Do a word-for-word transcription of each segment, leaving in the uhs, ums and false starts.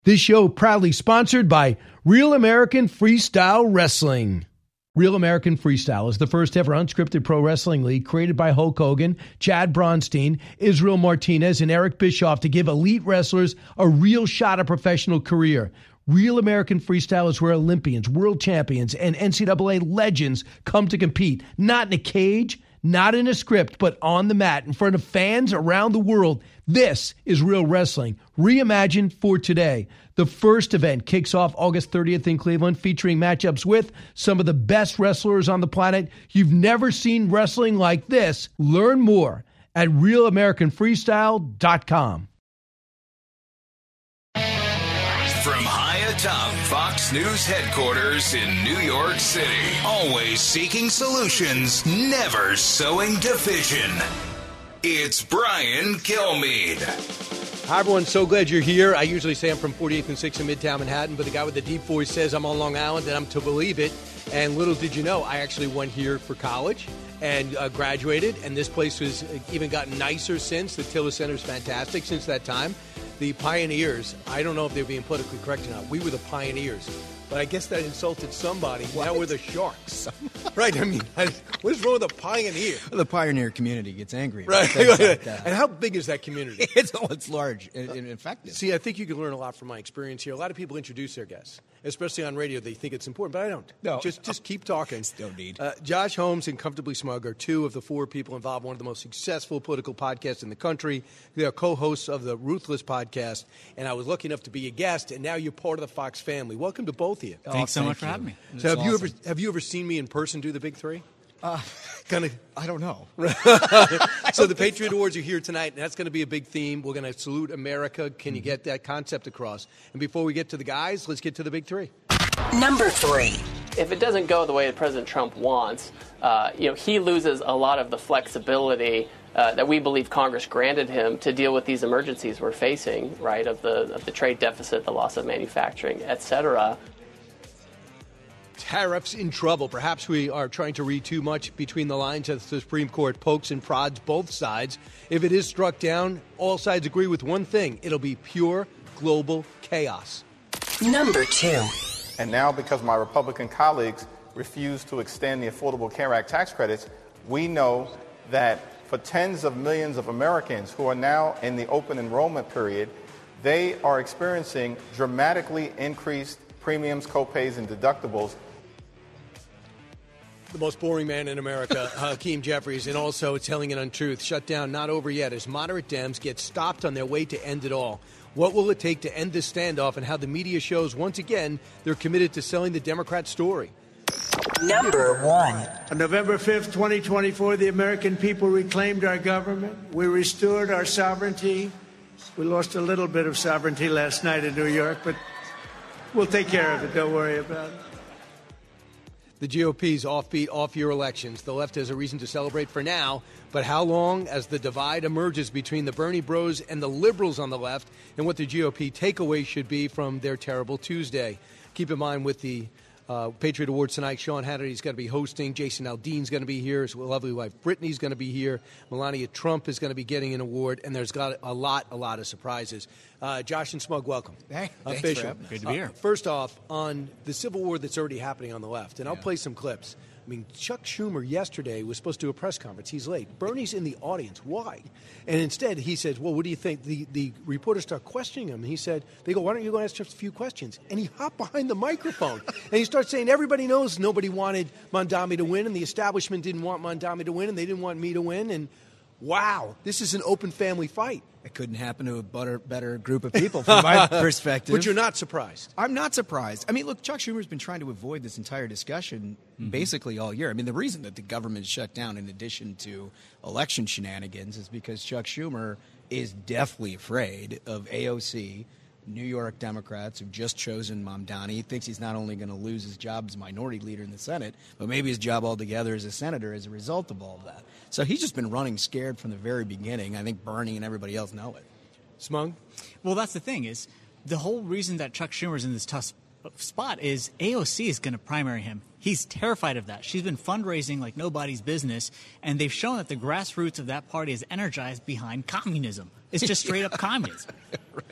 This show proudly sponsored by Real American Freestyle Wrestling. Real American Freestyle is the first ever unscripted pro wrestling league created by Hulk Hogan, Chad Bronstein, Israel Martinez, and Eric Bischoff to give elite wrestlers a real shot at professional career. Real American Freestyle is where Olympians, world champions, and N C double A legends come to compete, not in a cage, not in a script, but on the mat in front of fans around the world. This is real wrestling, reimagined for today. The first event kicks off August thirtieth in Cleveland, featuring matchups with some of the best wrestlers on the planet. You've never seen wrestling like this. Learn more at real american freestyle dot com. From high atop Fox News headquarters in New York City, always seeking solutions, never sowing division. It's Brian Kilmeade. Hi, everyone. So glad you're here. I usually say I'm from forty-eighth and sixth in Midtown Manhattan, but the guy with the deep voice says I'm on Long Island, and I'm to believe it. And little did you know, I actually went here for college and uh, graduated, and this place has even gotten nicer since. The Tiller Center is fantastic since that time. The pioneers, I don't know if they're being politically correct or not. We were the pioneers. But I guess that insulted somebody. What? Now we're the sharks. Right, I mean, what's wrong with the pioneer? Well, the pioneer community gets angry. Right. About like that. And how big is that community? it's, oh, it's large and, and effective. See, I think you can learn a lot from my experience here. A lot of people introduce their guests, especially on radio. They think it's important, but I don't. No. Just just keep talking. Don't need. Uh, Josh Holmes and Comfortably Smug are two of the four people involved in one of the most successful political podcasts in the country. They are co-hosts of the Ruthless podcast, and I was lucky enough to be a guest, and now you're part of the Fox family. Welcome to both of you. Oh, Thanks so thank much for you. having me. So have It's you awesome. ever have you ever seen me in person do the Big Three? Uh, kind of. I don't know. So the Patriot Awards are here tonight, and that's going to be a big theme. We're going to salute America. Can you get that concept across? And before we get to the guys, let's get to the Big Three. Number three. If it doesn't go the way that President Trump wants, uh, you know, he loses a lot of the flexibility uh, that we believe Congress granted him to deal with these emergencies we're facing, right, of the of the trade deficit, the loss of manufacturing, et cetera. Tariffs in trouble. Perhaps we are trying to read too much between the lines as the Supreme Court pokes and prods both sides. If it is struck down, all sides agree with one thing. It'll be pure global chaos. Number two. And now, because my Republican colleagues refuse to extend the Affordable Care Act tax credits, we know that for tens of millions of Americans who are now in the open enrollment period, they are experiencing dramatically increased premiums, copays, and deductibles. The most boring man in America, Hakeem Jeffries, and also telling an untruth. Shutdown not over yet as moderate Dems get stopped on their way to end it all. What will it take to end this standoff, and how the media shows once again they're committed to selling the Democrat story? Number one. On November fifth, twenty twenty-four, the American people reclaimed our government. We restored our sovereignty. We lost a little bit of sovereignty last night in New York, but we'll take care of it. Don't worry about it. The G O P's offbeat, off-year elections. The left has a reason to celebrate for now, but how long as the divide emerges between the Bernie bros and the liberals on the left, and what the G O P takeaway should be from their terrible Tuesday. Keep in mind with the uh, Patriot Awards tonight, Sean Hannity's going to be hosting. Jason Aldean's going to be here. His lovely wife Brittany's going to be here. Melania Trump is going to be getting an award, and there's got a lot, a lot of surprises. Uh, Josh and Smug, welcome. Hey, thanks Official. for having us. Good to be here. Uh, first off, on the Civil War that's already happening on the left, and I'll Yeah. play some clips. I mean, Chuck Schumer yesterday was supposed to do a press conference. He's late. Bernie's in the audience. Why? And instead, he said, well, what do you think? The, the reporters start questioning him. He said, they go, why don't you go ask just a few questions? And he hopped behind the microphone. And he starts saying, everybody knows nobody wanted Mondami to win, and the establishment didn't want Mondami to win, and they didn't want me to win. And wow, this is an open family fight. It couldn't happen to a better, better group of people from my perspective. But you're not surprised. I'm not surprised. I mean, look, Chuck Schumer's been trying to avoid this entire discussion mm-hmm. basically all year. I mean, the reason that the government shut down in addition to election shenanigans is because Chuck Schumer is deathly afraid of A O C, New York Democrats who've just chosen Mamdani. He thinks he's not only going to lose his job as minority leader in the Senate, but maybe his job altogether as a senator as a result of all of that. So he's just been running scared from the very beginning. I think Bernie and everybody else know it. Smug? Well, that's the thing is the whole reason that Chuck Schumer's in this tough spot is A O C is going to primary him. He's terrified of that. She's been fundraising like nobody's business, and they've shown that the grassroots of that party is energized behind communism. It's just straight up communism. Right.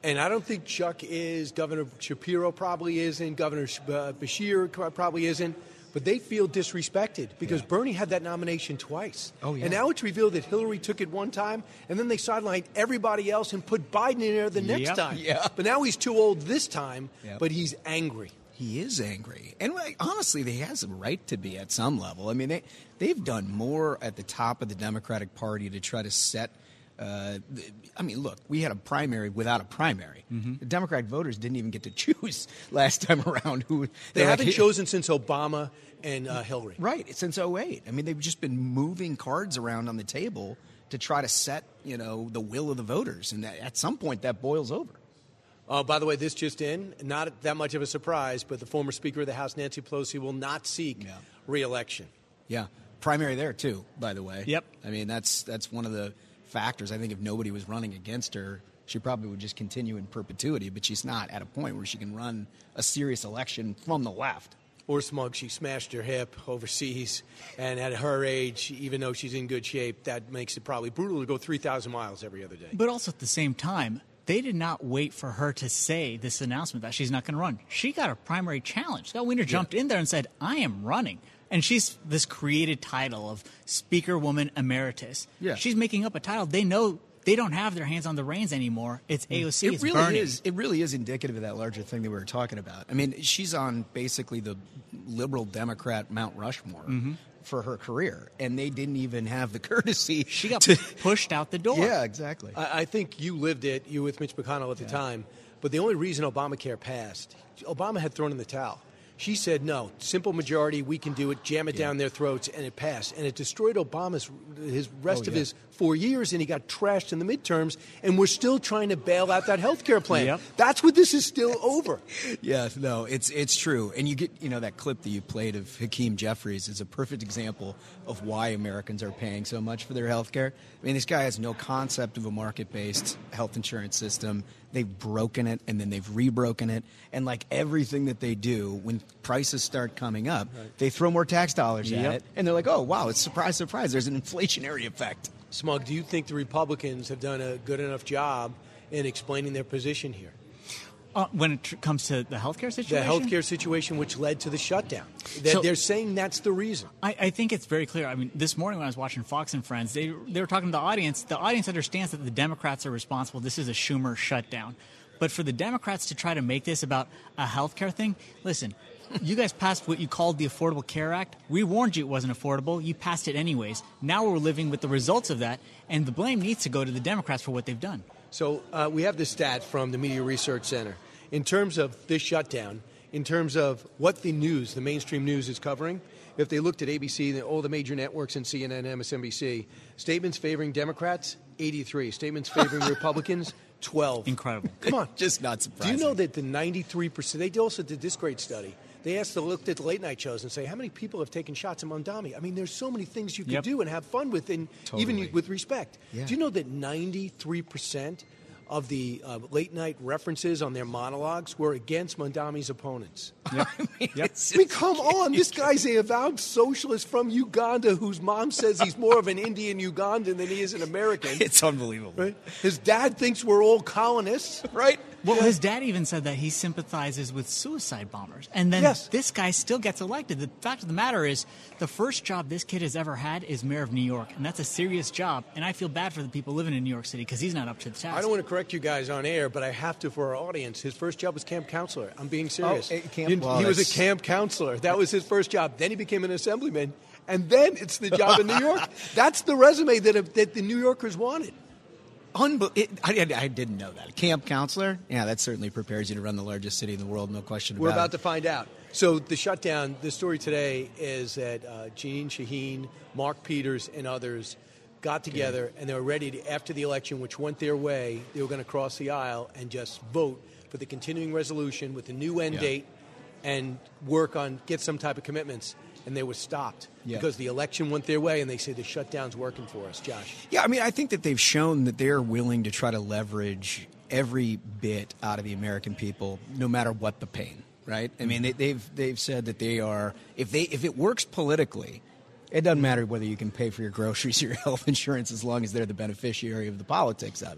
And I don't think Chuck is. Governor Shapiro probably isn't. Governor uh, Bashir probably isn't. But they feel disrespected because yeah. Bernie had that nomination twice. Oh, yeah. And now it's revealed that Hillary took it one time, and then they sidelined everybody else and put Biden in there the next yep. time. Yeah. But now he's too old this time, yep. but he's angry. He is angry. And like, honestly, he has a right to be at some level. I mean, they, they've done more at the top of the Democratic Party to try to set uh, – I mean, look, we had a primary without a primary. Mm-hmm. The Democratic voters didn't even get to choose last time around who – They haven't like, chosen since Obama and uh, Hillary. Right. Since oh eight. I mean, they've just been moving cards around on the table to try to set, you know, the will of the voters. And that, at some point, that boils over. Uh, by the way, this just in, not that much of a surprise, but the former Speaker of the House, Nancy Pelosi, will not seek yeah. re-election. Yeah. Primary there, too, by the way. Yep. I mean, that's that's one of the factors. I think if nobody was running against her, she probably would just continue in perpetuity, but she's not at a point where she can run a serious election from the left. Or smug, she smashed her hip overseas, and at her age, even though she's in good shape, that makes it probably brutal to go three thousand miles every other day. But also at the same time, they did not wait for her to say this announcement that she's not going to run. She got a primary challenge. Scott Wiener jumped yeah. in there and said, I am running. And she's this created title of Speaker Woman Emeritus. Yeah. She's making up a title. They know they don't have their hands on the reins anymore. It's A O C. It it's really burning. is. It really is indicative of that larger thing that we were talking about. I mean, she's on basically the liberal Democrat Mount Rushmore mm-hmm. for her career, and they didn't even have the courtesy. She got to, pushed out the door. Yeah, exactly. I, I think you lived it. You were with Mitch McConnell at the yeah. time. But the only reason Obamacare passed, Obama had thrown in the towel. She said, no, simple majority, we can do it, jam it yeah. down their throats, and it passed. And it destroyed Obama's his rest oh, of yeah. his four years, and he got trashed in the midterms, and we're still trying to bail out that health care plan. Yep. That's what this is still over. Yeah, no, it's it's true. And you get, you know, that clip that you played of Hakeem Jeffries is a perfect example of why Americans are paying so much for their health care. I mean, this guy has no concept of a market-based health insurance system. They've broken it, and then they've rebroken it. And like everything that they do, when prices start coming up, right. they throw more tax dollars yep. at it. And they're like, oh, wow, it's surprise, surprise. There's an inflationary effect. Smug, do you think the Republicans have done a good enough job in explaining their position here? Uh, when it tr- comes to the healthcare situation? The healthcare situation which led to the shutdown. That So- they're saying that's the reason. I, I think it's very clear. I mean, this morning when I was watching Fox and Friends, they they were talking to the audience. The audience understands that the Democrats are responsible. This is a Schumer shutdown. But for the Democrats to try to make this about a healthcare thing, listen, you guys passed what you called the Affordable Care Act. We warned you it wasn't affordable. You passed it anyways. Now we're living with the results of that, and the blame needs to go to the Democrats for what they've done. So uh, we have this stat from the Media Research Center. In terms of this shutdown, in terms of what the news, the mainstream news is covering, if they looked at A B C, all the major networks, and C N N, M S N B C, statements favoring Democrats, eighty-three. Statements favoring Republicans, twelve. Incredible. Come on. Just not surprising. Do you know that the ninety-three percent, they also did this great study. They asked, they looked at the late night shows and say, how many people have taken shots at Mondami? I mean, there's so many things you could Yep. do and have fun with, and Totally. even with respect. Yeah. Do you know that ninety-three percent of the uh, late night references on their monologues were against Mondami's opponents? Yep. I mean, Yep. it's I mean, just- come on. This guy's a avowed socialist from Uganda whose mom says he's more of an Indian Ugandan than he is an American. It's unbelievable. Right? His dad thinks we're all colonists, right? Well, his dad even said that he sympathizes with suicide bombers. And then Yes. this guy still gets elected. The fact of the matter is, the first job this kid has ever had is mayor of New York. And that's a serious job. And I feel bad for the people living in New York City because he's not up to the task. I don't want to correct you guys on air, but I have to for our audience. His first job was camp counselor. I'm being serious. Oh, eh, camp- You- well, he was a that's- camp counselor. That was his first job. Then he became an assemblyman. And then it's the job in New York. That's the resume that, that the New Yorkers wanted. Unbe- it, I, I didn't know that. Camp counselor? Yeah, that certainly prepares you to run the largest city in the world, no question about it. We're about to find out. So the shutdown, the story today is that uh, Jeanine Shaheen, Mark Peters, and others got together, and they were ready to, after the election, which went their way, they were going to cross the aisle and just vote for the continuing resolution with a new end Yeah. date and work on, get some type of commitments. And they were stopped Yeah. because the election went their way, and they say the shutdown's working for us. Josh. Yeah, I mean, I think that they've shown that they're willing to try to leverage every bit out of the American people, no matter what the pain, right? I mean, they, they've they've said that they are if they if it works politically, it doesn't matter whether you can pay for your groceries or your health insurance as long as they're the beneficiary of the politics of it.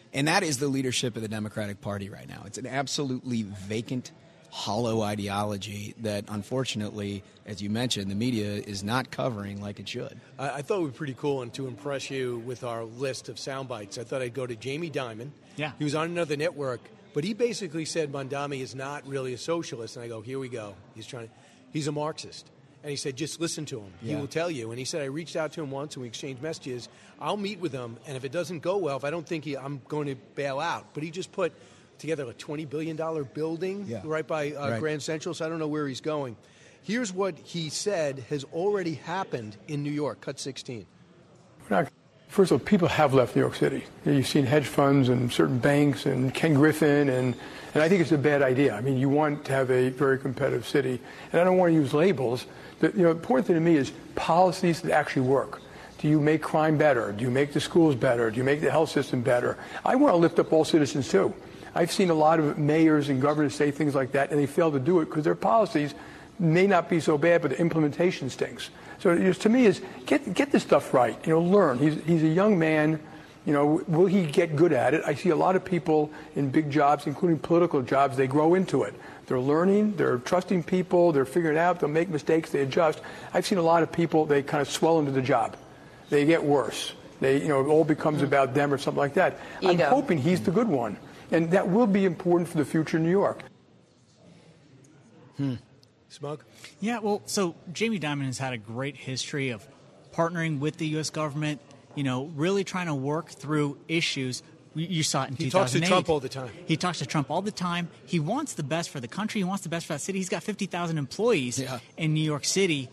And that is the leadership of the Democratic Party right now. It's an absolutely vacant, hollow ideology that, unfortunately, as you mentioned, the media is not covering like it should. I, I thought it would be pretty cool, and to impress you with our list of sound bites, I thought I'd go to Jamie Dimon. Yeah. He was on another network, but he basically said Mamdani is not really a socialist. And I go, here we go. He's trying to, he's a Marxist. And he said, just listen to him. Yeah. He will tell you. And he said, I reached out to him once and we exchanged messages. I'll meet with him, and if it doesn't go well, if I don't think he, I'm going to bail out. But he just put together a twenty billion dollars building yeah. right by uh, right. Grand Central, so I don't know where he's going. Here's what he said has already happened in New York. Cut sixteen. First of all, people have left New York City. You've seen hedge funds and certain banks and Ken Griffin, and, and I think it's a bad idea. I mean, you want to have a very competitive city, and I don't want to use labels. The you know, important thing to me is policies that actually work. Do you make crime better? Do you make the schools better? Do you make the health system better? I want to lift up all citizens, too. I've seen a lot of mayors and governors say things like that, and they fail to do it because their policies may not be so bad, but the implementation stinks. So just, to me, is get get this stuff right. You know, learn. He's he's a young man. You know, will he get good at it? I see a lot of people in big jobs, including political jobs, they grow into it. They're learning. They're trusting people. They're figuring it out. They'll make mistakes. They adjust. I've seen a lot of people, they kind of swell into the job. They get worse. They, you know, it all becomes about them or something like that. Ego. I'm hoping he's the good one. And that will be important for the future of New York. Hmm. Smug? Yeah, well, so Jamie Dimon has had a great history of partnering with the U S government, you know, really trying to work through issues. You saw it in he two thousand eight. He talks to Trump all the time. He talks to Trump all the time. He wants the best for the country. He wants the best for that city. He's got fifty thousand employees yeah. in New York City.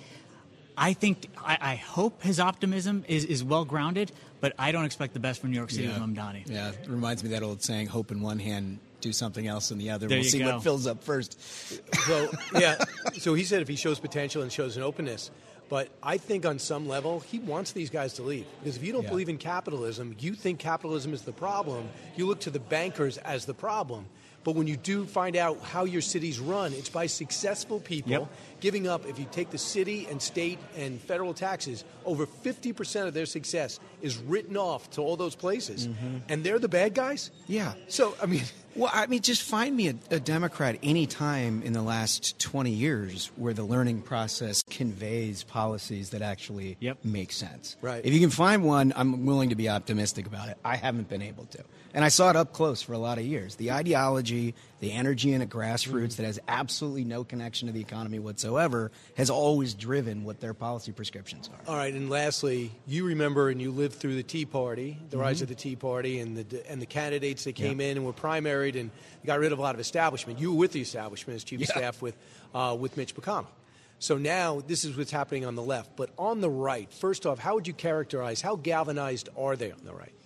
I think, I, I hope his optimism is, is well-grounded, but I don't expect the best for New York City yeah. with Mamdani. Yeah, it reminds me of that old saying, hope in one hand, do something else in the other. There we'll you see go. what fills up first. So, yeah, so he said if he shows potential and shows an openness. But I think on some level, he wants these guys to leave. Because if you don't yeah. believe in capitalism, you think capitalism is the problem. You look to the bankers as the problem. But when you do find out how your city's run, it's by successful people yep. giving up. If you take the city and state and federal taxes, over fifty percent of their success is written off to all those places. Mm-hmm. And they're the bad guys? Yeah. So, I mean... Well, I mean, just find me a, a Democrat any time in the last twenty years where the learning process conveys policies that actually yep. make sense. Right. If you can find one, I'm willing to be optimistic about it. I haven't been able to. And I saw it up close for a lot of years. The ideology, the energy in a grassroots mm-hmm. that has absolutely no connection to the economy whatsoever has always driven what their policy prescriptions are. All right, and lastly, you remember and you lived through the Tea Party, the mm-hmm. rise of the Tea Party, and the and the candidates that came yeah. in and were primaried and got rid of a lot of establishment. You were with the establishment as chief yeah. of staff with uh, with Mitch McConnell. So now this is what's happening on the left. But on the right, first off, how would you characterize, how galvanized are they on the right?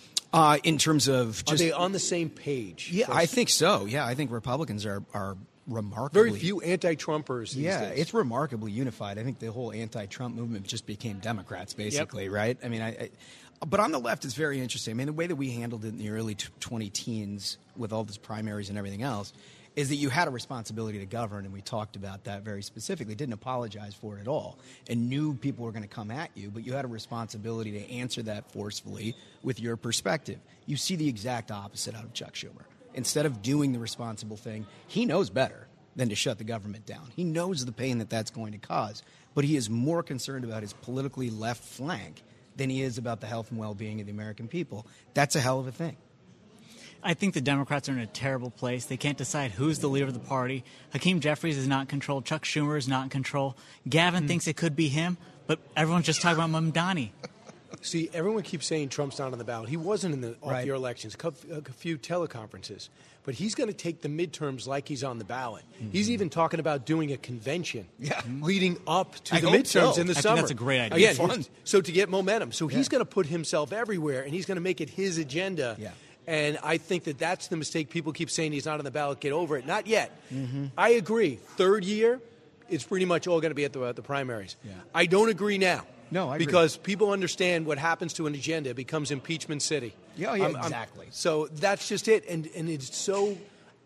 Uh, in terms of just... Are they on the same page? Yeah, first? I think so. Yeah, I think Republicans are, are remarkably... Very few anti-Trumpers these Yeah, days. it's remarkably unified. I think the whole anti-Trump movement just became Democrats, basically, yep. right? I mean, I, I... But on the left, it's very interesting. I mean, the way that we handled it in the early twenty teens with all these primaries and everything else is that you had a responsibility to govern, and we talked about that very specifically. Didn't apologize for it at all, and knew people were going to come at you, but you had a responsibility to answer that forcefully with your perspective. You see the exact opposite out of Chuck Schumer. Instead of doing the responsible thing, he knows better than to shut the government down. He knows the pain that that's going to cause, but he is more concerned about his politically left flank than he is about the health and well-being of the American people. That's a hell of a thing. I think the Democrats are in a terrible place. They can't decide who's the leader of the party. Hakeem Jeffries is not in control. Chuck Schumer is not in control. Gavin mm. thinks it could be him, but everyone's just talking about Mamdani. See, everyone keeps saying Trump's not on the ballot. He wasn't in the right. off-year elections, a few teleconferences. But he's going to take the midterms like he's on the ballot. Mm-hmm. He's even talking about doing a convention yeah. leading up to I the midterms so. in the I summer. think that's a great idea. Again, fun. So to get momentum. So yeah. he's going to put himself everywhere, and he's going to make it his agenda. Yeah. And I think that that's the mistake. People keep saying he's not on the ballot. Get over it. Not yet. Mm-hmm. I agree. Third year, it's pretty much all going to be at the, at the primaries. Yeah. I don't agree now. No, I agree. Because people understand what happens to an agenda. It becomes impeachment city. Yeah, yeah, I'm, I'm, exactly. so that's just it. And and it's so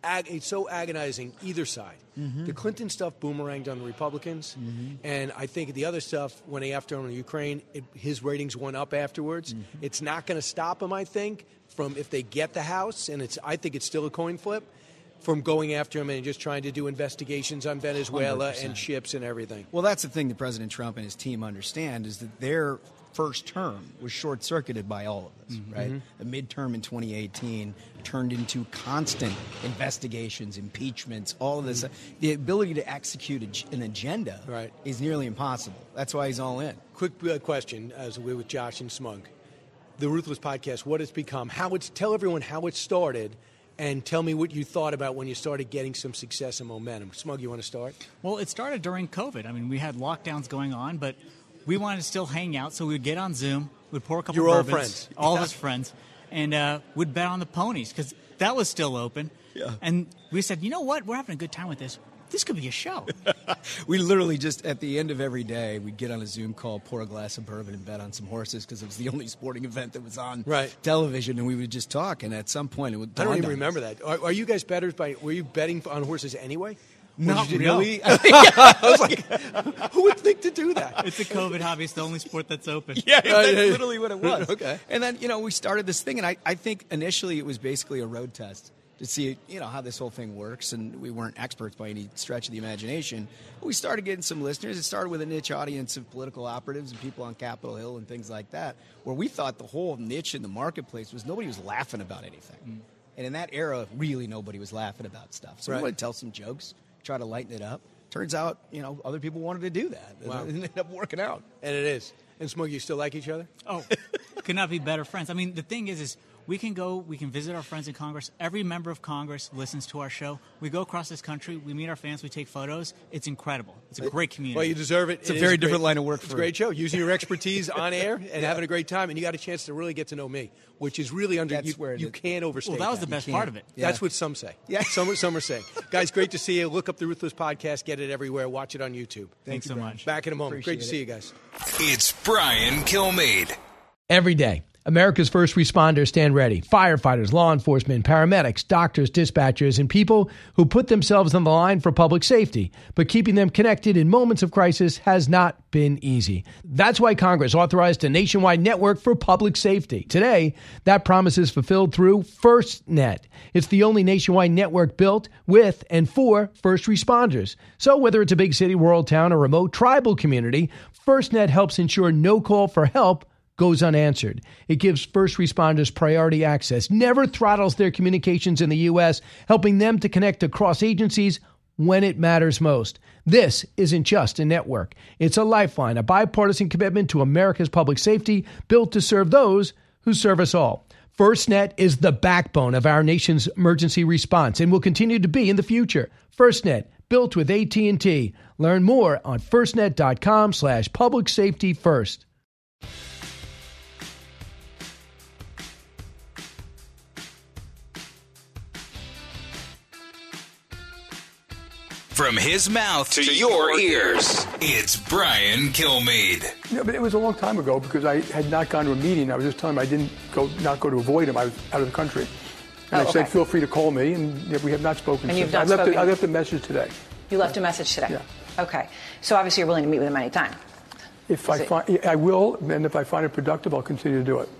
ag- it's so agonizing either side. Mm-hmm. The Clinton stuff boomeranged on the Republicans, mm-hmm. and I think the other stuff, when he after on Ukraine, it, his ratings went up afterwards. Mm-hmm. It's not going to stop him, I think, from if they get the House, and it's I think it's still a coin flip, from going after him and just trying to do investigations on Venezuela one hundred percent and ships and everything. Well, that's the thing that President Trump and his team understand is that their first term was short-circuited by all of this, mm-hmm. right? The midterm in twenty eighteen turned into constant investigations, impeachments, all of this. Mm-hmm. The ability to execute an agenda right. is nearly impossible. That's why he's all in. Quick uh, question, as we with Josh and Smug. The Ruthless Podcast, what it's become, how it's, tell everyone how it started, and tell me what you thought about when you started getting some success and momentum. Smug, you want to start? Well, it started during COVID. I mean, we had lockdowns going on, but we wanted to still hang out, so we would get on Zoom, we'd pour a couple You're of all bourbons, friends. all Yeah. of us friends, and uh, we'd bet on the ponies because that was still open. Yeah. And we said, you know what? We're having a good time with this. This could be a show. We literally just, at the end of every day, we'd get on a Zoom call, pour a glass of bourbon, and bet on some horses because it was the only sporting event that was on right. television, and we would just talk. And at some point, it would. I don't even remember that. Are, are you guys bettors by? Were you betting on horses anyway? Not you, really. No. I was like, who would think to do that? It's a COVID hobby. It's the only sport that's open. Yeah, that's literally what it was. Okay. And then, you know, we started this thing, and I, I think initially it was basically a road test to see, you know, how this whole thing works, and we weren't experts by any stretch of the imagination. But we started getting some listeners. It started with a niche audience of political operatives and people on Capitol Hill and things like that, where we thought the whole niche in the marketplace was nobody was laughing about anything. Mm. And in that era, really nobody was laughing about stuff. So right. we wanted to tell some jokes, try to lighten it up. Turns out, you know, other people wanted to do that. Wow. And it ended up working out. And it is. And Smug, you still like each other? Oh, could not be better friends. I mean, the thing is, is we can go, we can visit our friends in Congress. Every member of Congress listens to our show. We go across this country. We meet our fans. We take photos. It's incredible. It's a great community. Well, you deserve it. It's it a very a different great, line of work. It's for a great show. Using your expertise on air and yeah. having a great time. And you got a chance to really get to know me, which is really under, That's you, where it you is. can't overstate Well, that was the that. best part of it. Yeah. That's what some say. Yeah. Some, some are saying. Guys, great to see you. Look up the Ruthless Podcast. Get it everywhere. Watch it on YouTube. Thanks so much. Back in a moment. Appreciate great to it. see you guys. It's Brian Kilmeade. Every day, America's first responders stand ready. Firefighters, law enforcement, paramedics, doctors, dispatchers, and people who put themselves on the line for public safety. But keeping them connected in moments of crisis has not been easy. That's why Congress authorized a nationwide network for public safety. Today, that promise is fulfilled through FirstNet. It's the only nationwide network built with and for first responders. So whether it's a big city, rural town, or remote tribal community, FirstNet helps ensure no call for help goes unanswered. It gives first responders priority access, never throttles their communications in the U S, helping them to connect across agencies when it matters most. This isn't just a network. It's a lifeline, a bipartisan commitment to America's public safety built to serve those who serve us all. FirstNet is the backbone of our nation's emergency response and will continue to be in the future. FirstNet, built with A T and T. Learn more on firstnet.com slash public safety first. From his mouth to your ears, it's Brian Kilmeade. Yeah, but it was a long time ago because I had not gone to a meeting. I was just telling him I didn't go, not go to avoid him. I was out of the country. And Oh, I said, okay. feel free to call me, and yeah, we have not spoken And since. you've not I left spoken. A, I left a message today. You left a message today? Yeah. Okay. So obviously you're willing to meet with him anytime. If I it- find, I will, and if I find it productive, I'll continue to do it.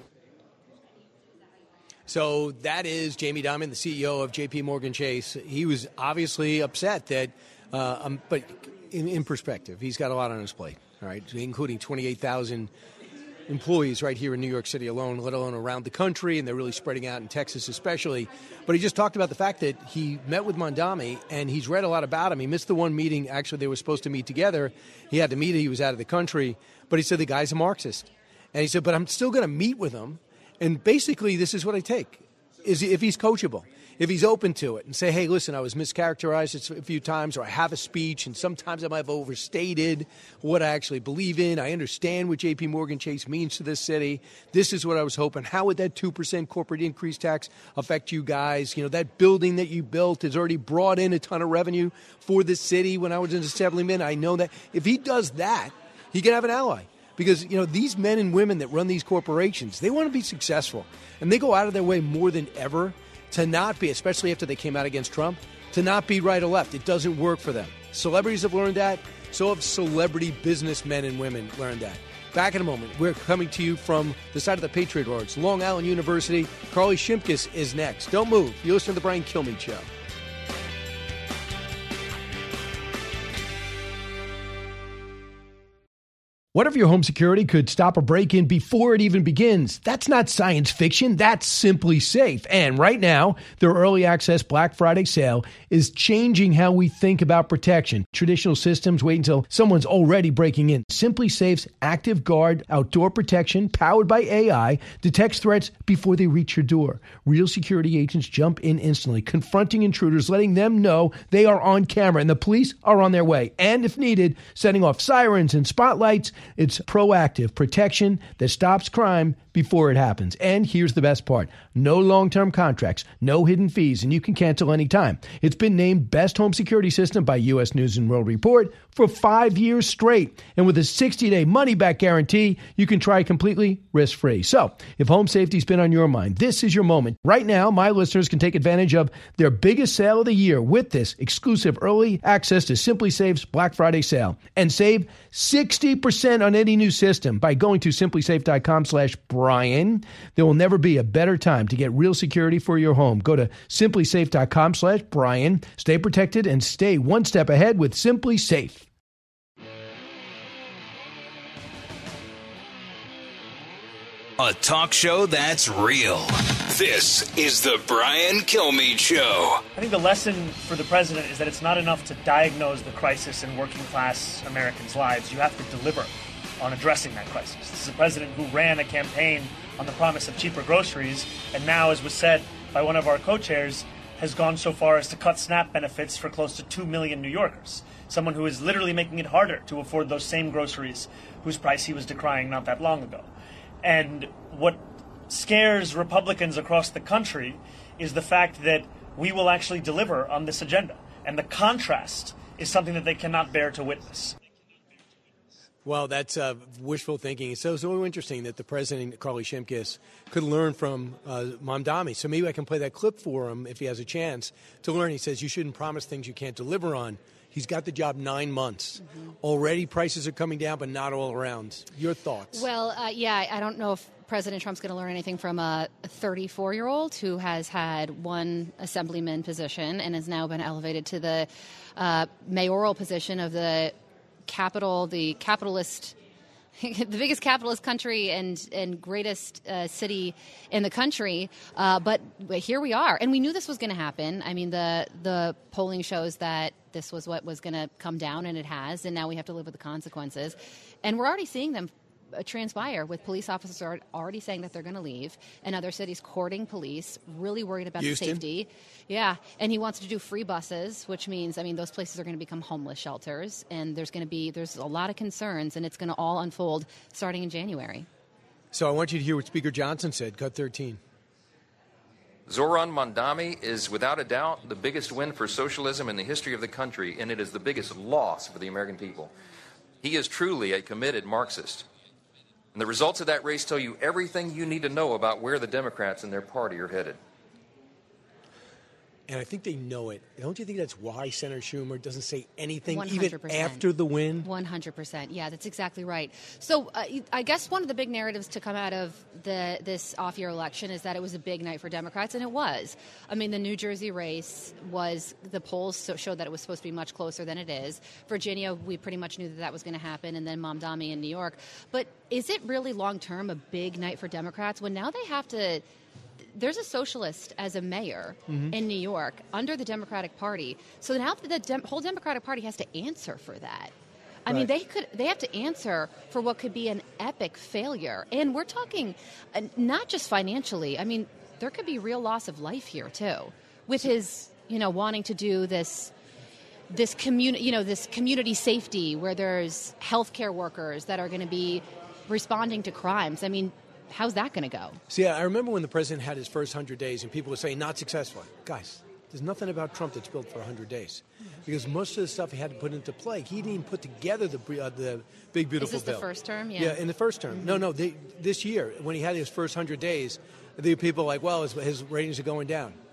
So that is Jamie Dimon, the C E O of J P Morgan Chase. He was obviously upset that, uh, um, but in, in perspective, he's got a lot on his plate, all right, including twenty-eight thousand employees right here in New York City alone, let alone around the country, and they're really spreading out in Texas especially. But he just talked about the fact that he met with Mondami, and he's read a lot about him. He missed the one meeting. Actually, they were supposed to meet together. He had to meet. He was out of the country. But he said the guy's a Marxist. And he said, but I'm still going to meet with him. And basically, this is what I take, is if he's coachable, if he's open to it and say, hey, listen, I was mischaracterized a few times, or I have a speech, and sometimes I might have overstated what I actually believe in. I understand what J P Morgan Chase means to this city. This is what I was hoping. How would that two percent corporate increase tax affect you guys? You know, that building that you built has already brought in a ton of revenue for the city. When I was in Assemblyman, I know that. If he does that, he can have an ally. Because, you know, these men and women that run these corporations, they want to be successful. And they go out of their way more than ever to not be, especially after they came out against Trump, to not be right or left. It doesn't work for them. Celebrities have learned that. So have celebrity businessmen and women learned that. Back in a moment. We're coming to you from the side of the Patriot Roads, Long Island University. Carly Shimkus is next. Don't move. You listen to the Brian Kilmeade Show. What if your home security could stop a break-in before it even begins? That's not science fiction. That's Simply Safe. And right now, their early access Black Friday sale is changing how we think about protection. Traditional systems wait until someone's already breaking in. Simply Safe's Active Guard outdoor protection, powered by A I, detects threats before they reach your door. Real security agents jump in instantly, confronting intruders, letting them know they are on camera, and the police are on their way. And if needed, setting off sirens and spotlights. It's proactive protection that stops crime before it happens. And here's the best part. No long-term contracts, no hidden fees, and you can cancel anytime. It's been named Best Home Security System by U S News and World Report for five years straight. And with a sixty-day money-back guarantee, you can try completely risk-free. So, if home safety's been on your mind, this is your moment. Right now, my listeners can take advantage of their biggest sale of the year with this exclusive early access to Simply Safe's Black Friday sale. And save sixty percent on any new system by going to simplysafe.com slash Brian. There will never be a better time to get real security for your home. Go to simplysafe.com slash Brian. Stay protected and stay one step ahead with Simply Safe. A talk show that's real. This is the Brian Kilmeade Show. I think the lesson for the president is that it's not enough to diagnose the crisis in working class Americans' lives. You have to deliver on addressing that crisis. This is a president who ran a campaign on the promise of cheaper groceries, and now, as was said by one of our co-chairs, has gone so far as to cut SNAP benefits for close to two million New Yorkers. Someone who is literally making it harder to afford those same groceries whose price he was decrying not that long ago. And what scares Republicans across the country is the fact that we will actually deliver on this agenda. And the contrast is something that they cannot bear to witness. Well, that's uh, wishful thinking. It's so, so interesting that the president, Carly Shimkus, could learn from uh, Mamdani. So maybe I can play that clip for him if he has a chance to learn. He says you shouldn't promise things you can't deliver on. He's got the job nine months. Mm-hmm. Already prices are coming down, but not all around. Your thoughts? Well, uh, yeah, I don't know if President Trump's going to learn anything from a thirty-four-year-old who has had one assemblyman position and has now been elevated to the uh, mayoral position of the capital, the capitalist, the biggest capitalist country and and greatest uh, city in the country. Uh, but here we are, and we knew this was going to happen. I mean, the the polling shows that this was what was going to come down, and it has. And now we have to live with the consequences. And we're already seeing them transpire with police officers are already saying that they're going to leave, and other cities courting police, really worried about Houston. the safety. Yeah, and he wants to do free buses, which means, I mean, those places are going to become homeless shelters, and there's going to be, there's a lot of concerns, and it's going to all unfold starting in January. So I want you to hear what Speaker Johnson said. Cut thirteen. Zoran Mamdani is without a doubt the biggest win for socialism in the history of the country, and it is the biggest loss for the American people. He is truly a committed Marxist. And the results of that race tell you everything you need to know about where the Democrats and their party are headed. And I think they know it. Don't you think that's why Senator Schumer doesn't say anything one hundred percent. even after the win? one hundred percent. Yeah, that's exactly right. So uh, I guess one of the big narratives to come out of the this off-year election is that it was a big night for Democrats, and it was. I mean, the New Jersey race was, the polls showed that it was supposed to be much closer than it is. Virginia, we pretty much knew that that was going to happen, and then Mamdani in New York. But is it really long-term a big night for Democrats when now they have to... There's a socialist as a mayor mm-hmm. in New York under the Democratic Party. So now the Dem- whole Democratic Party has to answer for that. I right. mean, they could they have to answer for what could be an epic failure. And we're talking uh, not just financially. I mean, there could be real loss of life here, too, with his, you know, wanting to do this this community, you know, this community safety where there's healthcare workers that are going to be responding to crimes. I mean, how's that going to go? See, I remember when the president had his first one hundred days and people were saying not successful. Guys, there's nothing about Trump that's built for one hundred days. Because most of the stuff he had to put into play, he didn't even put together the uh, the big, beautiful bill. Is this bill. the first term? Yeah, yeah in the first term. Mm-hmm. No, no, they, this year, when he had his first one hundred days, the people were like, well, his, his ratings are going down.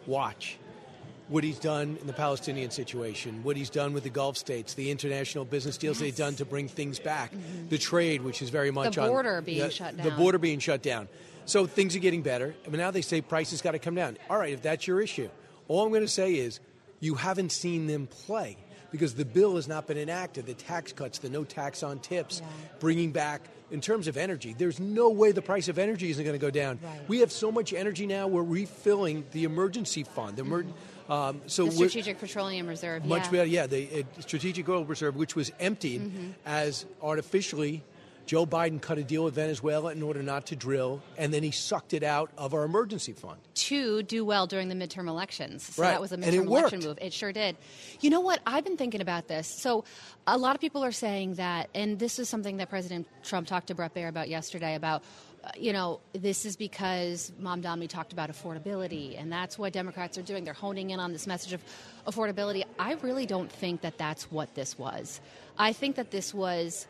watch what he's done in the Palestinian situation, what he's done with the Gulf states, the international business deals yes. that he's done to bring things back, mm-hmm. the trade, which is very much the border on, being the, shut down. The border being shut down. So things are getting better. I mean, now they say prices got to come down. All right, if that's your issue, all I'm going to say is you haven't seen them play because the bill has not been enacted. The tax cuts, the no tax on tips, yeah. bringing back, in terms of energy, there's no way the price of energy isn't going to go down. Right. We have so much energy now, we're refilling the emergency fund. The emer- mm-hmm. um, so the Strategic Petroleum Reserve. Much yeah. better, yeah, the uh, Strategic Oil Reserve, which was emptied mm-hmm. as artificially Joe Biden cut a deal with Venezuela in order not to drill, and then he sucked it out of our emergency fund. To do well during the midterm elections. So right. that was a and midterm it election worked. move. It sure did. You know what? I've been thinking about this. So a lot of people are saying that, and this is something that President Trump talked to Bret Baier about yesterday, about, uh, you know, this is because Mamdani talked about affordability, and that's what Democrats are doing. They're honing in on this message of affordability. I really don't think that that's what this was. I think that this was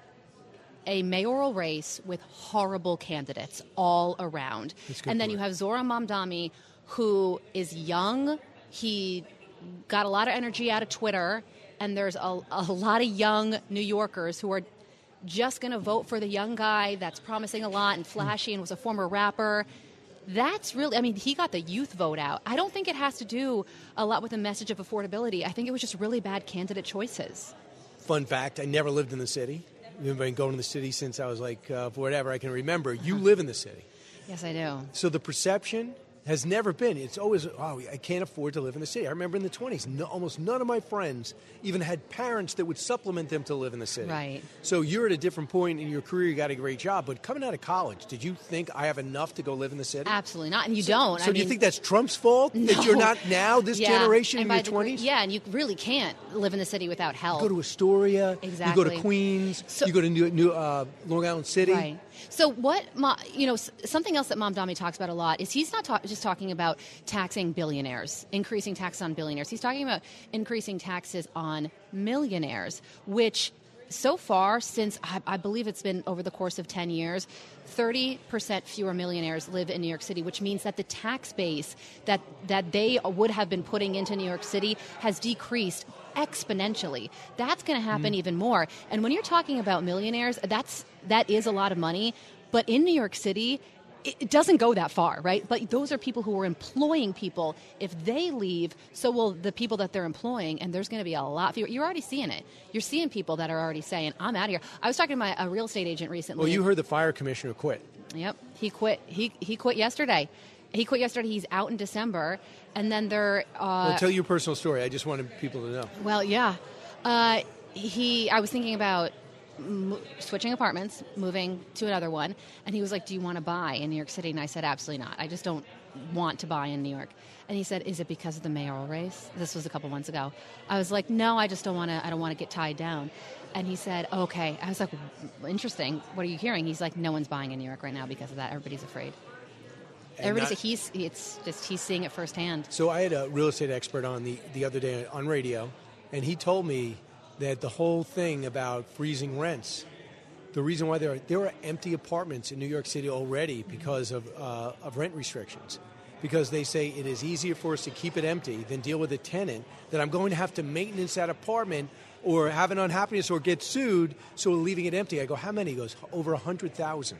a mayoral race with horrible candidates all around. And then point. you have Zoran Mamdani, who is young. He got a lot of energy out of Twitter, and there's a, a lot of young New Yorkers who are just going to vote for the young guy that's promising a lot and flashy and was a former rapper. That's really, I mean, he got the youth vote out. I don't think it has to do a lot with the message of affordability. I think it was just really bad candidate choices. Fun fact, I never lived in the city. I've been going to the city since I was like, uh, whatever I can remember. You live in the city. Yes, I do. So the perception has never been. It's always, oh, I can't afford to live in the city. I remember in the twenties, no, almost none of my friends even had parents that would supplement them to live in the city. Right. So you're at a different point in your career. You got a great job. But coming out of college, did you think I have enough to go live in the city? Absolutely not. And you so, don't. So I do mean, you think that's Trump's fault? No. That you're not now, this yeah. generation, and in your the, twenties? Yeah, and you really can't live in the city without help. You go to Astoria. Exactly. You go to Queens. So, you go to New, New, uh, Long Island City. Right. So what, you know, something else that Mamdani talks about a lot is he's not talk, just talking about taxing billionaires, increasing taxes on billionaires. He's talking about increasing taxes on millionaires, which so far, since I, I believe it's been over the course of ten years, thirty percent fewer millionaires live in New York City, which means that the tax base that, that they would have been putting into New York City has decreased exponentially. That's going to happen mm. even more. And when you're talking about millionaires, that's that is a lot of money. But in New York City, it, it doesn't go that far, right? But those are people who are employing people. If they leave, so will the people that they're employing, and there's going to be a lot fewer. You're already seeing it. You're seeing people that are already saying, I'm out of here. I was talking to my, a real estate agent recently. Well, you heard the fire commissioner quit. Yep. He quit. He, he quit yesterday. He quit yesterday. He's out in December. And then they're... Uh, well, tell your personal story. I just wanted people to know. Well, yeah. Uh, he. I was thinking about m- switching apartments, moving to another one. And he was like, do you want to buy in New York City? And I said, absolutely not. I just don't want to buy in New York. And he said, is it because of the mayoral race? This was a couple months ago. I was like, no, I just don't want to. I don't want to get tied down. And he said, okay. I was like, interesting. What are you hearing? He's like, no one's buying in New York right now because of that. Everybody's afraid. Everybody's not, he's it's just he's seeing it firsthand. So I had a real estate expert on the, the other day on radio, and he told me that the whole thing about freezing rents, the reason why there are there are empty apartments in New York City already because of uh, of rent restrictions, because they say it is easier for us to keep it empty than deal with a tenant that I'm going to have to maintenance that apartment or have an unhappiness or get sued, so we're leaving it empty. I go, how many? He goes, over a hundred thousand.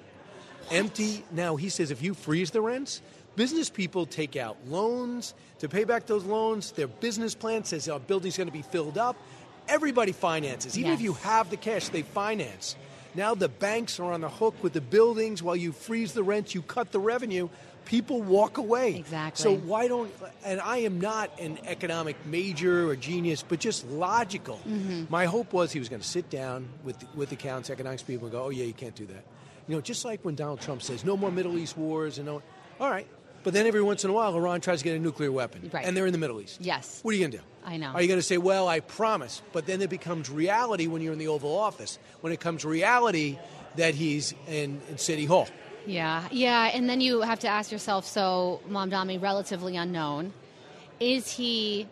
Empty. Now, he says if you freeze the rents, business people take out loans to pay back those loans. Their business plan says our building's going to be filled up. Everybody finances. Even yes. if you have the cash, they finance. Now the banks are on the hook with the buildings. While you freeze the rents, you cut the revenue. People walk away. Exactly. So why don't, and I am not an economic major or genius, but just logical. Mm-hmm. My hope was he was going to sit down with, with accountants, economics people, and go, oh, yeah, you can't do that. You know, just like when Donald Trump says, no more Middle East wars, and no, all right. But then every once in a while, Iran tries to get a nuclear weapon. Right. And they're in the Middle East. Yes. What are you going to do? I know. Are you going to say, well, I promise, but then it becomes reality when you're in the Oval Office, when it comes reality that he's in, in City Hall. Yeah, yeah, and then you have to ask yourself, so Mamdani, relatively unknown, is he,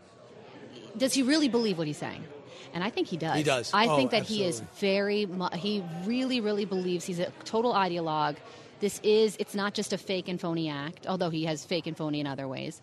does he really believe what he's saying? And I think he does. He does. I oh, think that absolutely. he is very, he really, really believes he's a total ideologue. This is, it's not just a fake and phony act, although he has fake and phony in other ways.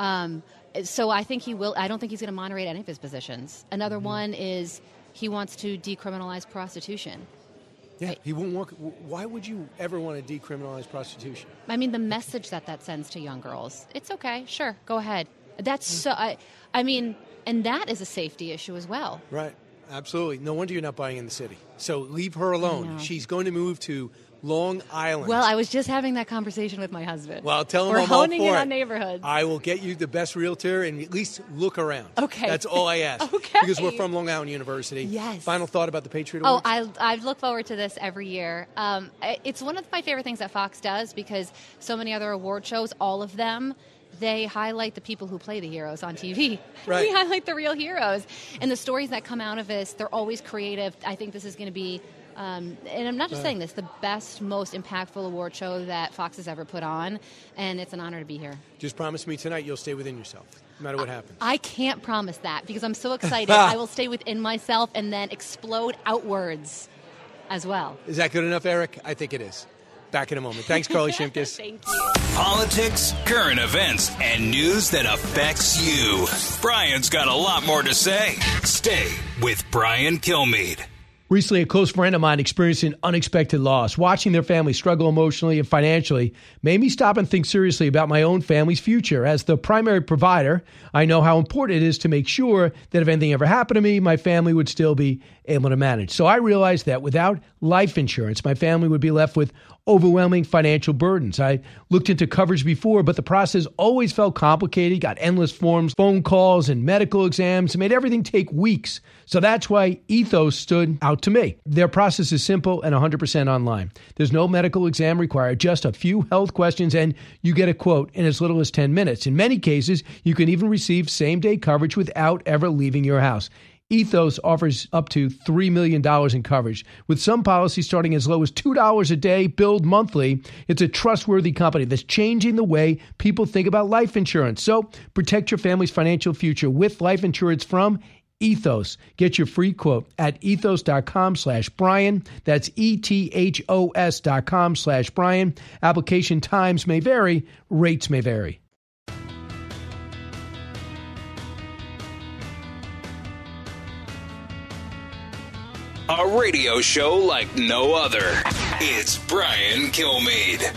Um, so I think he will. I don't think he's going to moderate any of his positions. Another Mm-hmm. one is he wants to decriminalize prostitution. Yeah, he won't walk. Why would you ever want to decriminalize prostitution? I mean, the message that that sends to young girls. It's okay. Sure. Go ahead. That's so, I, I mean, and that is a safety issue as well. Right. Absolutely. No wonder you're not buying in the city. So leave her alone. She's going to move to Long Island. Well, I was just having that conversation with my husband. Well, tell him We're I'm honing all for in it. on neighborhoods. I will get you the best realtor and at least look around. Okay. That's all I ask. Okay. Because we're from Long Island University. Yes. Final thought about the Patriot Oh, Awards? I, I look forward to this every year. Um, I- it's one of my favorite things that Fox does because so many other award shows, all of them, they highlight the people who play the heroes on T V. Right. We highlight the real heroes. And the stories that come out of this, they're always creative. I think this is going to be, um, and I'm not just Right. saying this, the best, most impactful award show that Fox has ever put on. And it's an honor to be here. Just promise me tonight you'll stay within yourself, no matter what happens. I can't promise that because I'm so excited. I will stay within myself and then explode outwards as well. Is that good enough, Eric? I think it is. Back in a moment. Thanks, Carly Shimkus. Thank you. Politics, current events, and news that affects you. Brian's got a lot more to say. Stay with Brian Kilmeade. Recently, a close friend of mine experienced an unexpected loss. Watching their family struggle emotionally and financially made me stop and think seriously about my own family's future. As the primary provider, I know how important it is to make sure that if anything ever happened to me, my family would still be able to manage. So I realized that without life insurance, my family would be left with overwhelming financial burdens. I looked into coverage before, but the process always felt complicated, got endless forms, phone calls, and medical exams. It made everything take weeks. So that's why Ethos stood out to me. Their process is simple and one hundred percent online. There's no medical exam required, just a few health questions, and you get a quote in as little as ten minutes. In many cases, you can even receive same-day coverage without ever leaving your house. Ethos offers up to three million dollars in coverage, with some policies starting as low as two dollars a day, billed monthly. It's a trustworthy company that's changing the way people think about life insurance. So protect your family's financial future with life insurance from Ethos. Get your free quote at ethos.com slash Brian. That's E-T-H-O-S dot com slash Brian. Application times may vary. Rates may vary. A radio show like no other. It's Brian Kilmeade.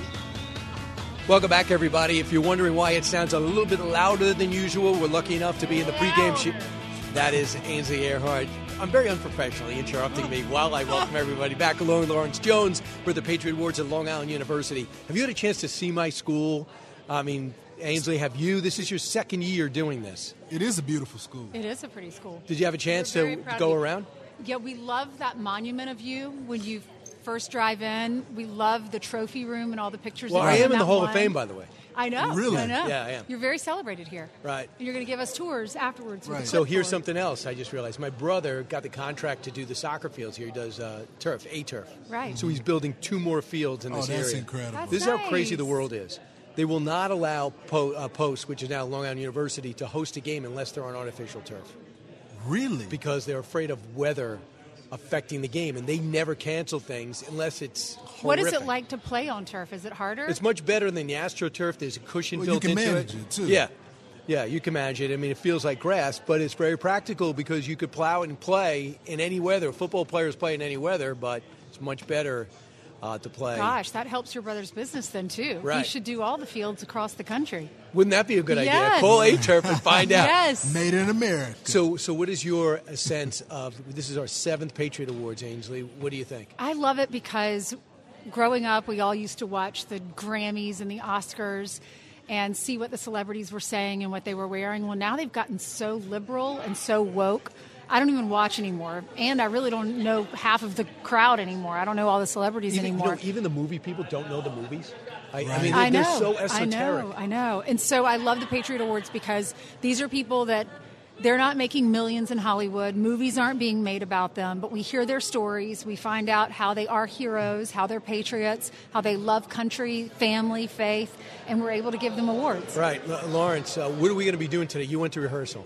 Welcome back, everybody. If you're wondering why it sounds a little bit louder than usual, we're lucky enough to be in the pregame show. That is Ainsley Earhart. I'm very unprofessionally interrupting me while I welcome everybody back along with Lawrence Jones for the Patriot Awards at Long Island University. Have you had a chance to see my school? I mean, Ainsley, have you? This is your second year doing this. It is a beautiful school. It is a pretty school. Did you have a chance We're very to proud go of you. around? Yeah, we love that monument of you when you first drive in. We love the trophy room and all the pictures. Well, that I are am in the that Hall of one. Fame, by the way. I know. Really? I know. Yeah, I am. You're very celebrated here. Right. And you're going to give us tours afterwards. With the So here's clipboard. something else I just realized. My brother got the contract to do the soccer fields here. He does uh, turf, a turf. Right. So he's building two more fields in Oh, this that's area. incredible. That's This is how crazy nice. the world is. They will not allow po- uh, Post, which is now Long Island University, to host a game unless they're on artificial turf. Really? Because they're afraid of weather affecting the game, and they never cancel things unless it's horrific. What is it like to play on turf? Is it harder? It's much better than the AstroTurf. There's a cushion Well, you built can into manage it. it, too. Yeah. Yeah, you can manage it. I mean, it feels like grass, but it's very practical because you could plow it and play in any weather. Football players play in any weather, but it's much better uh, to play. Gosh, that helps your brother's business then, too. Right. He should do all the fields across the country. Wouldn't that be a good idea? Yes. Call A-Turf and find out. Yes. Made in America. So, so what is your sense of, this is our seventh Patriot Awards, Ainsley. What do you think? I love it because growing up, we all used to watch the Grammys and the Oscars and see what the celebrities were saying and what they were wearing. Well, now they've gotten so liberal and so woke. I don't even watch anymore, and I really don't know half of the crowd anymore. I don't know all the celebrities Even, you anymore. know, even the movie people don't know the movies. I, I Right. mean, they're, I know, they're so esoteric. I know, I know. And so I love the Patriot Awards because these are people that they're not making millions in Hollywood. Movies aren't being made about them, but we hear their stories. We find out how they are heroes, how they're patriots, how they love country, family, faith, and we're able to give them awards. Right. L- Lawrence, uh, what are we going to be doing today? You went to rehearsal.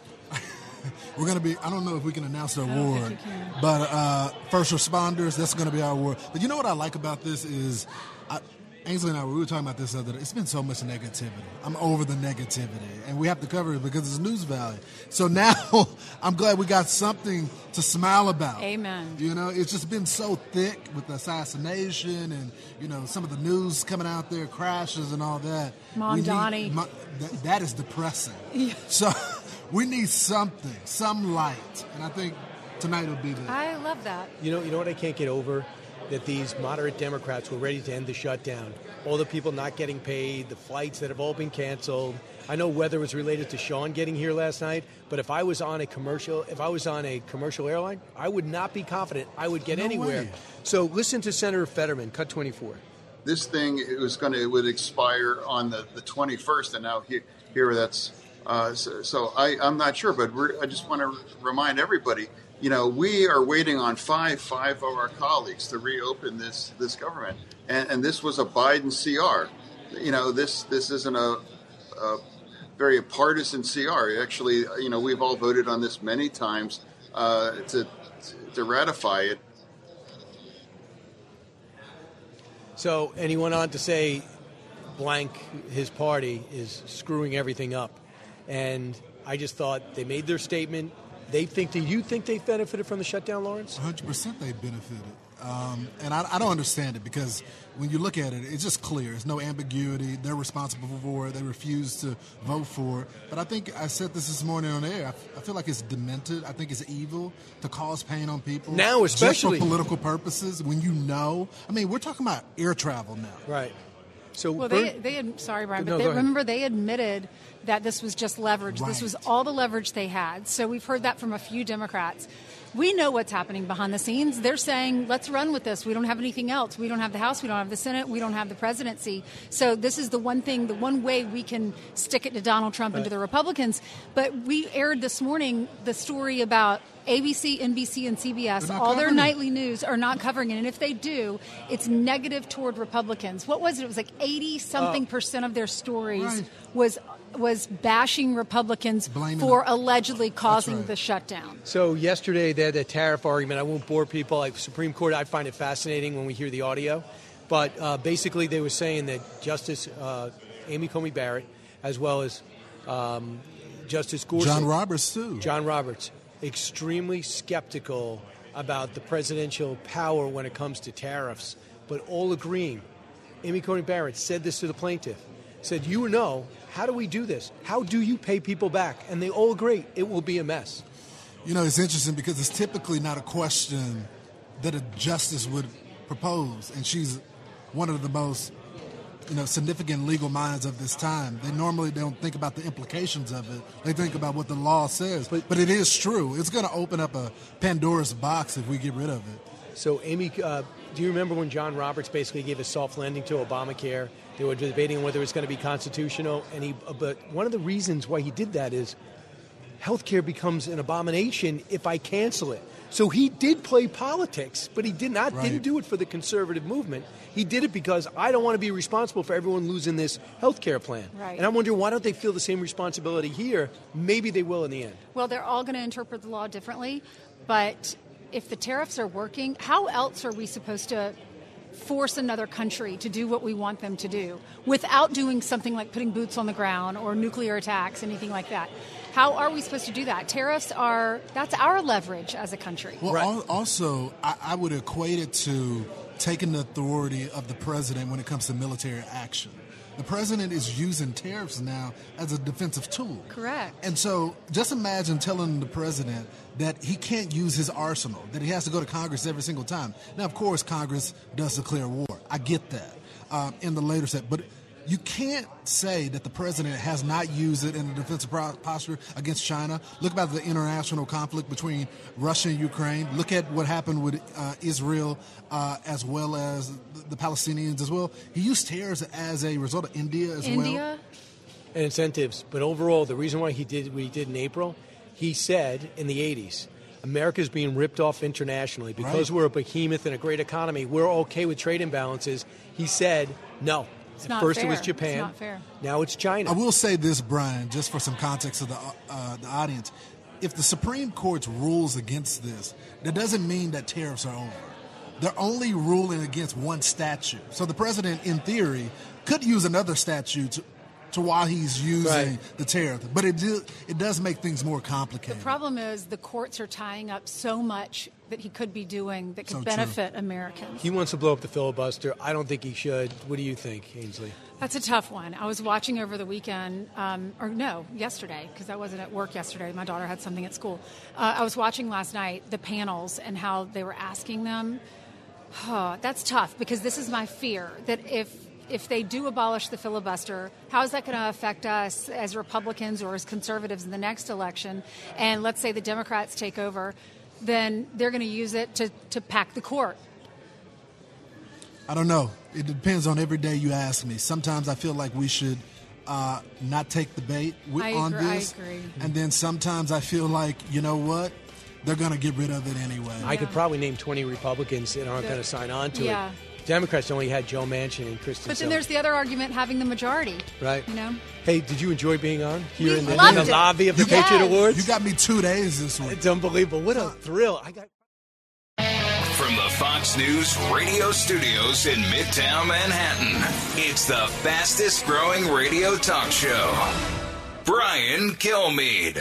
We're going to be, I don't know if we can announce the I don't think award, you can. but uh, first responders, that's going to be our award. But you know what I like about this is I, Ainsley and I, we were talking about this the other day. It's been so much negativity. I'm over the negativity, and we have to cover it because it's news value. So now I'm glad we got something to smile about. Amen. You know, it's just been so thick with the assassination and, you know, some of the news coming out there, crashes and all that. Mamdani. Ma- that, that is depressing. Yeah. So we need something, some light, and I think tonight will be the. I love that. You know, you know what I can't get over? That these moderate Democrats were ready to end the shutdown. All the people not getting paid, the flights that have all been canceled. I know weather was related to Sean getting here last night, but if I was on a commercial, if I was on a commercial airline, I would not be confident I would get No anywhere. way. So listen to Senator Fetterman, cut twenty-four. This thing it was going to it would expire on the, the twenty-first, and now here, here that's uh, so, so I, I'm not sure, but we're, I just want to remind everybody. You know, we are waiting on five, five of our colleagues to reopen this this government, and, and this was a Biden C R. You know, this this isn't a, a very partisan C R. Actually, you know, we've all voted on this many times uh, to to ratify it. So, and he went on to say, blank, his party is screwing everything up, and I just thought they made their statement. They think. Do you think they benefited from the shutdown, Lawrence? one hundred percent they benefited. Um, and I, I don't understand it because when you look at it, it's just clear. There's no ambiguity. They're responsible for it. They refuse to vote for it. But I think I said this this morning on air. I, f- I feel like it's demented. I think it's evil to cause pain on people. Now, especially. Just for political purposes when you know. I mean, we're talking about air travel now. Right. So well, Bert, they, they had, sorry, Brian, but no, they, go ahead. remember they admitted that this was just leverage. Right. This was all the leverage they had. So we've heard that from a few Democrats. We know what's happening behind the scenes. They're saying, let's run with this. We don't have anything else. We don't have the House. We don't have the Senate. We don't have the presidency. So this is the one thing, the one way we can stick it to Donald Trump right. and to the Republicans. But we aired this morning the story about A B C, N B C, and C B S, all their nightly news are not covering it. And if they do, it's negative toward Republicans. What was it? It was like eighty-something Uh, percent of their stories right. was was bashing Republicans Blaming for them. allegedly causing right. the shutdown. So yesterday they had a tariff argument. I won't bore people. Like Supreme Court, I find it fascinating when we hear the audio. But uh, basically they were saying that Justice uh, Amy Coney Barrett, as well as um, Justice Gorsuch. John Roberts, too. John Roberts. Extremely skeptical about the presidential power when it comes to tariffs, but all agreeing. Amy Coney Barrett said this to the plaintiff, said, you know, how do we do this? How do you pay people back? And they all agree it will be a mess. You know, it's interesting because it's typically not a question that a justice would propose, and she's one of the most, you know, significant legal minds of this time. They normally don't think about the implications of it. They think about what the law says. But, but it is true. It's going to open up a Pandora's box if we get rid of it. So, Amy, uh, do you remember when John Roberts basically gave a soft landing to Obamacare? They were debating whether it's going to be constitutional. And he, uh, but one of the reasons why he did that is health care becomes an abomination if I cancel it. So he did play politics, but he did not Right. didn't do it for the conservative movement. He did it because I don't want to be responsible for everyone losing this health care plan. Right. And I'm wondering, why don't they feel the same responsibility here? Maybe they will in the end. Well, they're all going to interpret the law differently, but if the tariffs are working, how else are we supposed to force another country to do what we want them to do without doing something like putting boots on the ground or nuclear attacks, anything like that? How are we supposed to do that? Tariffs are, that's our leverage as a country. Well, al- also, I, I would equate it to taking the authority of the president when it comes to military action. The president is using tariffs now as a defensive tool. Correct. And so just imagine telling the president that he can't use his arsenal, that he has to go to Congress every single time. Now, of course, Congress does declare war. I get that um, in the later set. But you can't say that the president has not used it in a defensive posture against China. Look about the international conflict between Russia and Ukraine. Look at what happened with uh, Israel uh, as well as the Palestinians as well. He used tariffs as a result of India as India? well. And incentives. But overall, the reason why he did what he did in April, he said in the eighties, America's being ripped off internationally. Because Right. we're a behemoth and a great economy, we're okay with trade imbalances. He said, no. It's At not first fair. it was It's Japan. not fair. Now it's China. I will say this, Brian, just for some context of the uh, the audience. If the Supreme Court rules against this, that doesn't mean that tariffs are over. they're only ruling against one statute. So the president, in theory, could use another statute to, to while he's using right. the tariff. But it do, it does make things more complicated. The problem is the courts are tying up so much that he could be doing that could So benefit Americans. He wants to blow up the filibuster. I don't think he should. What do you think, Ainsley? That's a tough one. I was watching over the weekend, um, or no, yesterday, because I wasn't at work yesterday. My daughter had something at school. Uh, I was watching last night the panels and how they were asking them. Oh, that's tough, because this is my fear, that if if they do abolish the filibuster, how is that going to affect us as Republicans or as conservatives in the next election? And let's say the Democrats take over, then they're going to use it to, to pack the court. I don't know. It depends on every day you ask me. Sometimes I feel like we should uh, not take the bait with, I on agree, this. I agree. And then sometimes I feel like, you know what? They're going to get rid of it anyway. I could probably name twenty Republicans that aren't going to sign on to Yeah. it. Democrats only had Joe Manchin and Kristen But then Sinema. there's the other argument, having the majority. Right. You know? Hey, did you enjoy being on here We in the, loved in the it. lobby of the You got- Patriot Awards? You got me two days this week. It's unbelievable. What a thrill. I got. From the Fox News radio studios in Midtown Manhattan, it's the fastest growing radio talk show. Brian Kilmeade.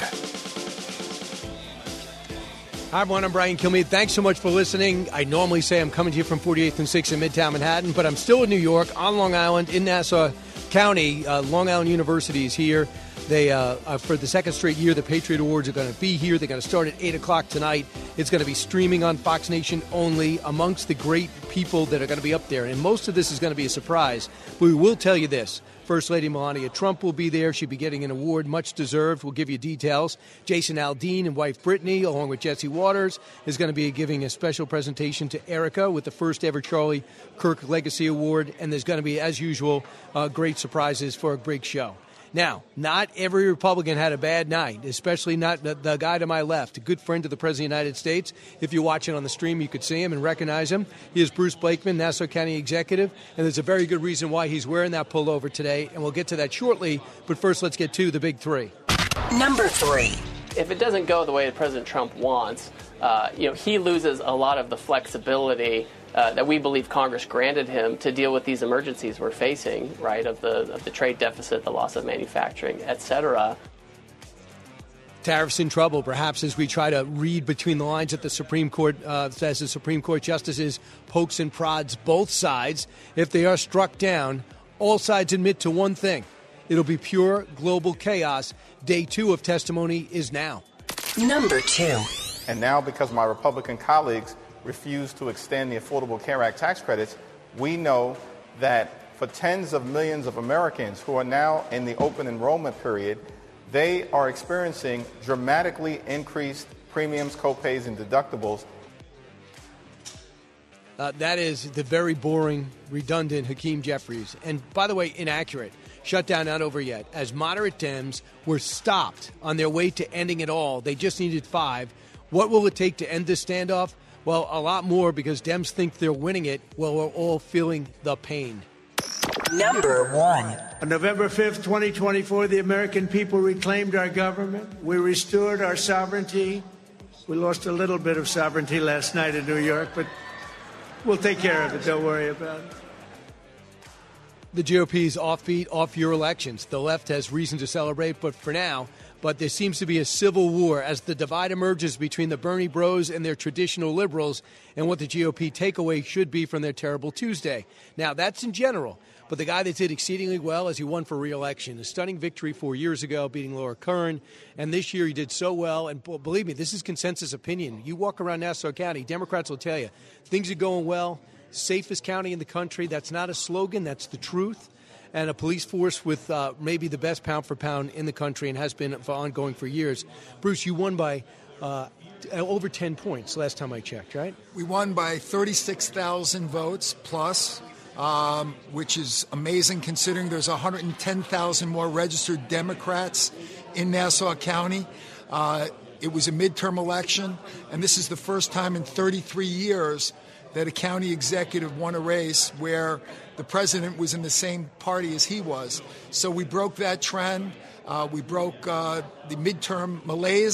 Hi, everyone. I'm Brian Kilmeade. Thanks so much for listening. I normally say I'm coming to you from forty-eighth and sixth in Midtown Manhattan, but I'm still in New York, on Long Island, in Nassau County. Uh, Long Island University is here. They, uh, uh, for the second straight year, the Patriot Awards are going to be here. They're going to start at eight o'clock tonight. It's going to be streaming on Fox Nation only, amongst the great people that are going to be up there. And most of this is going to be a surprise. But we will tell you this. First Lady Melania Trump will be there. She'll be getting an award, much deserved. We'll give you details. Jason Aldean and wife Brittany, along with Jesse Waters, is going to be giving a special presentation to Erica with the first ever Charlie Kirk Legacy Award. And there's going to be, as usual, uh, great surprises for a great show. Now, not every Republican had a bad night, especially not the, the guy to my left, a good friend of the President of the United States. If you watch it on the stream, you could see him and recognize him. He is Bruce Blakeman, Nassau County Executive, and there's a very good reason why he's wearing that pullover today, and we'll get to that shortly. But first, let's get to the big three. Number three. If it doesn't go the way that President Trump wants, uh, you know, he loses a lot of the flexibility Uh, that we believe Congress granted him to deal with these emergencies we're facing, right, of the of the trade deficit, the loss of manufacturing, et cetera. Tariffs in trouble, perhaps, as we try to read between the lines at the Supreme Court, uh, as the Supreme Court justices pokes and prods both sides. If they are struck down, all sides admit to one thing. It'll be pure global chaos. Day two of testimony is now. Number two. And now, because my Republican colleagues refused to extend the Affordable Care Act tax credits, we know that for tens of millions of Americans who are now in the open enrollment period, they are experiencing dramatically increased premiums, copays, and deductibles. Uh, that is the very boring, redundant Hakeem Jeffries. And by the way, inaccurate. Shutdown not over yet. As moderate Dems were stopped on their way to ending it all, they just needed five. What will it take to end this standoff? Well, a lot more, because Dems think they're winning it while we're all feeling the pain. Number one. On November fifth, twenty twenty-four, the American people reclaimed our government. We restored our sovereignty. We lost a little bit of sovereignty last night in New York, but we'll take care of it. Don't worry about it. The G O P's offbeat, off-year elections. The left has reason to celebrate, but for now, but there seems to be a civil war as the divide emerges between the Bernie bros and their traditional liberals and what the G O P takeaway should be from their terrible Tuesday. Now, that's in general, but the guy that did exceedingly well as he won for re-election, a stunning victory four years ago, beating Laura Curran, and this year he did so well, and believe me, this is consensus opinion. You walk around Nassau County, Democrats will tell you, things are going well, safest county in the country. That's not a slogan, that's the truth. And a police force with uh, maybe the best pound for pound in the country and has been for ongoing for years. Bruce, you won by uh, over ten points last time I checked, right? We won by thirty-six thousand votes plus, um, which is amazing considering there's one hundred ten thousand more registered Democrats in Nassau County. Uh, it was a midterm election, and this is the first time in thirty-three years that a county executive won a race where the president was in the same party as he was. So we broke that trend. Uh, we broke uh, the midterm malaise,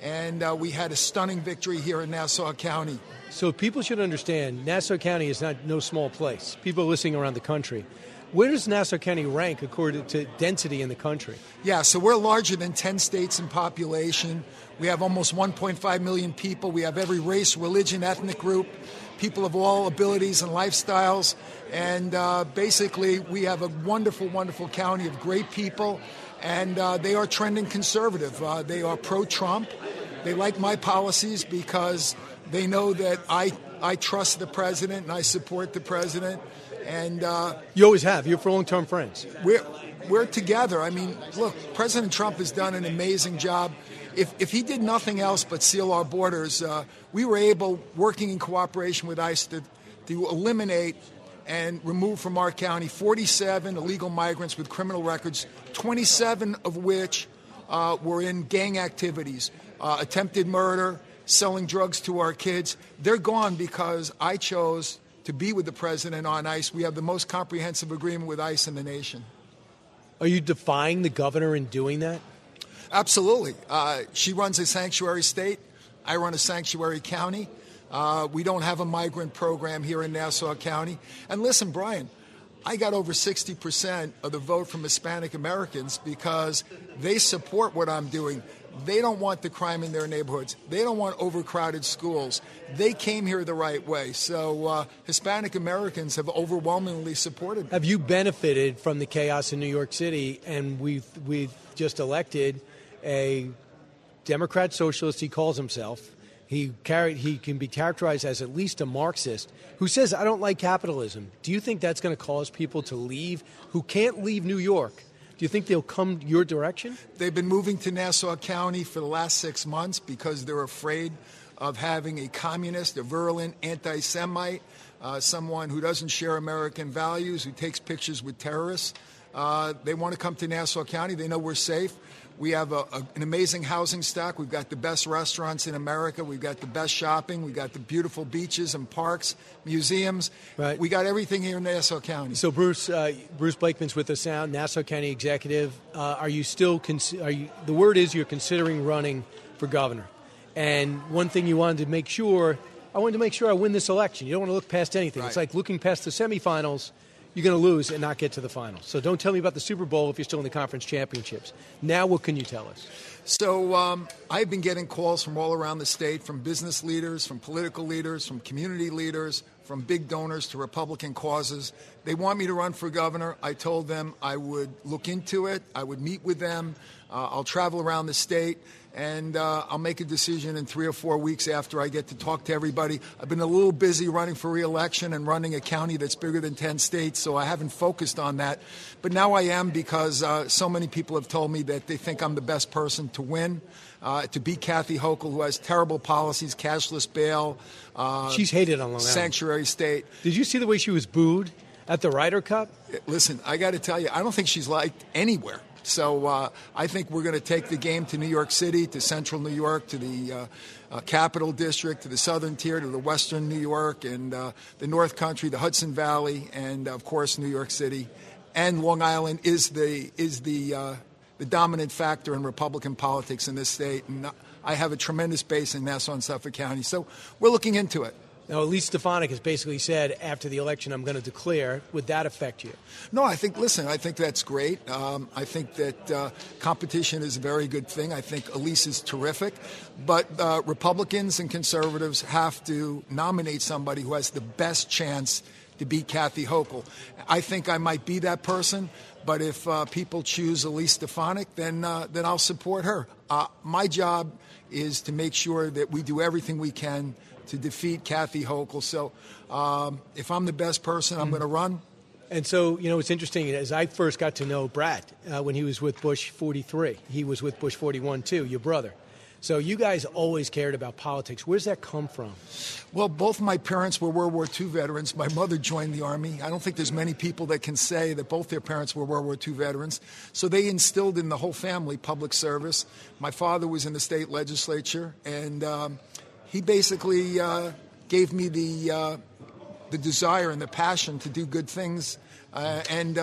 and uh, we had a stunning victory here in Nassau County. So people should understand, Nassau County is not no small place. People listening around the country. Where does Nassau County rank according to density in the country? Yeah, so we're larger than ten states in population. We have almost one point five million people. We have every race, religion, ethnic group, people of all abilities and lifestyles. And uh, basically, we have a wonderful, wonderful county of great people. And uh, they are trending conservative. Uh, they are pro-Trump. They like my policies because they know that I, I trust the president and I support the president. And uh, you always have. You're for long-term friends. We're we're together. I mean, look, President Trump has done an amazing job. If if he did nothing else but seal our borders, uh, we were able, working in cooperation with ICE, to, to eliminate and remove from our county forty-seven illegal migrants with criminal records, twenty-seven of which uh, were in gang activities, uh, attempted murder, selling drugs to our kids. They're gone because I chose to be with the president on ICE. We have the most comprehensive agreement with ICE in the nation. Are you defying the governor in doing that? Absolutely. Uh, she runs a sanctuary state. I run a sanctuary county. Uh, we don't have a migrant program here in Nassau County. And listen, Brian, I got over sixty percent of the vote from Hispanic Americans because they support what I'm doing. They don't want the crime in their neighborhoods. They don't want overcrowded schools. They came here the right way. So uh, Hispanic Americans have overwhelmingly supported. Have you benefited from the chaos in New York City? And we've, we've just elected a Democrat socialist, he calls himself. He carried, he can be characterized as at least a Marxist who says, I don't like capitalism. Do you think that's going to cause people to leave who can't leave New York? Do you think they'll come your direction? They've been moving to Nassau County for the last six months because they're afraid of having a communist, a virulent anti-Semite, uh, someone who doesn't share American values, who takes pictures with terrorists. Uh, they want to come to Nassau County. They know we're safe. We have a, a, an amazing housing stock. We've got the best restaurants in America. We've got the best shopping. We've got the beautiful beaches and parks, museums. Right. We got everything here in Nassau County. So Bruce, uh, Bruce Blakeman's with us now, Nassau County executive. Uh, are you still? Cons- are you? The word is you're considering running for governor. And one thing you wanted to make sure, I wanted to make sure I win this election. You don't want to look past anything. Right. It's like looking past the semifinals. You're going to lose and not get to the finals. So don't tell me about the Super Bowl if you're still in the conference championships. Now what can you tell us? So um, I've been getting calls from all around the state, from business leaders, from political leaders, from community leaders, from big donors to Republican causes. They want me to run for governor. I told them I would look into it. I would meet with them. Uh, I'll travel around the state. And uh, I'll make a decision in three or four weeks after I get to talk to everybody. I've been a little busy running for re-election and running a county that's bigger than ten states, so I haven't focused on that. But now I am because uh, so many people have told me that they think I'm the best person to win, uh, to beat Kathy Hochul, who has terrible policies, cashless bail. Uh, She's hated on Long Island. Sanctuary state. Did you see the way she was booed at the Ryder Cup? Listen, I got to tell you, I don't think she's liked anywhere. So uh, I think we're going to take the game to New York City, to central New York, to the uh, uh, Capital District, to the southern tier, to the western New York, and uh, the North Country, the Hudson Valley, and, of course, New York City. And Long Island is the is the uh, the dominant factor in Republican politics in this state. And I have a tremendous base in Nassau and Suffolk County. So we're looking into it. Now, Elise Stefanik has basically said after the election, I'm going to declare. Would that affect you? No, I think, listen, I think that's great. Um, I think that uh, competition is a very good thing. I think Elise is terrific. But uh, Republicans and conservatives have to nominate somebody who has the best chance to beat Kathy Hochul. I think I might be that person. But if uh, people choose Elise Stefanik, then uh, then I'll support her. Uh, my job is to make sure that we do everything we can to defeat Kathy Hochul. So um, if I'm the best person, I'm mm-hmm. going to run. And so, you know, it's interesting. As I first got to know Brad uh, when he was with Bush forty-three, he was with Bush forty-one, too, your brother. So you guys always cared about politics. Where does that come from? Well, both my parents were World War Two veterans. My mother joined the Army. I don't think there's many people that can say that both their parents were World War Two veterans. So they instilled in the whole family public service. My father was in the state legislature, and um, he basically uh, gave me the uh, the desire and the passion to do good things. Uh, and uh,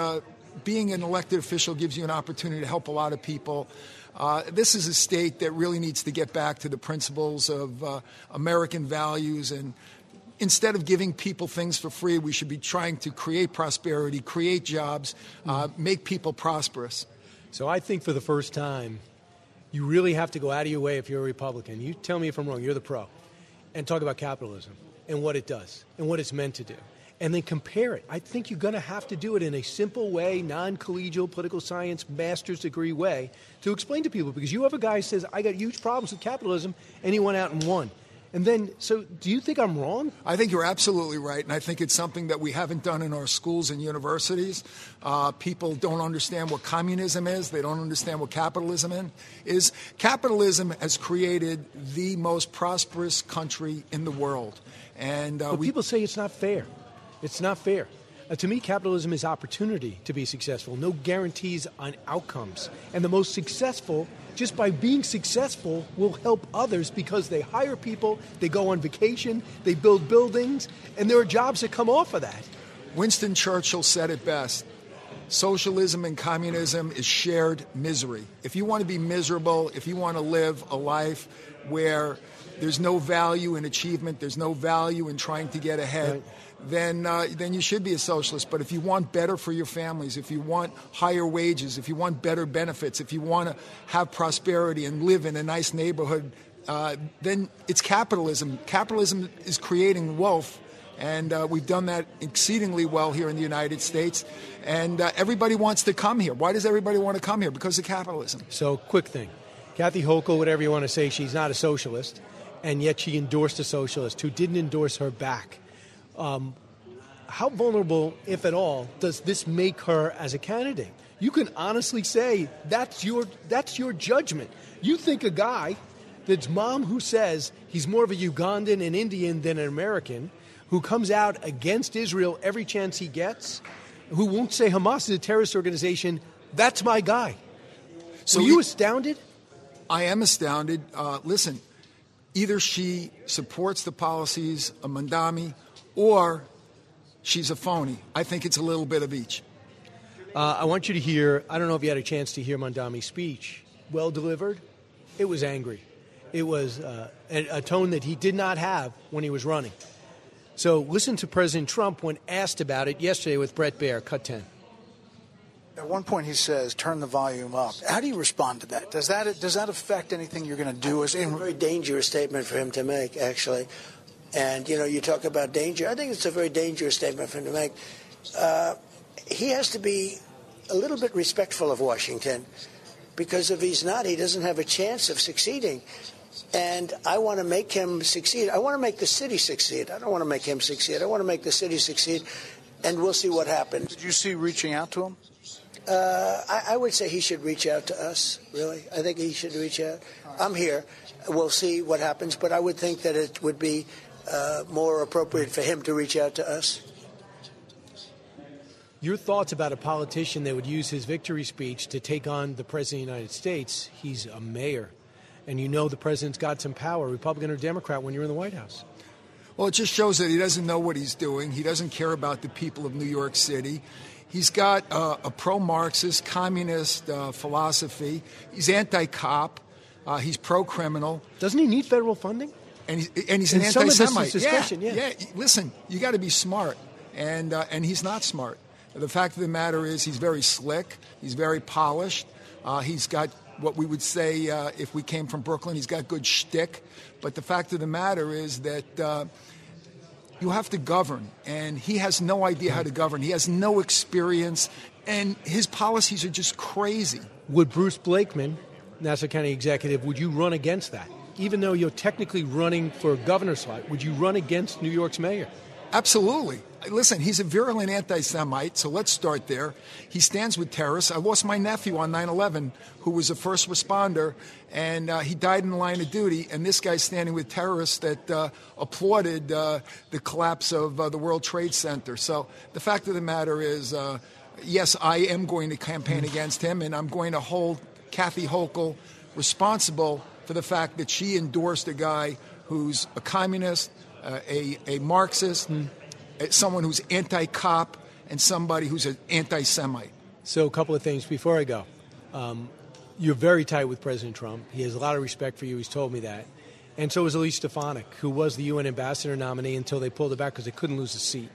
being an elected official gives you an opportunity to help a lot of people. Uh, this is a state that really needs to get back to the principles of uh, American values, and instead of giving people things for free, we should be trying to create prosperity, create jobs, uh, make people prosperous. So I think for the first time, you really have to go out of your way if you're a Republican. You tell me if I'm wrong, you're the pro, and talk about capitalism and what it does and what it's meant to do. And then compare it. I think you're going to have to do it in a simple way, non-collegial, political science, master's degree way to explain to people. Because you have a guy who says, I got huge problems with capitalism, and he went out and won. And then, so do you think I'm wrong? I think you're absolutely right, and I think it's something that we haven't done in our schools and universities. Uh, people don't understand what communism is. They don't understand what capitalism is. Capitalism has created the most prosperous country in the world. And uh, but we, people say it's not fair. It's not fair. Uh, to me, capitalism is opportunity to be successful, no guarantees on outcomes. And the most successful, just by being successful, will help others because they hire people, they go on vacation, they build buildings, and there are jobs that come off of that. Winston Churchill said it best. Socialism and communism is shared misery. If you want to be miserable, if you want to live a life where there's no value in achievement, there's no value in trying to get ahead, right. then uh, then you should be a socialist. But if you want better for your families, if you want higher wages, if you want better benefits, if you want to have prosperity and live in a nice neighborhood, uh, then it's capitalism. Capitalism is creating wealth, and uh, we've done that exceedingly well here in the United States. And uh, everybody wants to come here. Why does everybody want to come here? Because of capitalism. So, quick thing. Kathy Hochul, whatever you want to say, she's not a socialist, and yet she endorsed a socialist who didn't endorse her back. Um, how vulnerable, if at all, does this make her as a candidate? You can honestly say that's your that's your judgment. You think a guy that's mom who says he's more of a Ugandan and Indian than an American, who comes out against Israel every chance he gets, who won't say Hamas is a terrorist organization, that's my guy. So Were you astounded? I am astounded. Uh, listen, either she supports the policies of Mondami or she's a phony. I think it's a little bit of each. Uh, I want you to hear, I don't know if you had a chance to hear Mondami's speech. Well delivered. It was angry. It was uh, a, a tone that he did not have when he was running. So listen to President Trump when asked about it yesterday with Brett Baer, cut ten. At one point he says, turn the volume up. How do you respond to that? Does that does that affect anything you're going to do? It's a very dangerous statement for him to make, actually. And, you know, you talk about danger. I think it's a very dangerous statement for him to make. Uh, he has to be a little bit respectful of Washington, because if he's not, he doesn't have a chance of succeeding. And I want to make him succeed. I want to make the city succeed. I don't want to make him succeed. I want to make the city succeed, and we'll see what happens. Did you see reaching out to him? Uh, I, I would say he should reach out to us, really. I think he should reach out. Right. I'm here. We'll see what happens, but I would think that it would be uh, more appropriate for him to reach out to us. Your thoughts about a politician that would use his victory speech to take on the President of the United States? He's a mayor. And you know the president's got some power, Republican or Democrat, when you're in the White House. Well, it just shows that he doesn't know what he's doing. He doesn't care about the people of New York City. He's got uh, a pro-Marxist, communist uh, philosophy. He's anti-cop. Uh, he's pro-criminal. Doesn't he need federal funding? And he's, and he's an and anti-Semite. Yeah, yeah, yeah. Listen, you got to be smart, and uh, and he's not smart. The fact of the matter is he's very slick. He's very polished. Uh, he's got what we would say uh, if we came from Brooklyn. He's got good shtick. But the fact of the matter is that uh, you have to govern, and he has no idea how to govern. He has no experience, and his policies are just crazy. Would Bruce Blakeman, Nassau County executive, would you run against that? Even though you're technically running for a governor's slot, would you run against New York's mayor? Absolutely. Listen, he's a virulent anti-Semite, so let's start there. He stands with terrorists. I lost my nephew on nine eleven, who was a first responder, and uh, he died in the line of duty, and this guy's standing with terrorists that uh, applauded uh, the collapse of uh, the World Trade Center. So the fact of the matter is, uh, yes, I am going to campaign against him, and I'm going to hold Kathy Hochul responsible for the fact that she endorsed a guy who's a communist, uh, a, a Marxist, mm. someone who's anti-cop, and somebody who's an anti-Semite. So a couple of things before I go. Um, you're very tight with President Trump. He has a lot of respect for you. He's told me that. And so is Elise Stefanik, who was the U N ambassador nominee until they pulled it back because they couldn't lose a seat.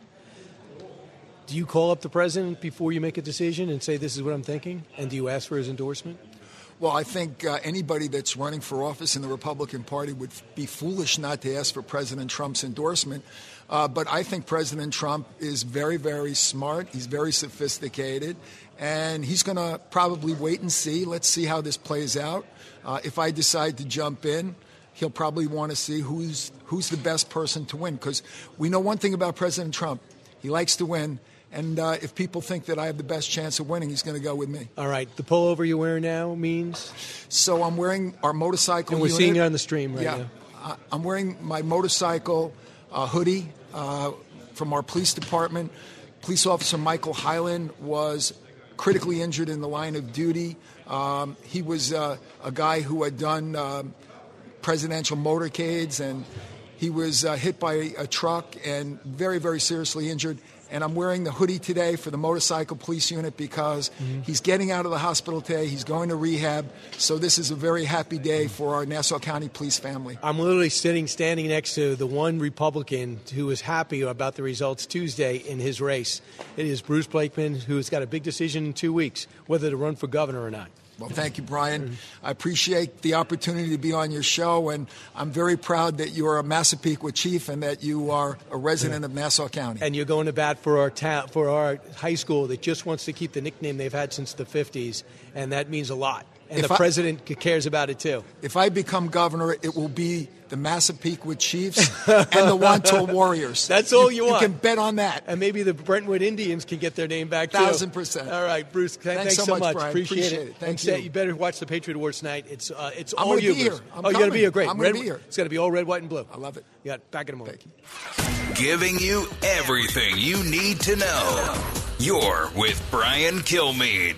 Do you call up the president before you make a decision and say, this is what I'm thinking? And do you ask for his endorsement? Well, I think uh, anybody that's running for office in the Republican Party would be foolish not to ask for President Trump's endorsement. Uh, but I think President Trump is very, very smart. He's very sophisticated. And he's going to probably wait and see. Let's see how this plays out. Uh, if I decide to jump in, he'll probably want to see who's who's the best person to win. Because we know one thing about President Trump. He likes to win. And uh, if people think that I have the best chance of winning, he's going to go with me. All right. The pullover you're wearing now means? So I'm wearing our motorcycle And we're unit. seeing it on the stream right yeah. now. Uh, I'm wearing my motorcycle uh, hoodie uh, from our police department. Police officer Michael Hyland was critically injured in the line of duty. Um, he was uh, a guy who had done um, presidential motorcades, and he was uh, hit by a truck and very, very seriously injured. And I'm wearing the hoodie today for the motorcycle police unit because mm-hmm. he's getting out of the hospital today. He's going to rehab. So this is a very happy day for our Nassau County Police family. I'm literally sitting, standing next to the one Republican who is happy about the results Tuesday in his race. It is Bruce Blakeman, who's got a big decision in two weeks, whether to run for governor or not. Well, thank you, Brian. I appreciate the opportunity to be on your show, and I'm very proud that you're a Massapequa chief and that you are a resident yeah. of Nassau County. And you're going to bat for our ta- for our high school that just wants to keep the nickname they've had since the fifties, and that means a lot. And if the I, president cares about it, too. If I become governor, it will be the Massapequa Chiefs and the Wantagh Warriors. That's all you, you want. You can bet on that. And maybe the Brentwood Indians can get their name back, too. Thousand percent. All right, Bruce, thanks, thanks so, so much. much Brian. Appreciate, Appreciate it. it. Thank and you. You better watch the Patriot Awards tonight. It's uh, it's I'm all you, be Bruce. here. I'm oh, you're going to be here. Great. I'm going to be here. It's going to be all red, white, and blue. I love it. Yeah, back in a moment. Thank you. Giving you everything you need to know. You're with Brian Kilmeade.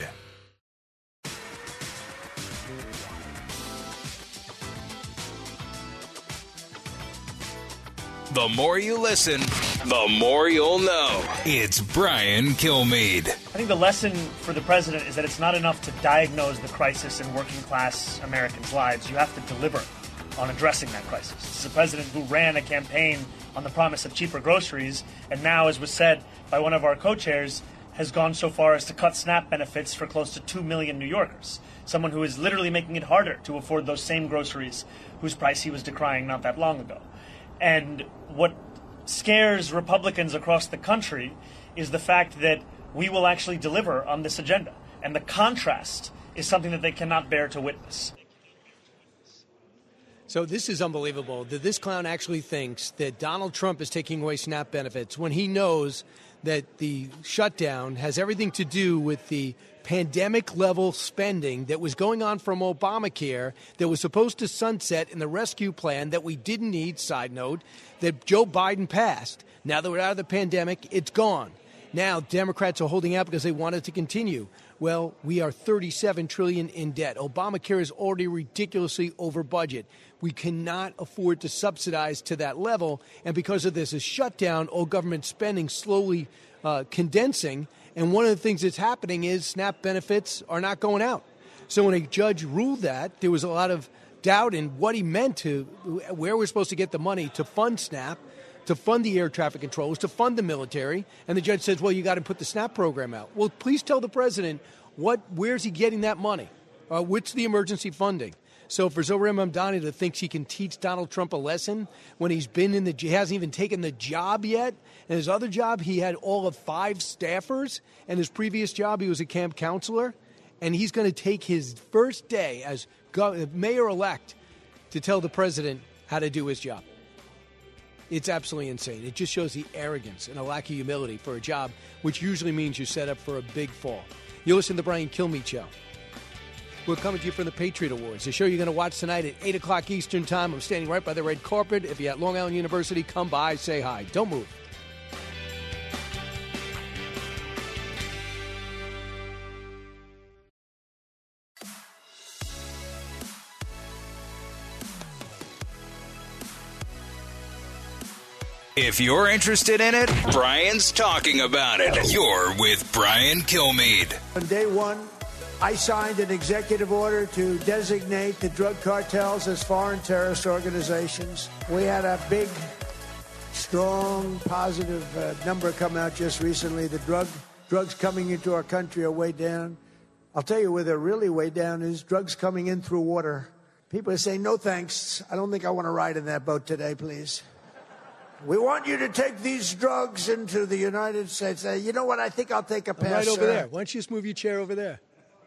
The more you listen, the more you'll know. It's Brian Kilmeade. I think the lesson for the president is that it's not enough to diagnose the crisis in working class Americans' lives. You have to deliver on addressing that crisis. This is a president who ran a campaign on the promise of cheaper groceries, and now, as was said by one of our co-chairs, has gone so far as to cut SNAP benefits for close to two million New Yorkers. Someone who is literally making it harder to afford those same groceries whose price he was decrying not that long ago. And what scares Republicans across the country is the fact that we will actually deliver on this agenda. And the contrast is something that they cannot bear to witness. So this is unbelievable that this clown actually thinks that Donald Trump is taking away SNAP benefits when he knows that the shutdown has everything to do with the pandemic-level spending that was going on from Obamacare that was supposed to sunset in the rescue plan that we didn't need, side note, that Joe Biden passed. Now that we're out of the pandemic, it's gone. Now Democrats are holding out because they want it to continue. Well, we are thirty-seven trillion dollars in debt. Obamacare is already ridiculously over budget. We cannot afford to subsidize to that level. And because of this, a shutdown, all government spending slowly uh, condensing. And one of the things that's happening is SNAP benefits are not going out. So when a judge ruled that, there was a lot of doubt in what he meant to, where we're supposed to get the money to fund SNAP, to fund the air traffic controllers, to fund the military. And the judge says, well, you got to put the SNAP program out. Well, please tell the president, what, where's he getting that money? Uh, what's the emergency funding? So for Zohran Mamdani to think he can teach Donald Trump a lesson when he's been in the, he hasn't even taken the job yet. And his other job, he had all of five staffers. And his previous job, he was a camp counselor. And he's going to take his first day as go- mayor-elect to tell the president how to do his job. It's absolutely insane. It just shows the arrogance and a lack of humility for a job, which usually means you're set up for a big fall. You listen to the Brian Kilmeade Show. We're coming to you from the Patriot Awards, the show you're going to watch tonight at eight o'clock Eastern Time. I'm standing right by the red carpet. If you're at Long Island University, come by, say hi. Don't move. If you're interested in it, Brian's talking about it. You're with Brian Kilmeade. On day one, I signed an executive order to designate the drug cartels as foreign terrorist organizations. We had a big, strong, positive uh, number come out just recently. The drug drugs coming into our country are way down. I'll tell you where they're really way down is drugs coming in through water. People are saying, no thanks. I don't think I want to ride in that boat today, please. We want you to take these drugs into the United States. Uh, you know what? I think I'll take a pass. Right over sir. there. Why don't you just move your chair over there?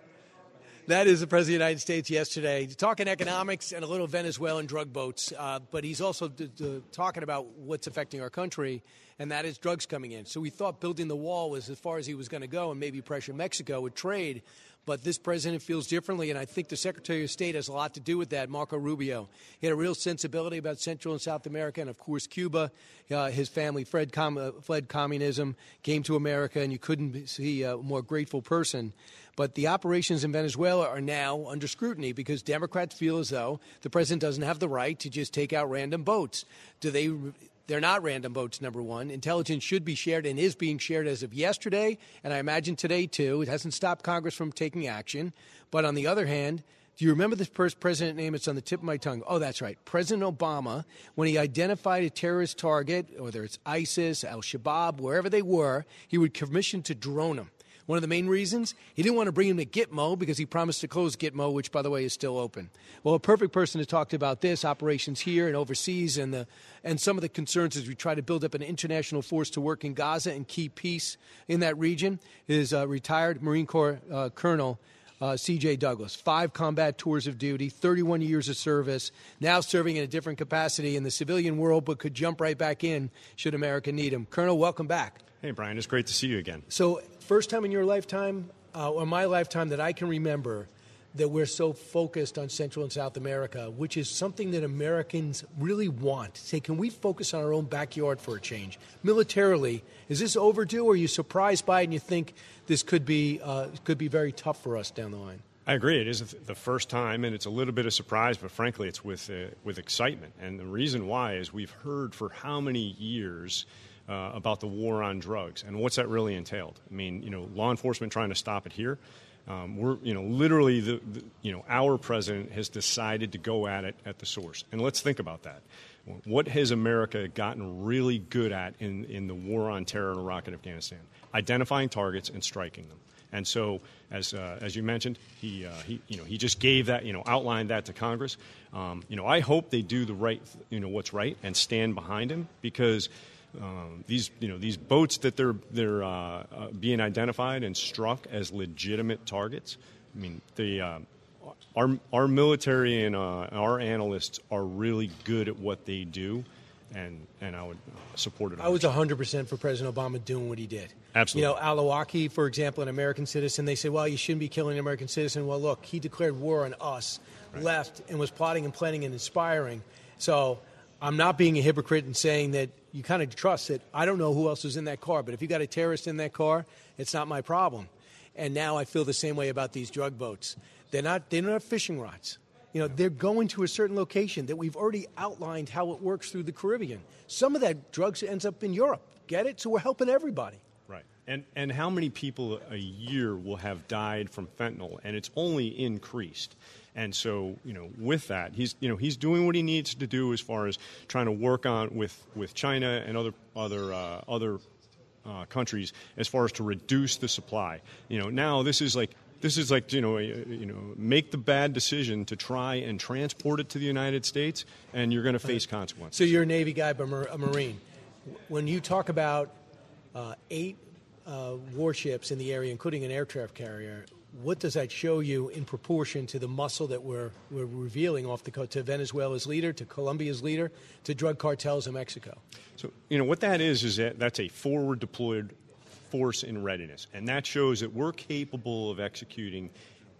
That is the President of the United States yesterday, talking economics and a little Venezuelan drug boats. Uh, but he's also d- d- talking about what's affecting our country, and that is drugs coming in. So we thought building the wall was as far as he was going to go and maybe pressure Mexico with trade. But this president feels differently, and I think the Secretary of State has a lot to do with that, Marco Rubio. He had a real sensibility about Central and South America and, of course, Cuba. Uh, his family fled, com- uh, fled communism, came to America, and you couldn't see a more grateful person. But the operations in Venezuela are now under scrutiny because Democrats feel as though the president doesn't have the right to just take out random boats. Do they... They're not random boats, number one. Intelligence should be shared and is being shared as of yesterday, and I imagine today, too. It hasn't stopped Congress from taking action. But on the other hand, do you remember this first president name? It's on the tip of my tongue. Oh, that's right. President Obama, when he identified a terrorist target, whether it's ISIS, al-Shabaab, wherever they were, he would commission to drone them. One of the main reasons, he didn't want to bring him to Gitmo because he promised to close Gitmo, which, by the way, is still open. Well, a perfect person to talk to about this, operations here and overseas, and the and some of the concerns as we try to build up an international force to work in Gaza and keep peace in that region, is uh, retired Marine Corps uh, Colonel uh, C J Douglas. Five combat tours of duty, thirty-one years of service, now serving in a different capacity in the civilian world, but could jump right back in should America need him. Colonel, welcome back. Hey, Brian, it's great to see you again. So, first time in your lifetime, uh, or my lifetime, that I can remember that we're so focused on Central and South America, which is something that Americans really want. Say, can we focus on our own backyard for a change? Militarily, is this overdue, or are you surprised by it and you think this could be uh, could be very tough for us down the line? I agree. It is the first time, and it's a little bit of surprise, but frankly, it's with uh, with excitement. And the reason why is we've heard for how many years Uh, about the war on drugs and what's that really entailed. I mean, you know, law enforcement trying to stop it here. Um, we're, you know, literally, the, the, you know, our president has decided to go at it at the source. And let's think about that. What has America gotten really good at in, in the war on terror in Iraq and Afghanistan? Identifying targets and striking them. And so, as uh, as you mentioned, he uh, he you know he just gave that, you know, outlined that to Congress. Um, you know, I hope they do the right, you know, what's right and stand behind him, because Um, these, you know, these boats that they're they're uh, uh, being identified and struck as legitimate targets. I mean, the uh, our our military and uh, our analysts are really good at what they do, and and I would support it. I was one hundred percent for President Obama doing what he did. Absolutely. You know, Al-Awlaki, for example, an American citizen, they say, well, you shouldn't be killing an American citizen. Well, look, he declared war on us, right, left, and was plotting and planning and inspiring. So I'm not being a hypocrite in saying that you kind of trust that I don't know who else was in that car, but if you got a terrorist in that car, it's not my problem. And now I feel the same way about these drug boats. They're not, they don't have fishing rods. You know, they're going to a certain location that we've already outlined how it works through the Caribbean. Some of that drugs ends up in Europe. Get it? So we're helping everybody. Right. And and how many people a year will have died from fentanyl? And it's only increased. And so, you know, with that, he's, you know, he's doing what he needs to do as far as trying to work on with, with China and other other uh, other uh, countries as far as to reduce the supply. You know, now this is like this is like you know a, you know make the bad decision to try and transport it to the United States, and you're going to face consequences. So you're a Navy guy, but a Marine. When you talk about uh, eight uh, warships in the area, including an aircraft carrier, what does that show you in proportion to the muscle that we're we're revealing off the coast to Venezuela's leader, to Colombia's leader, to drug cartels in Mexico? So, you know, what that is, is that that's a forward deployed force in readiness. And that shows that we're capable of executing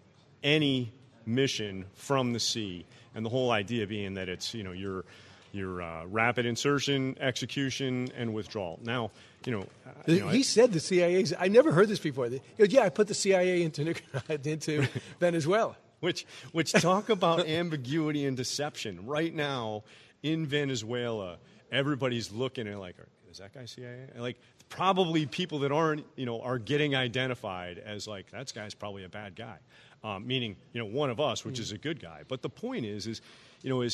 any mission from the sea. And the whole idea being that it's, you know, your your uh, rapid insertion, execution, and withdrawal. Now, you know, uh, you know he I, said the C I A's. I never heard this before. He goes, yeah, I put the C I A into into Venezuela. Which which talk about ambiguity and deception. Right now in Venezuela, everybody's looking at like, is that guy C I A? And like, probably people that aren't, you know, are getting identified as like, that guy's probably a bad guy, um, meaning, you know, one of us, which mm. is a good guy. But the point is, is, you know, is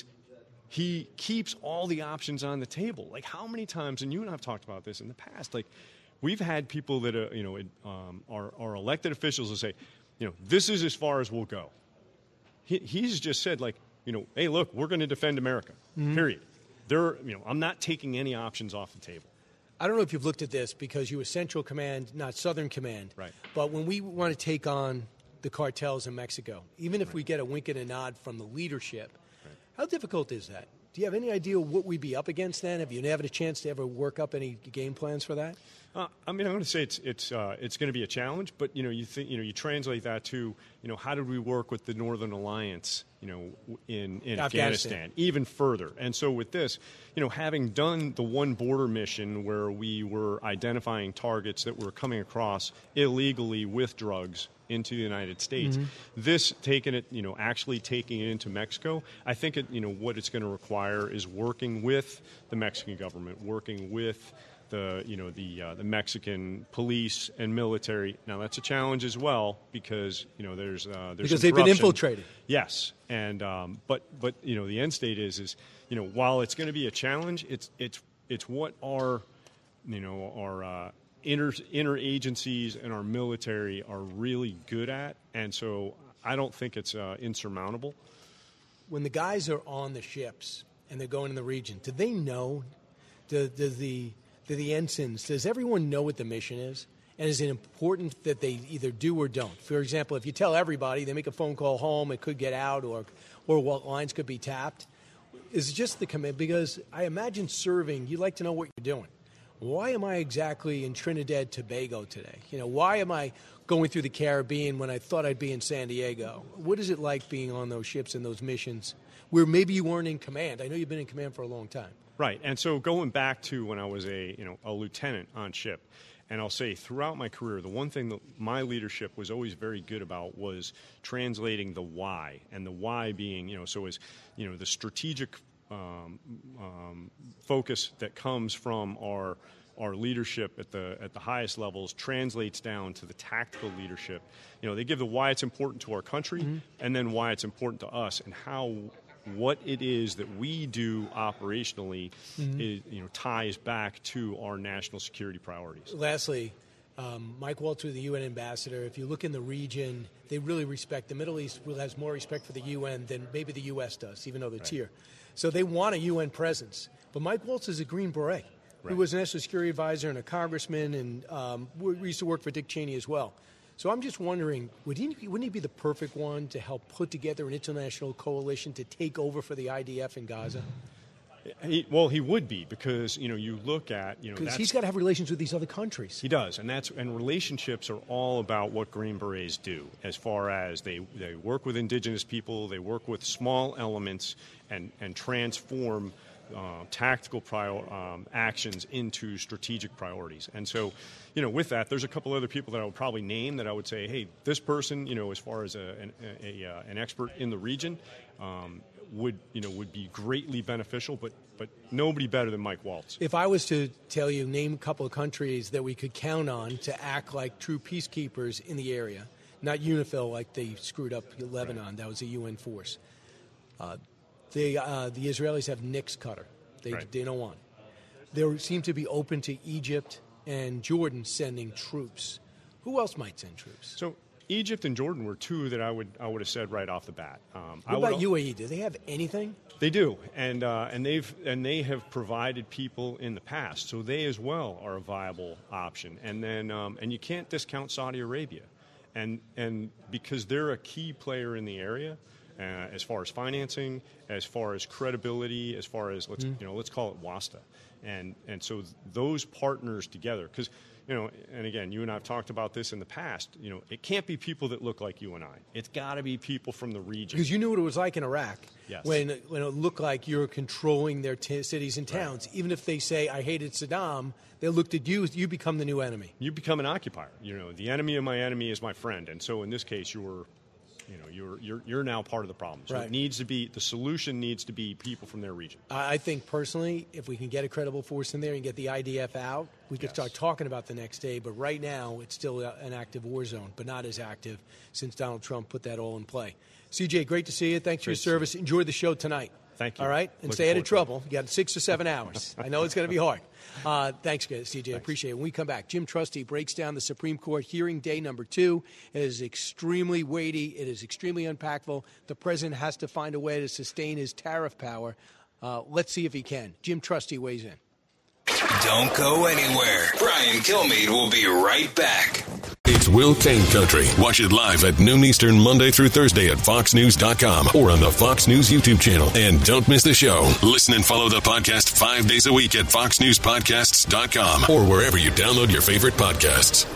he keeps all the options on the table. Like, how many times, and you and I have talked about this in the past, like, we've had people that are, you know, um, are, are elected officials that say, you know, this is as far as we'll go. He, he's just said, like, you know, hey, look, we're going to defend America, mm-hmm. period. There, you know, I'm not taking any options off the table. I don't know if you've looked at this because you were Central Command, not Southern Command. Right. But when we want to take on the cartels in Mexico, even if right. we get a wink and a nod from the leadership, right. how difficult is that? Do you have any idea what we'd be up against then? Have you never had a chance to ever work up any game plans for that? Uh, I mean, I'm going to say it's it's uh, it's going to be a challenge, but you know, you think you know, you translate that to you know, how did we work with the Northern Alliance, you know, in, in Afghanistan. Afghanistan even further? And so with this, you know, having done the one border mission where we were identifying targets that were coming across illegally with drugs into the United States, mm-hmm. this taking it, you know, actually taking it into Mexico, I think it, you know, what it's going to require is working with the Mexican government, working with the, you know, the uh, the Mexican police and military. Now that's a challenge as well because you know there's uh, there's because some they've corruption. been infiltrated. Yes, and um, but but you know the end state is is you know while it's going to be a challenge, it's it's it's what our you know our uh, inter interagencies and our military are really good at, and so I don't think it's uh, insurmountable. When the guys are on the ships and they're going in the region, do they know? Do, does the do the ensigns? Does everyone know what the mission is? And is it important that they either do or don't? For example, if you tell everybody, they make a phone call home, it could get out, or or what lines could be tapped. Is it just the command? Because I imagine serving, you like to know what you're doing. Why am I exactly in Trinidad Tobago today? You know, why am I going through the Caribbean when I thought I'd be in San Diego? What is it like being on those ships and those missions where maybe you weren't in command? I know you've been in command for a long time. Right, and so going back to when I was a you know a lieutenant on ship, and I'll say throughout my career, the one thing that my leadership was always very good about was translating the why, and the why being you know so is you know the strategic um, um, focus that comes from our our leadership at the at the highest levels translates down to the tactical leadership. You know, they give the why it's important to our country, mm-hmm. and then why it's important to us, and how. What it is that we do operationally mm-hmm. is, you know, ties back to our national security priorities. Lastly, um, Mike Waltz, the U N ambassador, if you look in the region, they really respect, the Middle East has more respect for the U N than maybe the U S does, even though it's right. here. So they want a U N presence. But Mike Waltz is a Green Beret, right. who was a national security advisor and a congressman, and um, we used to work for Dick Cheney as well. So I'm just wondering, would he, wouldn't he be the perfect one to help put together an international coalition to take over for the I D F in Gaza? He, well, he would be because, you know, you look at, you know, because he's got to have relations with these other countries. He does, and that's and relationships are all about what Green Berets do as far as they, they work with indigenous people, they work with small elements and, and transform Uh, tactical prior, um, actions into strategic priorities. And so, you know, with that, there's a couple other people that I would probably name that I would say, hey, this person, you know, as far as a, an, a, a, uh, an expert in the region, um, would, you know, would be greatly beneficial, but, but nobody better than Mike Waltz. If I was to tell you, name a couple of countries that we could count on to act like true peacekeepers in the area, not UNIFIL like they screwed up Lebanon, right. that was a U N force. Uh, They, uh, the Israelis have Nix Cutter. They, right. they don't want it. They seem to be open to Egypt and Jordan sending troops. Who else might send troops? So Egypt and Jordan were two that I would I would have said right off the bat. Um, what I about would, U A E? Do they have anything? They do, and uh, and they've and they have provided people in the past, so they as well are a viable option. And then um, and you can't discount Saudi Arabia, and and because they're a key player in the area. Uh, as far as financing, as far as credibility, as far as let's mm. you know let's call it WASTA, and and so th those partners together, because you know, and again, you and I have talked about this in the past. You know, it can't be people that look like you and I. It's got to be people from the region. Because you knew what it was like in Iraq. Yes. When when it looked like you were controlling their t cities and towns. Right. Even if they say I hated Saddam, they looked at you. You become the new enemy. You become an occupier. You know, the enemy of my enemy is my friend, and so in this case, you were. you know, you're you're you're now part of the problem. So Right. it needs to be the solution needs to be people from their region. I I think personally, if we can get a credible force in there and get the I D F out, we could start talking about the next day. But right now, it's still a- an active war zone, but not as active since Donald Trump put that all in play. C J, great to see you. Thanks for your Great to see service. Enjoy the show tonight. Thank you. All right? And Looking stay out of forward trouble. You got six or seven hours. I know it's going to be hard. Uh, thanks, guys, C J. I appreciate it. When we come back, Jim Trusty breaks down the Supreme Court hearing day number two. It is extremely weighty. It is extremely impactful. The president has to find a way to sustain his tariff power. Uh, let's see if he can. Jim Trusty weighs in. Don't go anywhere. Brian Kilmeade will be right back. It's Will Kane Country. Watch it live at noon Eastern Monday through Thursday at fox news dot com or on the Fox News YouTube channel. And don't miss the show. Listen and follow the podcast five days a week at fox news podcasts dot com or wherever you download your favorite podcasts.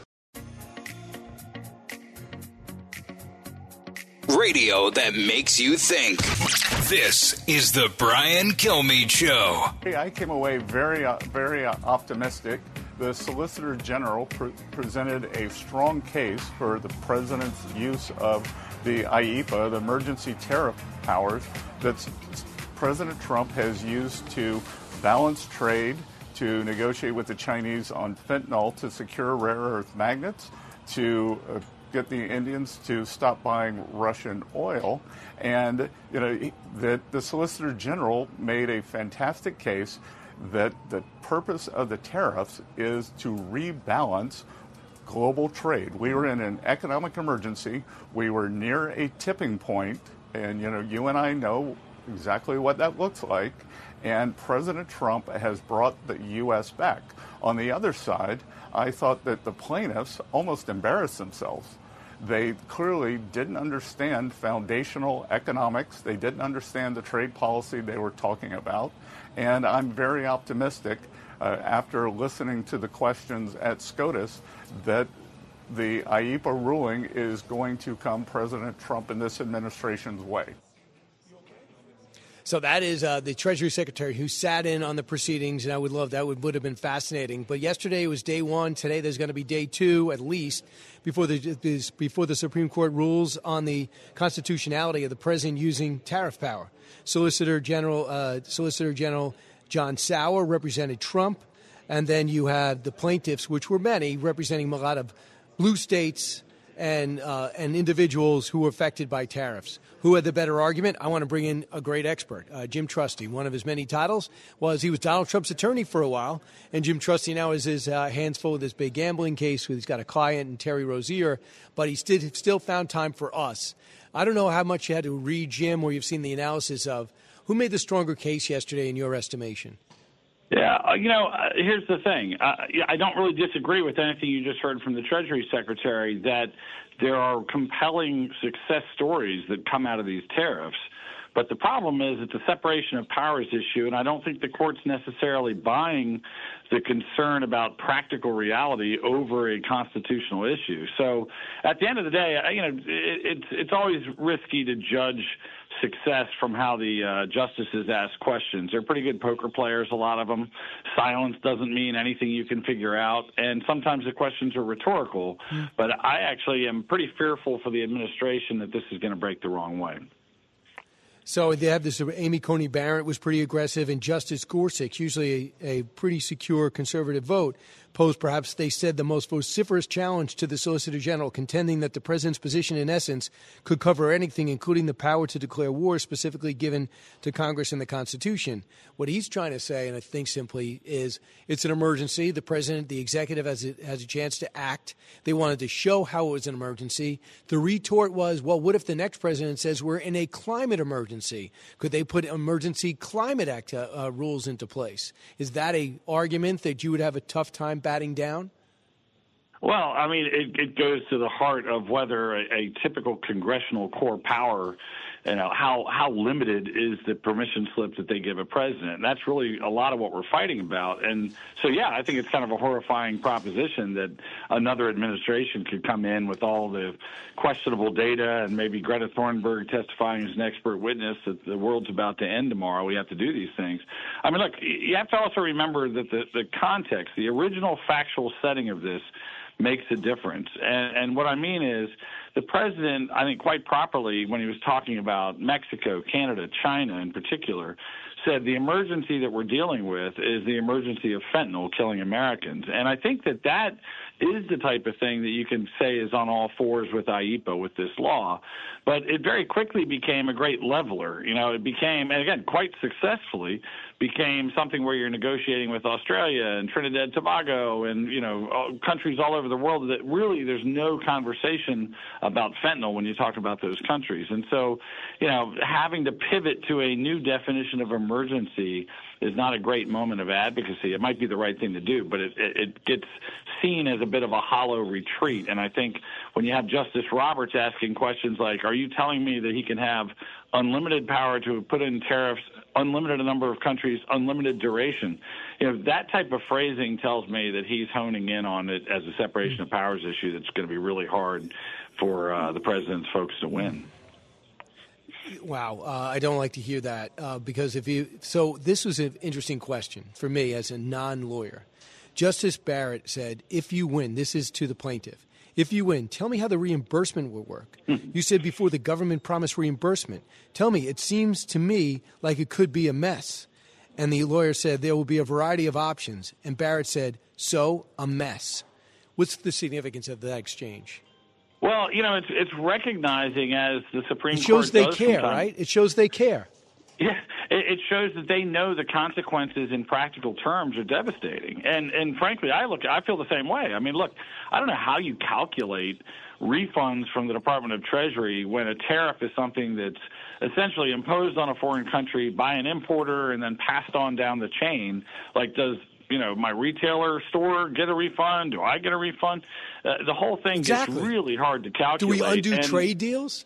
Radio that makes you think. This is the Brian Kilmeade Show. Hey, I came away very, uh, very uh, optimistic. The Solicitor General pre- presented a strong case for the president's use of the I E P A, the emergency tariff powers that President Trump has used to balance trade, to negotiate with the Chinese on fentanyl, to secure rare earth magnets, to uh, get the Indians to stop buying Russian oil. And, you know, that the Solicitor General made a fantastic case that the purpose of the tariffs is to rebalance global trade. We were in an economic emergency. We were near a tipping point, and, you know, you and I know exactly what that looks like. And President Trump has brought the U S back. On the other side, I thought that the plaintiffs almost embarrassed themselves. They clearly didn't understand foundational economics. They didn't understand the trade policy they were talking about. And I'm very optimistic, uh, after listening to the questions at SCOTUS, that the I E P A ruling is going to come President Trump and this administration's way. So that is uh, the Treasury Secretary who sat in on the proceedings, and I would love that. Would, would have been fascinating. But yesterday was day one. Today there's going to be day two at least before the before the Supreme Court rules on the constitutionality of the president using tariff power. Solicitor General uh, Solicitor General John Sauer represented Trump, and then you had the plaintiffs, which were many, representing a lot of blue states and uh, and individuals who were affected by tariffs. Who had the better argument? I want to bring in a great expert, uh, Jim Trusty. One of his many titles was he was Donald Trump's attorney for a while, and Jim Trusty now has his uh, hands full with this big gambling case. He's got a client in Terry Rozier, but he still, still found time for us. I don't know how much you had to read, Jim, or you've seen the analysis of who made the stronger case yesterday in your estimation. Yeah, uh, you know, uh, here's the thing. Uh, I don't really disagree with anything you just heard from the Treasury Secretary, that there are compelling success stories that come out of these tariffs. But the problem is it's a separation of powers issue, and I don't think the court's necessarily buying the concern about practical reality over a constitutional issue. So at the end of the day, you know, it, it's it's always risky to judge success from how the uh, justices ask questions. They're pretty good poker players, a lot of them. Silence doesn't mean anything you can figure out, and sometimes the questions are rhetorical. Mm. But I actually am pretty fearful for the administration that this is going to break the wrong way. So they have this. Amy Coney Barrett was pretty aggressive, and Justice Gorsuch, usually a, a pretty secure conservative vote, posed perhaps, they said, the most vociferous challenge to the Solicitor General, contending that the president's position, in essence, could cover anything, including the power to declare war, specifically given to Congress and the Constitution. What he's trying to say, and I think simply, is it's an emergency. The president, the executive, has a, has a chance to act. They wanted to show how it was an emergency. The retort was, well, what if the next president says we're in a climate emergency? Could they put Emergency Climate Act uh, uh, rules into place? Is that a argument that you would have a tough time batting down? Well, I mean, it, it goes to the heart of whether a, a typical congressional core power, you know, how how limited is the permission slip that they give a president. And that's really a lot of what we're fighting about. And so, yeah, I think it's kind of a horrifying proposition that another administration could come in with all the questionable data and maybe Greta Thunberg testifying as an expert witness that the world's about to end tomorrow. We have to do these things. I mean, look, you have to also remember that the, the context, the original factual setting of this makes a difference. And, and what I mean is the president, I think quite properly, when he was talking about Mexico, Canada, China in particular, said the emergency that we're dealing with is the emergency of fentanyl killing Americans. And I think that that is the type of thing that you can say is on all fours with I E P A, with this law. But it very quickly became a great leveler. You know, it became, and again, quite successfully, became something where you're negotiating with Australia and Trinidad and Tobago and, you know, all, countries all over the world that really there's no conversation about fentanyl when you talk about those countries. And so, you know, having to pivot to a new definition of emergency is not a great moment of advocacy. It might be the right thing to do, but it, it, it gets seen as a bit of a hollow retreat. And I think when you have Justice Roberts asking questions like, are you telling me that he can have unlimited power to put in tariffs, unlimited number of countries, unlimited duration? You know, that type of phrasing tells me that he's honing in on it as a separation of powers issue that's going to be really hard for uh, the president's folks to win. Wow, uh, I don't like to hear that uh, because if you – so this was an interesting question for me as a non-lawyer. Justice Barrett said, if you win – this is to the plaintiff – if you win, tell me how the reimbursement will work. You said before the government promised reimbursement. Tell me, it seems to me like it could be a mess. And the lawyer said there will be a variety of options. And Barrett said, so a mess. What's the significance of that exchange? Well, you know, it's it's recognizing as the Supreme Court It shows they does care, sometimes. right? It shows they care. Yeah, it, it shows that they know the consequences in practical terms are devastating. And and frankly, I look, I feel the same way. I mean, look, I don't know how you calculate refunds from the Department of Treasury when a tariff is something that's essentially imposed on a foreign country by an importer and then passed on down the chain. Like, does you know my retailer store get a refund? Do I get a refund? Uh, the whole thing Exactly. gets really hard to calculate. Do we undo and, trade deals?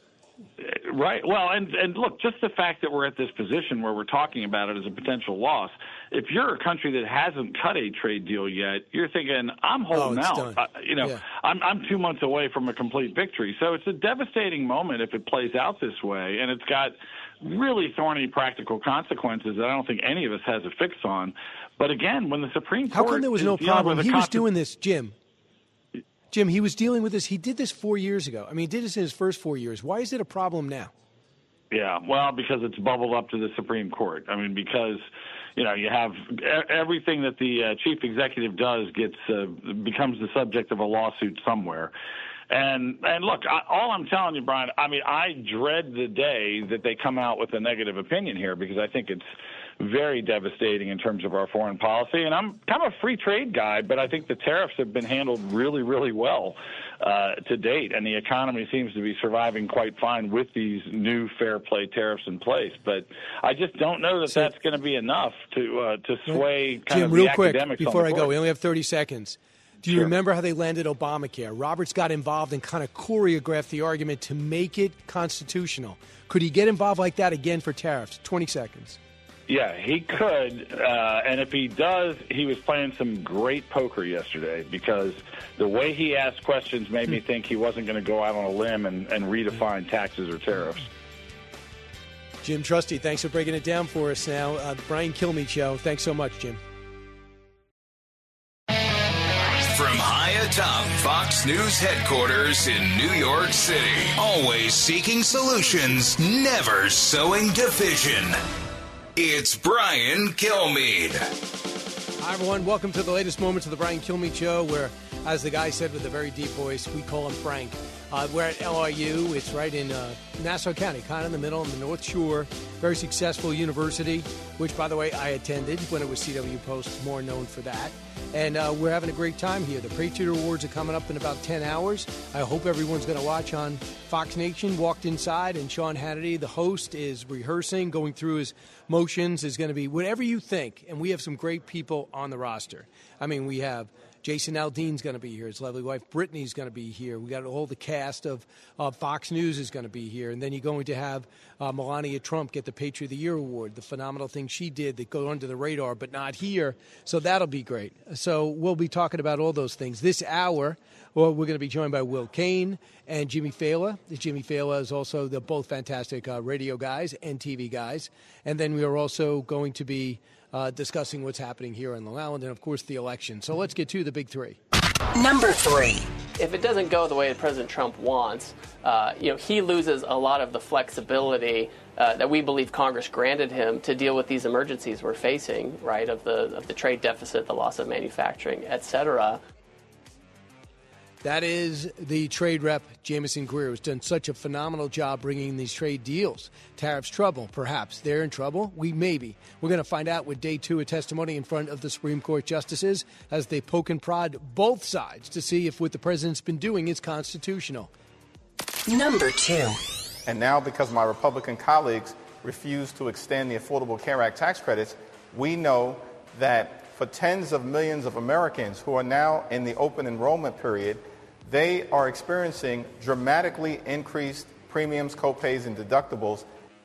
Right. Well, and, and look, just the fact that we're at this position where we're talking about it as a potential loss, if you're a country that hasn't cut a trade deal yet, you're thinking, I'm holding Oh, it's out. done. Uh, you know, Yeah. I'm, I'm two months away from a complete victory. So it's a devastating moment if it plays out this way, and it's got really thorny practical consequences that I don't think any of us has a fix on. But again, when the Supreme How Court come there was is no dealing problem? with a He was consti- doing this, Jim. Jim, he was dealing with this. He did this four years ago. I mean, he did this in his first four years. Why is it a problem now? Yeah, well, because it's bubbled up to the Supreme Court. I mean, because, you know, you have e- everything that the uh, chief executive does gets uh, becomes the subject of a lawsuit somewhere. And and look, I, all I'm telling you, Brian, I mean, I dread the day that they come out with a negative opinion here because I think it's very devastating in terms of our foreign policy. And I'm kind of a free trade guy, but I think the tariffs have been handled really, really well uh, to date. And the economy seems to be surviving quite fine with these new fair play tariffs in place. But I just don't know that that's going to be enough to uh, to sway kind Jim, of real the quick, academics before on the I go, court. we only have thirty seconds. Do you Sure. remember how they landed Obamacare? Roberts got involved and kind of choreographed the argument to make it constitutional. Could he get involved like that again for tariffs? twenty seconds. Yeah, he could, uh, and if he does, he was playing some great poker yesterday because the way he asked questions made me think he wasn't going to go out on a limb and, and redefine taxes or tariffs. Jim Trusty, thanks for breaking it down for us now. Uh, the Brian Kilmeade Show. Thanks so much, Jim. From high atop Fox News headquarters in New York City, always seeking solutions, never sowing division. It's Brian Kilmeade. Hi, everyone. Welcome to the latest moments of the Brian Kilmeade Show, where, as the guy said with a very deep voice, we call him Frank. Uh, we're at L R U. It's right in uh, Nassau County, kind of in the middle, on the North Shore. Very successful university, which, by the way, I attended when it was C W Post, more known for that. And uh, we're having a great time here. The Patriot Awards are coming up in about ten hours. I hope everyone's going to watch on Fox Nation. Walked inside, and Sean Hannity, the host, is rehearsing, going through his motions, is going to be whatever you think. And we have some great people on the roster. I mean, we have Jason Aldean's going to be here. His lovely wife Brittany's going to be here. We got all the cast of uh, Fox News is going to be here, and then you're going to have uh, Melania Trump get the Patriot of the Year award. The phenomenal thing she did that go under the radar, but not here. So that'll be great. So we'll be talking about all those things this hour. Well, we're going to be joined by Will Cain and Jimmy Fallon. Jimmy Fallon is also the both fantastic uh, radio guys and T V guys, and then we are also going to be Uh, discussing what's happening here in Long Island and, of course, the election. So let's get to the big three. Number three. if it doesn't go the way that President Trump wants, uh, you know, he loses a lot of the flexibility uh, that we believe Congress granted him to deal with these emergencies we're facing, right, of the of the trade deficit, the loss of manufacturing, et cetera. That is the trade rep, Jamieson Greer, who's done such a phenomenal job bringing these trade deals. Tariffs trouble, perhaps. They're in trouble? We maybe. We're going to find out with day two of testimony in front of the Supreme Court justices as they poke and prod both sides to see if what the president's been doing is constitutional. Number two. And now, because my Republican colleagues refuse to extend the Affordable Care Act tax credits, we know that for tens of millions of Americans who are now in the open enrollment period, they are experiencing dramatically increased premiums, copays, and deductibles.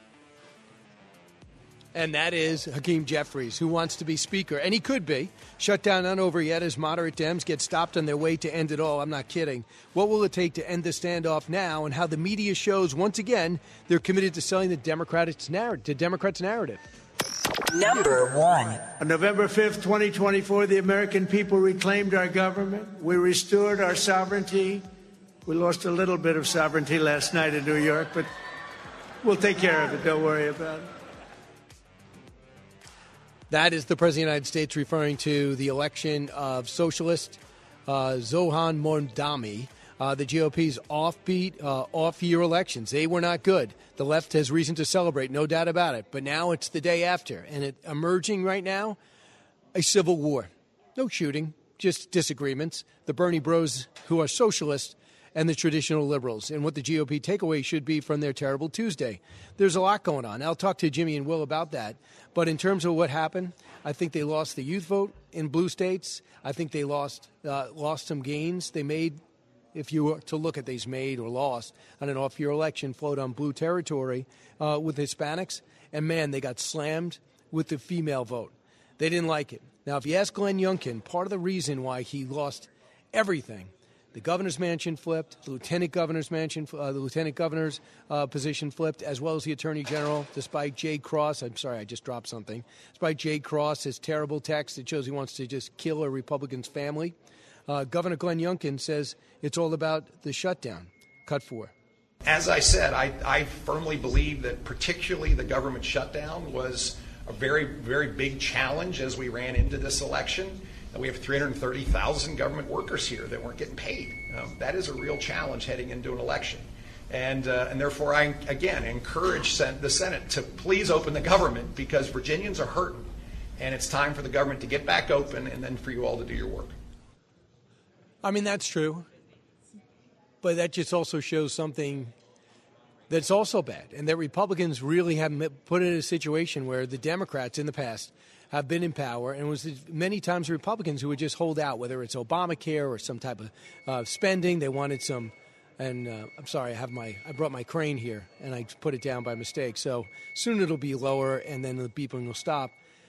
And that is Hakeem Jeffries, who wants to be Speaker. And he could be. Shutdown not over yet as moderate Dems get stopped on their way to end it all. I'm not kidding. What will it take to end the standoff now, and how the media shows, once again, they're committed to selling the Democrats' narrative, the Democrats' narrative. Number one. On November fifth, twenty twenty-four, the American people reclaimed our government. We restored our sovereignty. We lost a little bit of sovereignty last night in New York, but we'll take care of it. Don't worry about it. That is the President of the United States referring to the election of socialist uh, Zoran Mondami. Uh, the G O P's offbeat, uh, off-year elections. They were not good. The left has reason to celebrate, no doubt about it. But now it's the day after, and it emerging right now, a civil war. No shooting, just disagreements. The Bernie bros who are socialists and the traditional liberals, and what the G O P takeaway should be from their terrible Tuesday. There's a lot going on. I'll talk to Jimmy and Will about that. But in terms of what happened, I think they lost the youth vote in blue states. I think they lost uh, lost some gains they made. If you were to look at these made or lost on an off-year election, flowed on blue territory uh, with Hispanics, and man, they got slammed with the female vote. They didn't like it. Now, if you ask Glenn Youngkin, part of the reason why he lost everything, the governor's mansion flipped, the lieutenant governor's mansion, uh, the lieutenant governor's uh, position flipped, as well as the attorney general, despite Jay Cross. I'm sorry, I just dropped something. Despite Jay Cross, his terrible text that shows he wants to just kill a Republican's family. Uh, Governor Glenn Youngkin says it's all about the shutdown. Cut four. As I said, I, I firmly believe that particularly the government shutdown was a very, very big challenge as we ran into this election. And we have three hundred thirty thousand government workers here that weren't getting paid. Um, that is a real challenge heading into an election. And, uh, and therefore, I, again, encourage sen- the Senate to please open the government because Virginians are hurting. And it's time for the government to get back open and then for you all to do your work. I mean, that's true. But that just also shows something that's also bad, and that Republicans really have put it in a situation where the Democrats in the past have been in power, and it was many times Republicans who would just hold out, whether it's Obamacare or some type of uh, spending. They wanted some, and uh, I'm sorry, I have my, I brought my crane here, and I put it down by mistake. So soon it'll be lower, and then the beeping will stop.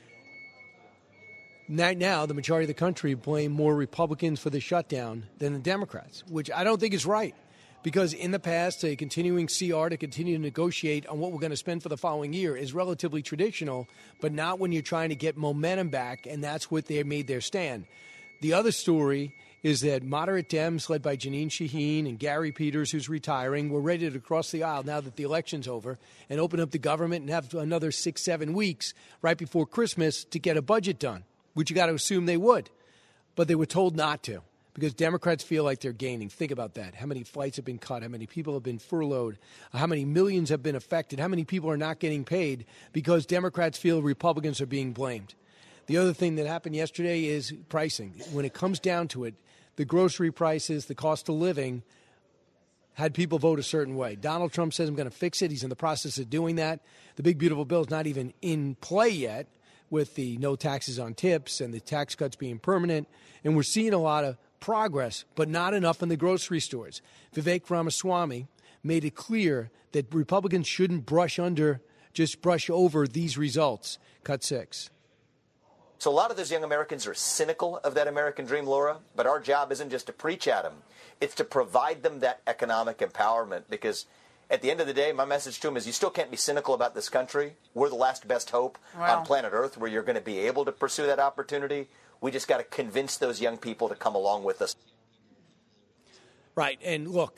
Right now, the majority of the country blame more Republicans for the shutdown than the Democrats, which I don't think is right. Because in the past, a continuing C R to continue to negotiate on what we're going to spend for the following year is relatively traditional, but not when you're trying to get momentum back, and that's what they made their stand. The other story is that moderate Dems, led by Jeanine Shaheen and Gary Peters, who's retiring, were ready to cross the aisle now that the election's over and open up the government and have another six, seven weeks right before Christmas to get a budget done, which you got to assume they would. But they were told not to. Because Democrats feel like they're gaining. Think about that. How many flights have been cut? How many people have been furloughed? How many millions have been affected? How many people are not getting paid because Democrats feel Republicans are being blamed? The other thing that happened yesterday is pricing. When it comes down to it, the grocery prices, the cost of living, had people vote a certain way. Donald Trump says, I'm going to fix it. He's in the process of doing that. The big, beautiful bill is not even in play yet with the no taxes on tips and the tax cuts being permanent. And we're seeing a lot of progress, but not enough in the grocery stores. Vivek Ramaswamy made it clear that Republicans shouldn't brush under, just brush over these results. Cut six. So a lot of those young Americans are cynical of that American dream, Laura, but our job isn't just to preach at them. It's to provide them that economic empowerment, because at the end of the day, my message to them is you still can't be cynical about this country. We're the last best hope wow. on planet Earth where you're going to be able to pursue that opportunity. We just got to convince those young people to come along with us. Right. And look,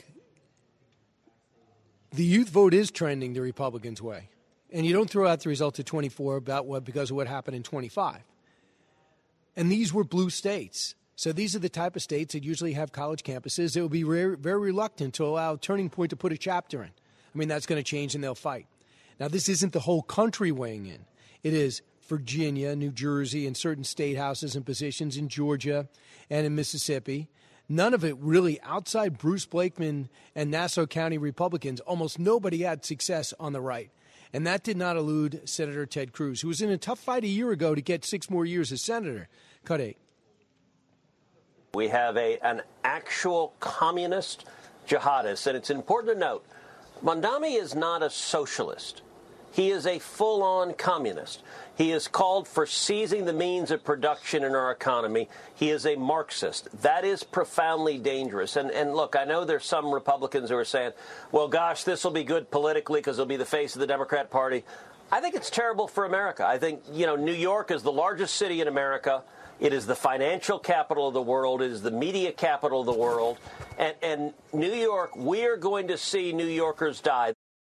the youth vote is trending the Republicans' way. And you don't throw out the results of twenty-four about what because of what happened in twenty-five. And these were blue states. So these are the type of states that usually have college campuses that will be very, very reluctant to allow Turning Point to put a chapter in. I mean, that's going to change and they'll fight. Now, this isn't the whole country weighing in. It is Virginia, New Jersey, and certain state houses and positions in Georgia and in Mississippi. None of it really outside Bruce Blakeman and Nassau County Republicans. Almost nobody had success on the right. And that did not elude Senator Ted Cruz, who was in a tough fight a year ago to get six more years as senator. Cut eight. We have a an actual communist jihadist, and it's important to note, Mondami is not a socialist. He is a full-on communist. He is called for seizing the means of production in our economy. He is a Marxist. That is profoundly dangerous. And, and look, I know there's some Republicans who are saying, well, gosh, this will be good politically because he'll be the face of the Democrat Party. I think it's terrible for America. I think, you know, New York is the largest city in America. It is the financial capital of the world. It is the media capital of the world. And, and New York, we are going to see New Yorkers die.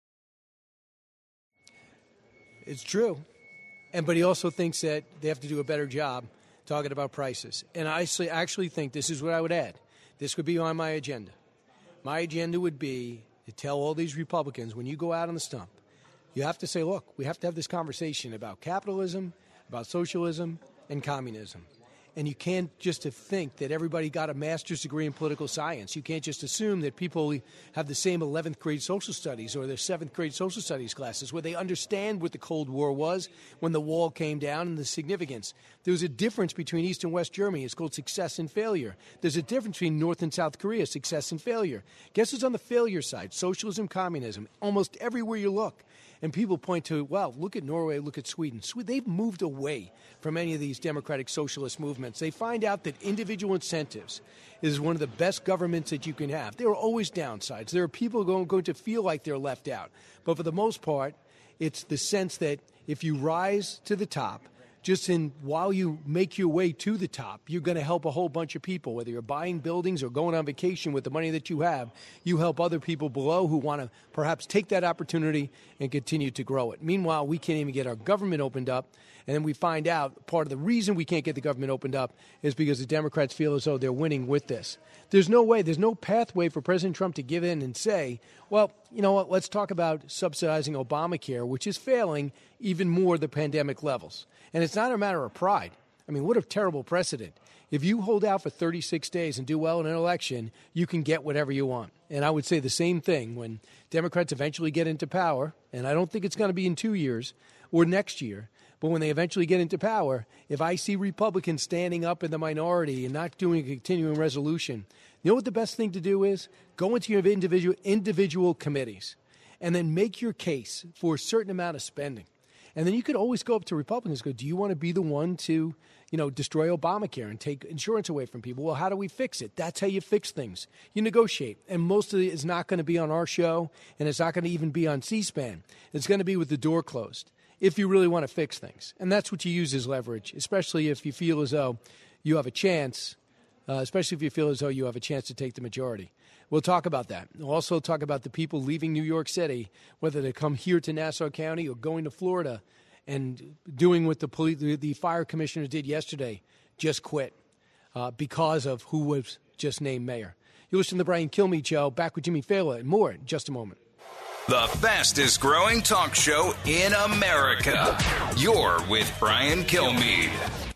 It's true. And but he also thinks that they have to do a better job talking about prices. And I actually think this is what I would add. This would be on my agenda. My agenda would be to tell all these Republicans, when you go out on the stump, you have to say, look, we have to have this conversation about capitalism, about socialism, and communism. And you can't just think that everybody got a master's degree in political science. You can't just assume that people have the same eleventh grade social studies or their seventh grade social studies classes where they understand what the Cold War was when the wall came down and the significance. There's a difference between East and West Germany. It's called success and failure. There's a difference between North and South Korea, success and failure. Guess who's on the failure side? Socialism, communism. Almost everywhere you look. And people point to, well, look at Norway, look at Sweden. They've moved away from any of these democratic socialist movements. They find out that individual incentives is one of the best governments that you can have. There are always downsides. There are people going, going to feel like they're left out. But for the most part, it's the sense that if you rise to the top, just in while you make your way to the top, you're going to help a whole bunch of people. Whether you're buying buildings or going on vacation with the money that you have, you help other people below who want to perhaps take that opportunity and continue to grow it. Meanwhile, we can't even get our government opened up. And then we find out part of the reason we can't get the government opened up is because the Democrats feel as though they're winning with this. There's no way, there's no pathway for President Trump to give in and say, well, you know what, let's talk about subsidizing Obamacare, which is failing even more the pandemic levels. And it's not a matter of pride. I mean, what a terrible precedent. If you hold out for thirty-six days and do well in an election, you can get whatever you want. And I would say the same thing when Democrats eventually get into power, and I don't think it's going to be in two years or next year, but when they eventually get into power, if I see Republicans standing up in the minority and not doing a continuing resolution, you know what the best thing to do is? Go into your individual individual committees and then make your case for a certain amount of spending. And then you could always go up to Republicans and go, do you want to be the one to, you know, destroy Obamacare and take insurance away from people? Well, how do we fix it? That's how you fix things. You negotiate. And most of it is not going to be on our show, and it's not going to even be on C-SPAN. It's going to be with the door closed if you really want to fix things. And that's what you use as leverage, especially if you feel as though you have a chance, uh, especially if you feel as though you have a chance to take the majority. We'll talk about that. We'll also talk about the people leaving New York City, whether they come here to Nassau County or going to Florida and doing what the police, the fire commissioner did yesterday, just quit uh, because of who was just named mayor. You listen to the Brian Kilmeade Show. Back with Jimmy Fallon and more in just a moment. The fastest growing talk show in America. You're with Brian Kilmeade.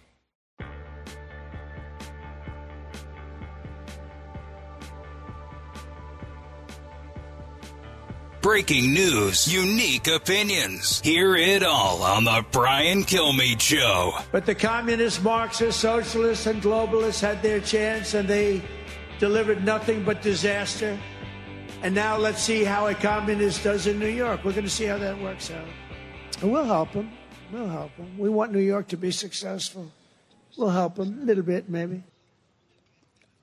Breaking news, unique opinions. Hear it all on the Brian Kilmeade Show. But the communists, Marxists, socialists, and globalists had their chance, and they delivered nothing but disaster. And now let's see how a communist does in New York. We're going to see how that works out. And we'll help them. We'll help them. We want New York to be successful. We'll help them a little bit, maybe.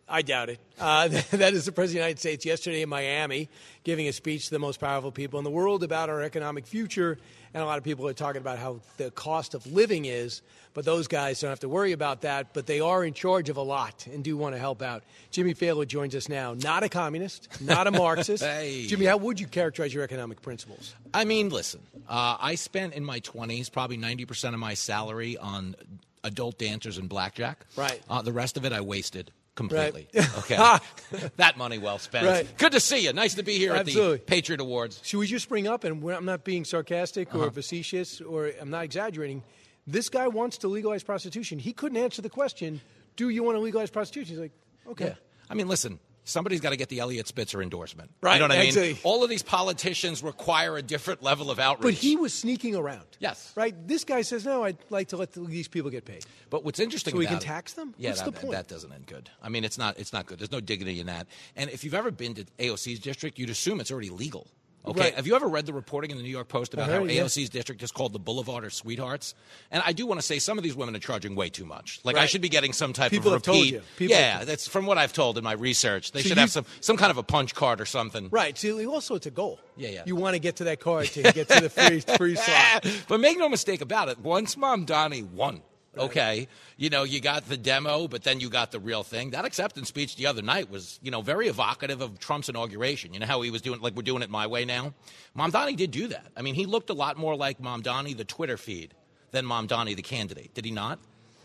I doubt it. Uh, that is the President of the United States yesterday in Miami giving a speech to the most powerful people in the world about our economic future. And a lot of people are talking about how the cost of living is, but those guys don't have to worry about that. But they are in charge of a lot and do want to help out. Jimmy Fallon joins us now. Not a communist, not a Marxist. Hey. Jimmy, how would you characterize your economic principles? I mean, listen, uh, I spent in my twenties probably ninety percent of my salary on adult dancers and blackjack. Right. Uh, the rest of it I wasted completely. Right. Okay. That money well spent. Right. Good to see you. Nice to be here Absolutely. at the Patriot Awards. Should we just bring up, and I'm not being sarcastic or Uh-huh. facetious, or I'm not exaggerating, this guy wants to legalize prostitution. He couldn't answer the question, do you want to legalize prostitution? He's like, okay. Yeah. I mean, listen, somebody's got to get the Elliot Spitzer endorsement. Right, You know what I exactly. mean? All of these politicians require a different level of outreach. But he was sneaking around. Yes. Right? This guy says, no, I'd like to let the, these people get paid. But what's interesting So we about can it- tax them? Yeah, What's that, the point? that doesn't end good. I mean, it's not it's not good. There's no dignity in that. And if you've ever been to A O C's district, you'd assume it's already legal. Okay. Right. Have you ever read the reporting in the New York Post about I how heard, yeah. A O C's district is called the Boulevard of Sweethearts? And I do want to say some of these women are charging way too much. Like I Right. should be getting some type People of have told repeat. you. People yeah, have- that's from what I've told in my research. They So should you- have some some kind of a punch card or something. Right. See, also it's a goal. Yeah, yeah. You want to get to that card to get to the free, free slot. But make no mistake about it. Once Mamdani won, okay, you know, you got the demo, but then you got the real thing. That acceptance speech the other night was, you know, very evocative of Trump's inauguration. You know how he was doing, like we're doing it my way now? Mamdani did do that. I mean, he looked a lot more like Mamdani, the Twitter feed, than Mamdani, the candidate. Did he not?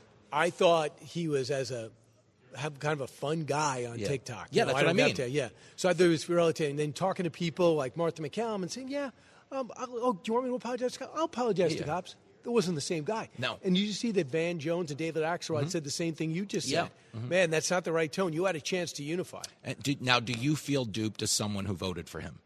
I thought he was as a have kind of a fun guy on Yeah. TikTok. Yeah, You know, that's what I don't mean. doubt that, Yeah. So I thought it was relative. And then talking to people like Martha McCallum and saying, yeah, um, I'll, oh, do you want me to apologize to cops? I'll apologize to Yeah. cops. That wasn't the same guy. No. And you see that Van Jones and David Axelrod Mhm. said the same thing you just Yeah. said. Mhm. Man, that's not the right tone. You had a chance to unify. And do, now, do you feel duped as someone who voted for him?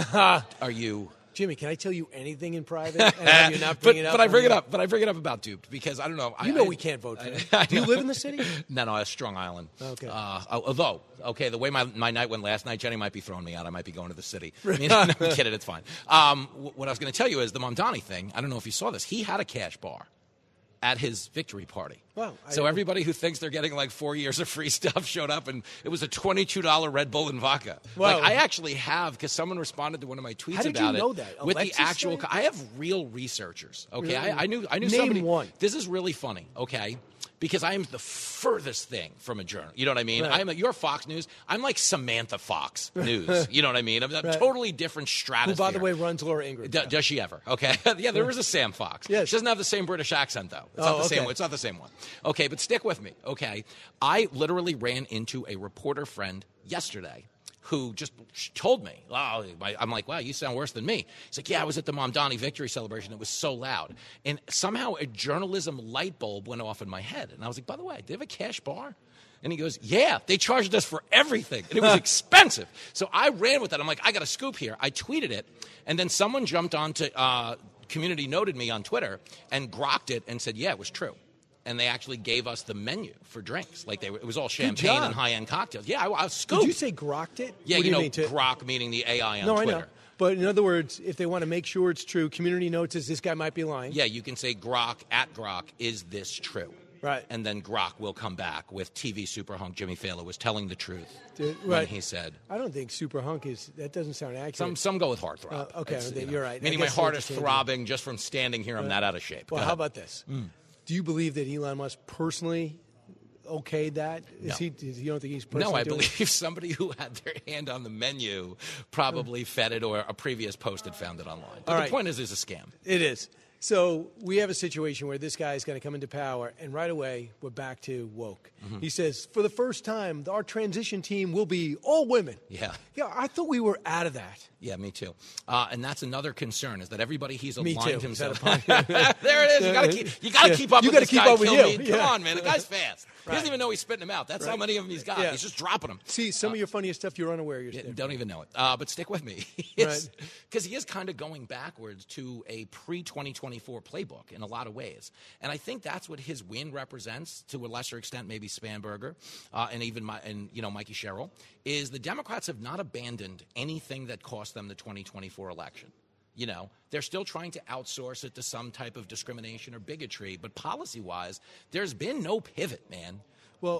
Are you... Jimmy, can I tell you anything in private and have you not but, bring it up? but I on bring it the- up. But I bring it up about duped because I don't know. You I, know I, we can't vote for I- him. I Do you know. live in the city? No, no, Strong Island. Okay. Uh, although, okay, the way my, my night went last night, Jenny might be throwing me out. I might be going to the city. I mean, no, I'm kidding. It's fine. Um, wh- what I was going to tell you is the Mamdani thing. I don't know if you saw this. He had a cash bar at his victory party. Wow. I- So everybody who thinks they're getting like four years of free stuff showed up, and it was a twenty-two dollars Red Bull and vodka. Wow. Like I actually have, because someone responded to one of my tweets How did about you know it that? with Alexis the actual. said? co- I have real researchers. Okay, Really? I, I knew. I knew Name somebody. one. This is really funny. Okay. Because I am the furthest thing from a journal. You know what I mean? Right. I'm a, you're Fox News. I'm like Samantha Fox News. You know what I mean? I'm a Right. totally different Who, stratosphere. by the way, runs Laura Ingraham. D- does she ever? Okay. yeah, there is a Sam Fox. Yes. She doesn't have the same British accent, though. It's Oh, not the same okay. It's not the same one. Okay, but stick with me, okay? I literally ran into a reporter friend yesterday who just told me, oh, my- I'm like, wow, you sound worse than me. He's like, yeah, I was at the Mamdani victory celebration. It was so loud. And somehow a journalism light bulb went off in my head. And I was like, by the way, do they have a cash bar? And he goes, yeah, they charged us for everything. And it was expensive. So I ran with that. I'm like, I got a scoop here. I tweeted it. And then someone jumped onto uh, Community Noted me on Twitter and grokked it and said, yeah, it was true. And they actually gave us the menu for drinks. Like they were, it was all champagne job. and high-end cocktails. Yeah, I, I was scooped. Did you say grokked it? Yeah, What do you know, mean to- grok meaning the A I on no, Twitter. I know. But in other words, if they want to make sure it's true, Community Notes says this guy might be lying. Yeah, you can say grok at grok, is this true? Right. And then grok will come back with T V super hunk Jimmy Fallon was telling the truth Did- when right. he said. I don't think super hunk is, that doesn't sound accurate. Some some go with heartthrob. Uh, okay, It's, then you know, you're right. I Meaning my guess heart they're is interchangeable. throbbing just from standing here. I'm Right. that out of shape. Well, Go how ahead. about this? Mm. Do you believe that Elon Musk personally okayed that? Is No. he? Is, you don't think he's personally No, I doing it? believe somebody who had their hand on the menu probably fed it, or a previous post had found it online. But All the right. point is, it's a scam. It is. So we have a situation where this guy is going to come into power, and right away we're back to woke. Mhm. He says, for the first time, our transition team will be all women. Yeah. Yeah, I thought we were out of that. Yeah, me too. Uh, and that's another concern is that everybody he's Me aligned too. himself. Is that a there it is. You got to keep. You got to Yeah. keep up You with gotta this keep guy. up with Kill you. me. Come Yeah. on, man. The guy's fast. He Right. doesn't even know he's spitting them out. That's how Right. many of them he's got. Yeah. He's just dropping them. See, some of your funniest stuff you're unaware you're Yeah, still. don't even know it. Uh, but stick with me. Right. Because he is kind of going backwards to a pre twenty twenty-four playbook in a lot of ways. And I think that's what his win represents, to a lesser extent, maybe Spanberger uh, and even my, and you know Mikey Sherrill, is the Democrats have not abandoned anything that cost them the twenty twenty-four election. You know, they're still trying to outsource it to some type of discrimination or bigotry. But policy-wise, there's been no pivot, man. Well,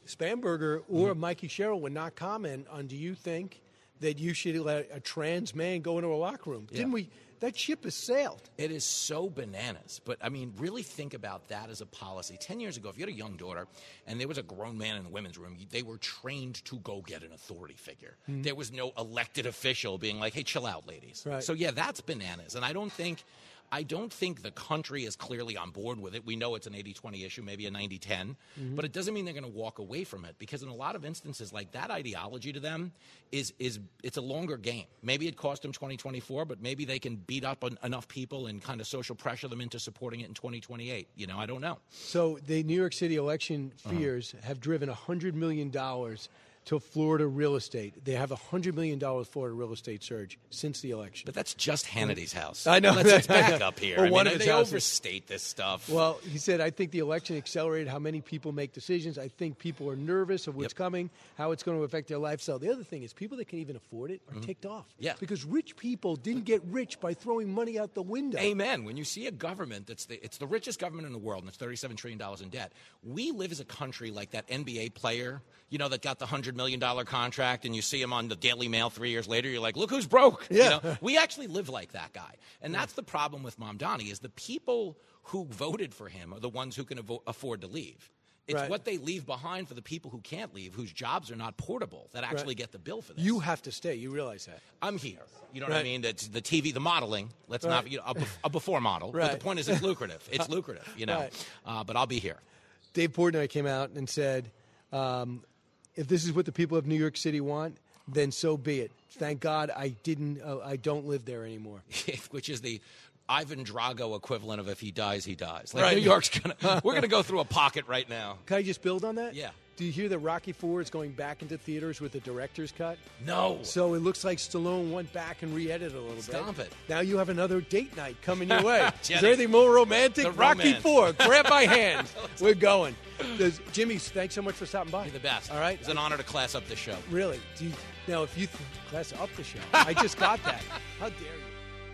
Spamberger or mm-hmm. Mikey Sherrill would not comment on, do you think that you should let a trans man go into a locker room? Yeah. Didn't we? That ship has sailed. It is so bananas. But, I mean, really think about that as a policy. Ten years ago, if you had a young daughter and there was a grown man in the women's room, they were trained to go get an authority figure. Mm-hmm. There was no elected official being like, hey, chill out, ladies. Right. So, yeah, that's bananas. And I don't think – I don't think the country is clearly on board with it. We know it's an eighty twenty issue, maybe a ninety ten, mm-hmm. but it doesn't mean they're going to walk away from it, because in a lot of instances, like, that ideology to them is is it's a longer game. Maybe it cost them twenty twenty-four, but maybe they can beat up on enough people and kind of social pressure them into supporting it in twenty twenty-eight. You know, I don't know. So the New York City election fears uh-huh. have driven one hundred million dollars to Florida real estate. They have a one hundred million dollars Florida real estate surge since the election. But that's just Hannity's house. I know. Let's, let's back up here. Well, I one mean, of they houses. overstate this stuff. Well, he said, I think the election accelerated how many people make decisions. I think people are nervous of what's yep. coming, how it's going to affect their lifestyle. The other thing is people that can even afford it are mm-hmm. ticked off. Yeah. Because rich people didn't get rich by throwing money out the window. Amen. When you see a government that's the, it's the richest government in the world, and it's thirty-seven trillion dollars in debt, we live as a country like that N B A player, you know, that got the one hundred million dollars contract. And you see him on the Daily Mail three years later, you're like, look who's broke. Yeah. You know? We actually live like that guy. And that's the problem with Mamdani, is the people who voted for him are the ones who can avo- afford to leave. It's right. what they leave behind for the people who can't leave, whose jobs are not portable, that actually right. get the bill for this. You have to stay. You realize that. I'm here. You know right. what I mean? That's the T V, the modeling. Let's right. not, you know, a, a before model. Right. But the point is, it's lucrative. It's lucrative, you know. Right. Uh, but I'll be here. Dave Portnoy came out and said, um, if this is what the people of New York City want, then so be it. Thank God I didn't. Uh, I don't live there anymore. Which is the Ivan Drago equivalent of if he dies, he dies. Like right. New York's gonna. We're gonna go through a pocket right now. Can I just build on that? Yeah. Do you hear that Rocky four is going back into theaters with the director's cut? No. So it looks like Stallone went back and re-edited a little Stomp bit. it. Now you have another date night coming your way. Jenny, is there anything more romantic? the Rocky romance. four. Grab my hand. We're going. Does, Jimmy, thanks so much for stopping by. You're the best. All right. It's an honor to class up the show. Really? Do you, now, if you th- class up the show, I just got that. How dare you?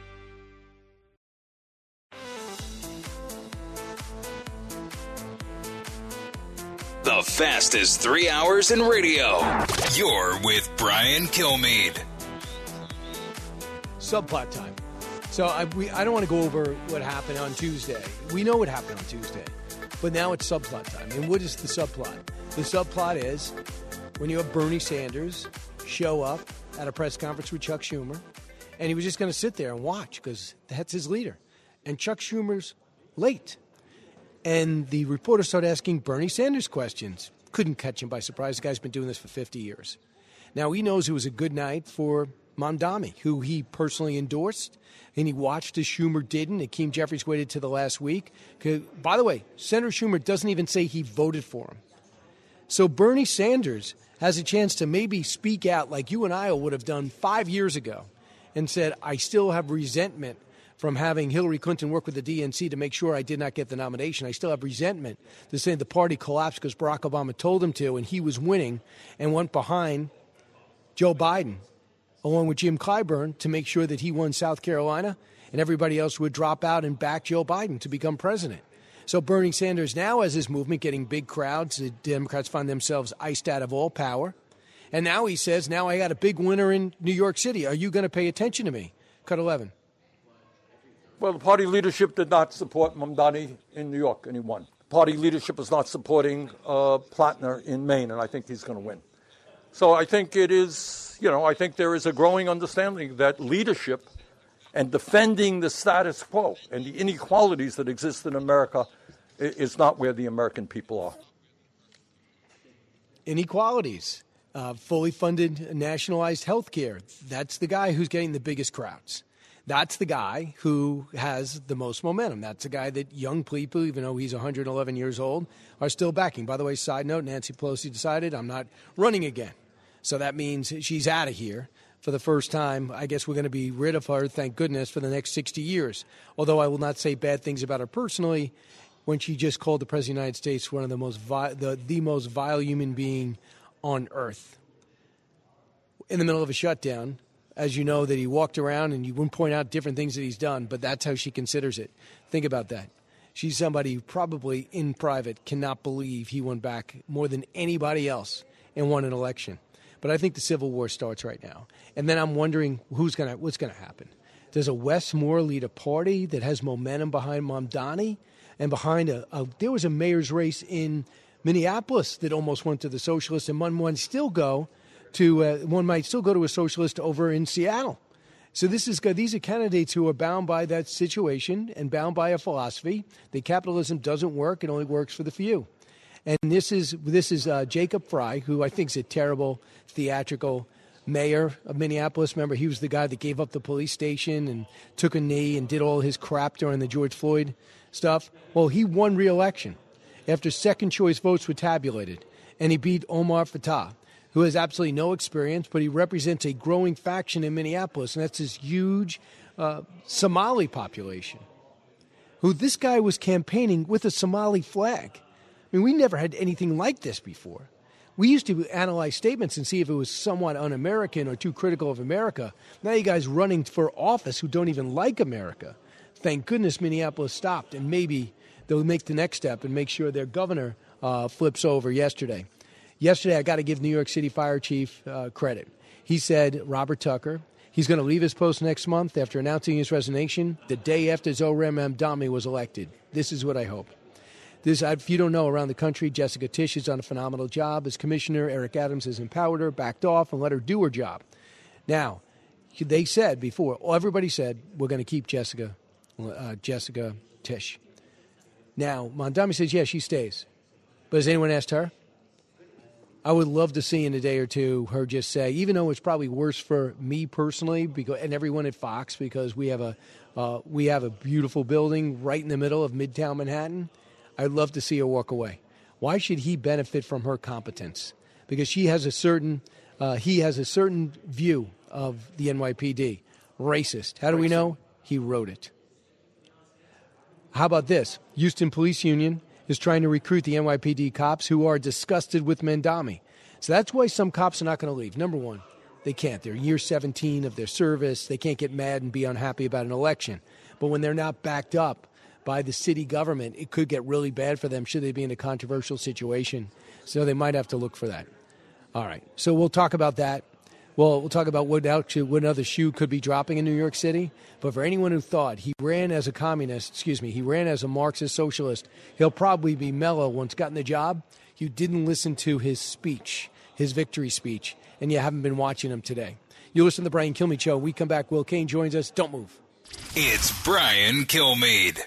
The fastest three hours in radio. You're with Brian Kilmeade. Subplot time. So I, we, I don't want to go over what happened on Tuesday. We know what happened on Tuesday. But now it's subplot time. And what is the subplot? The subplot is when you have Bernie Sanders show up at a press conference with Chuck Schumer, and he was just going to sit there and watch because that's his leader. And Chuck Schumer's late. And the reporter started asking Bernie Sanders questions. Couldn't catch him by surprise. The guy's been doing this for fifty years. Now, he knows it was a good night for Mamdani, who he personally endorsed, and he watched as Schumer didn't. Hakeem Jeffries waited to the last week. By the way, Senator Schumer doesn't even say he voted for him. So Bernie Sanders has a chance to maybe speak out like you and I would have done five years ago and said, I still have resentment from having Hillary Clinton work with the D N C to make sure I did not get the nomination. I still have resentment to say the party collapsed because Barack Obama told him to and he was winning and went behind Joe Biden, along with Jim Clyburn, to make sure that he won South Carolina and everybody else would drop out and back Joe Biden to become president. So Bernie Sanders now has his movement getting big crowds. The Democrats find themselves iced out of all power. And now he says, now I got a big winner in New York City. Are you going to pay attention to me? Cut eleven. Well, the party leadership did not support Mamdani in New York, and he won. Party leadership is not supporting uh, Platner in Maine, and I think he's going to win. So I think it is, you know, I think there is a growing understanding that leadership and defending the status quo and the inequalities that exist in America is not where the American people are. Inequalities. Uh, fully funded, nationalized health care. That's the guy who's getting the biggest crowds. That's the guy who has the most momentum. That's the guy that young people, even though he's one hundred eleven years old, are still backing. By the way, side note, Nancy Pelosi decided I'm not running again. So that means she's out of here for the first time. I guess we're going to be rid of her, thank goodness, for the next sixty years. Although I will not say bad things about her personally, when she just called the President of the United States one of the most vi- the, the most vile human being on earth. In the middle of a shutdown, as you know, that he walked around and you wouldn't point out different things that he's done, but that's how she considers it. Think about that. She's somebody who probably in private cannot believe he went back more than anybody else and won an election. But I think the Civil War starts right now. And then I'm wondering who's gonna what's going to happen. Does a Wes Moore lead a party that has momentum behind Mamdani and behind a, a there was a mayor's race in Minneapolis that almost went to the socialists, and one might still go to uh, one might still go to a socialist over in Seattle. So this is these are candidates who are bound by that situation and bound by a philosophy that capitalism doesn't work; it only works for the few. And this is this is uh, Jacob Frey, who I think is a terrible theatrical mayor of Minneapolis. Remember, he was the guy that gave up the police station and took a knee and did all his crap during the George Floyd stuff. Well, he won re-election after second-choice votes were tabulated, and he beat Omar Fattah, who has absolutely no experience, but he represents a growing faction in Minneapolis, and that's this huge uh, Somali population, who this guy was campaigning with a Somali flag. I mean, we never had anything like this before. We used to analyze statements and see if it was somewhat un-American or too critical of America. Now you guys running for office who don't even like America. Thank goodness Minneapolis stopped, and maybe they'll make the next step and make sure their governor uh, flips over yesterday. Yesterday, I got to give New York City Fire Chief uh, credit. He said, Robert Tucker, he's going to leave his post next month after announcing his resignation the day after Zohran Mamdani was elected. This is what I hope. This, if you don't know, around the country, Jessica Tisch has done a phenomenal job as commissioner. Eric Adams has empowered her, backed off, and let her do her job. Now, they said before, everybody said, we're going to keep Jessica, uh, Jessica Tisch. Now, Mamdani says, yeah, she stays. But has anyone asked her? I would love to see in a day or two her just say, even though it's probably worse for me personally because, and everyone at Fox, because we have a uh, we have a beautiful building right in the middle of Midtown Manhattan, I'd love to see her walk away. Why should he benefit from her competence? Because she has a certain, uh, he has a certain view of the N Y P D. Racist. How do we know? He wrote it. How about this? Houston Police Union is trying to recruit the N Y P D cops who are disgusted with Mamdani. So that's why some cops are not going to leave. Number one, they can't. They're year seventeen of their service. They can't get mad and be unhappy about an election. But when they're not backed up by the city government, it could get really bad for them should they be in a controversial situation. So they might have to look for that. All right. So we'll talk about that. Well, we'll talk about what, actually, what another shoe could be dropping in New York City. But for anyone who thought he ran as a communist, excuse me, he ran as a Marxist socialist, he'll probably be mellow once gotten the job. You didn't listen to his speech, his victory speech, and you haven't been watching him today. You listen to the Brian Kilmeade Show. We come back. Will Cain joins us. Don't move. It's Brian Kilmeade.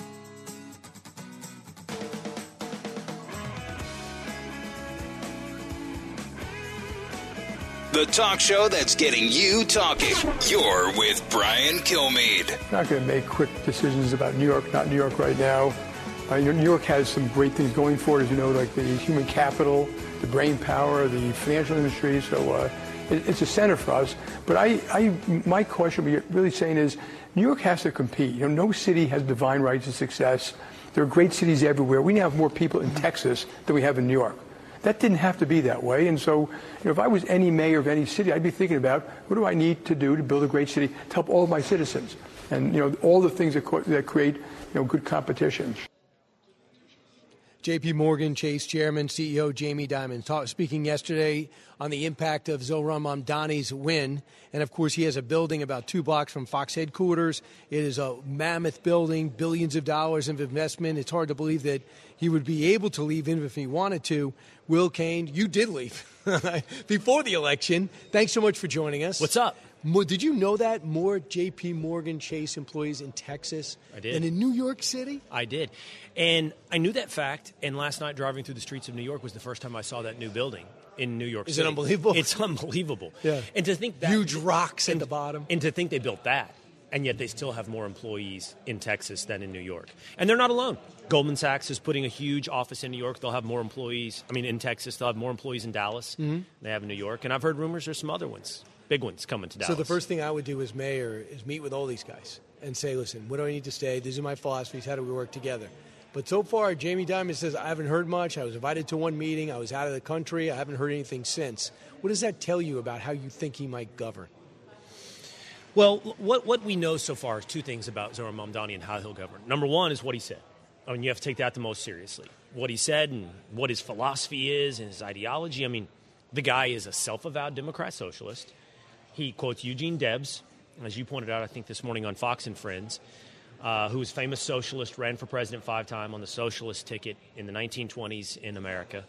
The talk show that's getting you talking. You're with Brian Kilmeade. Not going to make quick decisions about New York, not New York right now. Uh, New York has some great things going for it, as you know, like the human capital, the brain power, the financial industry. So uh, it, it's a center for us. But I, I, my question, what you're really saying is, New York has to compete. You know, no city has divine rights of success. There are great cities everywhere. We now have more people in Texas than we have in New York. That didn't have to be that way. And so, you know, if I was any mayor of any city, I'd be thinking about what do I need to do to build a great city to help all of my citizens, and you know, all the things that, co- that create, you know, good competition. J P Morgan Chase Chairman, C E O Jamie Dimon, talk, speaking yesterday on the impact of Zohran Mamdani's win. And, of course, he has a building about two blocks from Fox headquarters. It is a mammoth building, billions of dollars of investment. It's hard to believe that he would be able to leave even if he wanted to. Will Cain, you did leave before the election. Thanks so much for joining us. What's up? Did you know that more J P Morgan Chase employees in Texas I did. than in New York City? I did. And I knew that fact, and last night driving through the streets of New York was the first time I saw that new building in New York Is City. it unbelievable? It's unbelievable. Yeah. And to think that huge rocks and, at the bottom. And to think they built that, and yet they still have more employees in Texas than in New York. And they're not alone. Goldman Sachs is putting a huge office in New York. They'll have more employees. I mean, in Texas, they'll have more employees in Dallas Mm-hmm. than they have in New York. And I've heard rumors there's some other ones. Big ones coming to Dallas. So the first thing I would do as mayor is meet with all these guys and say, listen, what do I need to stay? These are my philosophies. How do we work together? But so far, Jamie Dimon says, I haven't heard much. I was invited to one meeting. I was out of the country. I haven't heard anything since. What does that tell you about how you think he might govern? Well, what what we know so far is two things about Zohran Mamdani and how he'll govern. Number one is what he said. I mean, you have to take that the most seriously. What he said and what his philosophy is and his ideology. I mean, the guy is a self-avowed Democrat socialist. He quotes Eugene Debs, as you pointed out, I think this morning on Fox and Friends, uh, who was a famous socialist, ran for president five times on the socialist ticket in the nineteen twenties in America,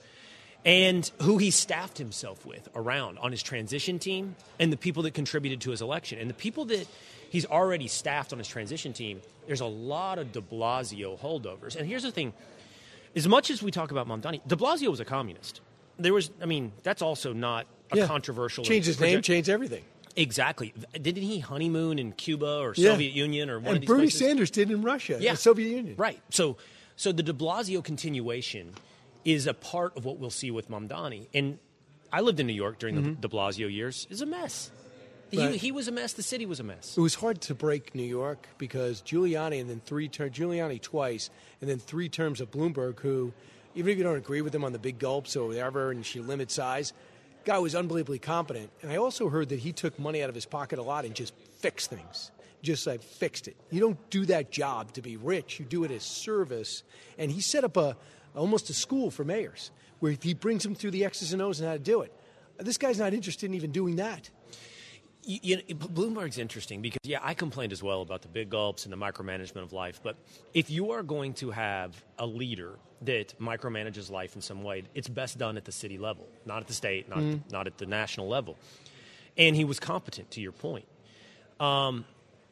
and who he staffed himself with around on his transition team and the people that contributed to his election. And the people that he's already staffed on his transition team, there's a lot of de Blasio holdovers. And here's the thing. As much as we talk about Mamdani, de Blasio was a communist. There was, I mean, that's also not a Yeah. controversial. Change his name, change everything. Exactly. Didn't he honeymoon in Cuba or Yeah. Soviet Union or one and of these Bernie places? Sanders did in Russia, Yeah. the Soviet Union. Right. So, so the de Blasio continuation is a part of what we'll see with Mamdani. And I lived in New York during Mhm. the de Blasio years. It was a mess. Right. He, he was a mess. The city was a mess. It was hard to break New York because Giuliani and then three terms, Giuliani twice, and then three terms of Bloomberg, who, even if you don't agree with him on the big gulps or whatever, and she limits size, guy was unbelievably competent. And I also heard that he took money out of his pocket a lot and just fixed things. Just like fixed it. You don't do that job to be rich. You do it as service. And he set up a almost a school for mayors where he brings them through the X's and O's and how to do it. This guy's not interested in even doing that. You, you know, Bloomberg's interesting because, yeah, I complained as well about the big gulps and the micromanagement of life. But if you are going to have a leader that micromanages life in some way, it's best done at the city level, not at the state, not, Mhm. at, the, not at the national level. And he was competent, to your point. Um,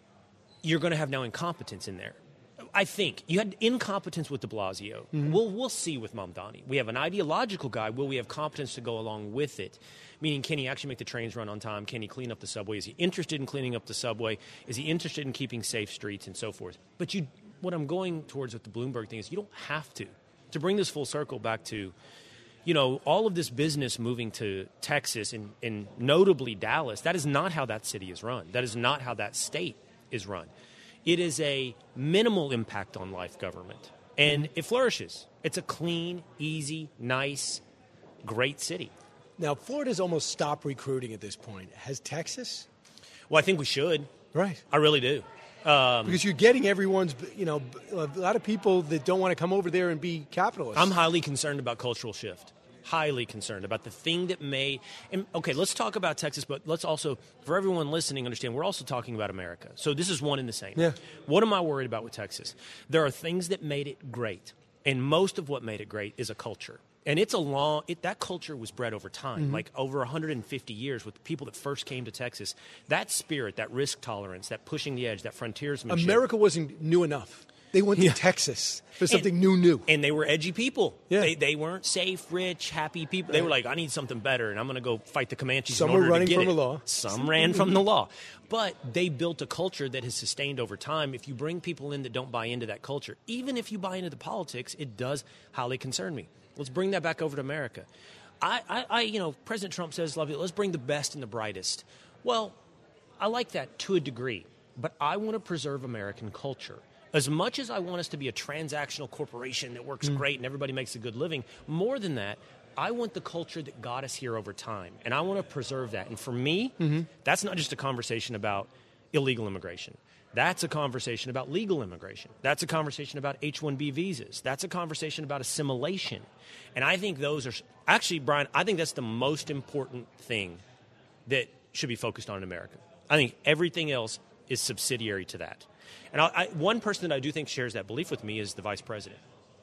you're going to have now incompetence in there. I think you had incompetence with de Blasio. Mhm. We'll, we'll see with Mamdani. We have an ideological guy. Will we have competence to go along with it? Meaning, can he actually make the trains run on time? Can he clean up the subway? Is he interested in cleaning up the subway? Is he interested in keeping safe streets and so forth? But you, what I'm going towards with the Bloomberg thing is you don't have to. To bring this full circle back to, you know, all of this business moving to Texas and, and notably Dallas, that is not how that city is run. That is not how that state is run. It is a minimal impact on life government, and it flourishes. It's a clean, easy, nice, great city. Now, Florida's almost stopped recruiting at this point. Has Texas? Well, I think we should. Right. I really do. Um, Because you're getting everyone's, you know, a lot of people that don't want to come over there and be capitalists. I'm highly concerned about cultural shift. Highly concerned about the thing that may. And okay, let's talk about Texas, but let's also, for everyone listening, understand we're also talking about America. So this is one and the same. Yeah. What am I worried about with Texas? There are things that made it great, and most of what made it great is a culture. And it's a long, it, that culture was bred over time, Mhm. like over one hundred fifty years with the people that first came to Texas. That spirit, that risk tolerance, that pushing the edge, that frontiersmanship. America wasn't new enough. They went to Texas for something and, new, new. And they were edgy people. Yeah. They, they weren't safe, rich, happy people. They were like, I need something better, and I'm going to go fight the Comanches Some in order were running to get from it. the law. Some ran from the law. But they built a culture that has sustained over time. If you bring people in that don't buy into that culture, even if you buy into the politics, it does highly concern me. Let's bring that back over to America. I, I, I you know, President Trump says, love you, let's bring the best and the brightest. Well, I like that to a degree, but I want to preserve American culture. As much as I want us to be a transactional corporation that works Mm. great and everybody makes a good living, more than that, I want the culture that got us here over time, and I want to preserve that. And for me, Mhm. that's not just a conversation about illegal immigration. That's a conversation about legal immigration. That's a conversation about H one B visas. That's a conversation about assimilation. And I think those are – actually, Brian, I think that's the most important thing that should be focused on in America. I think everything else is subsidiary to that. And I, I, one person that I do think shares that belief with me is the vice president.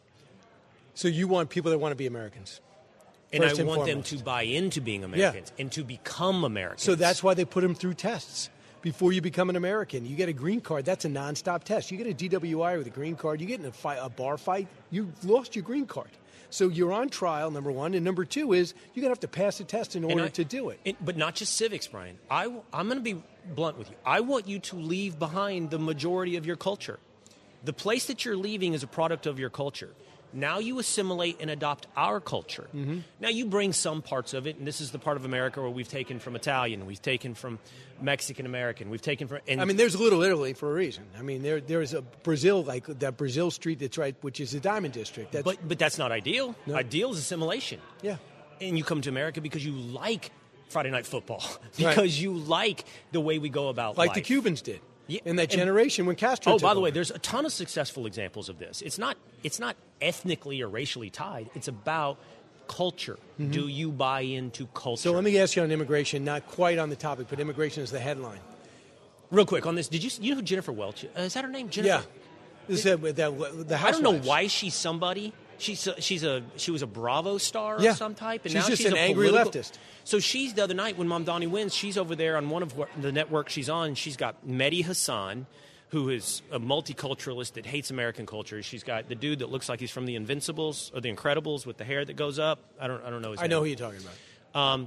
So you want people that want to be Americans. And First I want foremost. them to buy into being Americans and to become Americans. So that's why they put them through tests. Before you become an American, you get a green card. That's a nonstop test. You get a D W I with a green card. You get in a, fight, a bar fight. You lost your green card. So you're on trial, number one. And number two is you're going to have to pass a test in And order I- to do it. it- But not just civics, Brian. I, I'm going to be blunt with you. I want you to leave behind the majority of your culture. The place that you're leaving is a product of your culture. Now you assimilate and adopt our culture. Mm-hmm. Now you bring some parts of it, and this is the part of America where we've taken from Italian, we've taken from Mexican American, we've taken from. And I mean, there's Little Italy for a reason. I mean, there there's a Brazil, like that Brazil street that's right, which is a diamond district. That's, but but that's not ideal. No. Ideal is assimilation. Yeah. And you come to America because you like Friday Night Football, Right. because you like the way we go about like life. the Cubans did. Yeah, in that generation when Castro Oh, took by the over. way, there's a ton of successful examples of this. It's not it's not ethnically or racially tied. It's about culture. Mhm. Do you buy into culture? So let me ask you on immigration, not quite on the topic, but immigration is the headline. Real quick on this, did you you know who Jennifer Welch is? Uh, is that her name? Jennifer? Yeah. This is that, that, the I don't know Housewives. why she's somebody. She's a, she's a she was a Bravo star Yeah. of some type, and She's now just she's an a angry political- leftist. So she's the other night when Mamdani wins, she's over there on one of what- the networks she's on. She's got Mehdi Hassan, who is a multiculturalist that hates American culture. She's got the dude that looks like he's from the Invincibles or the Incredibles with the hair that goes up. I don't I don't know his I name. know who you're talking about. Um,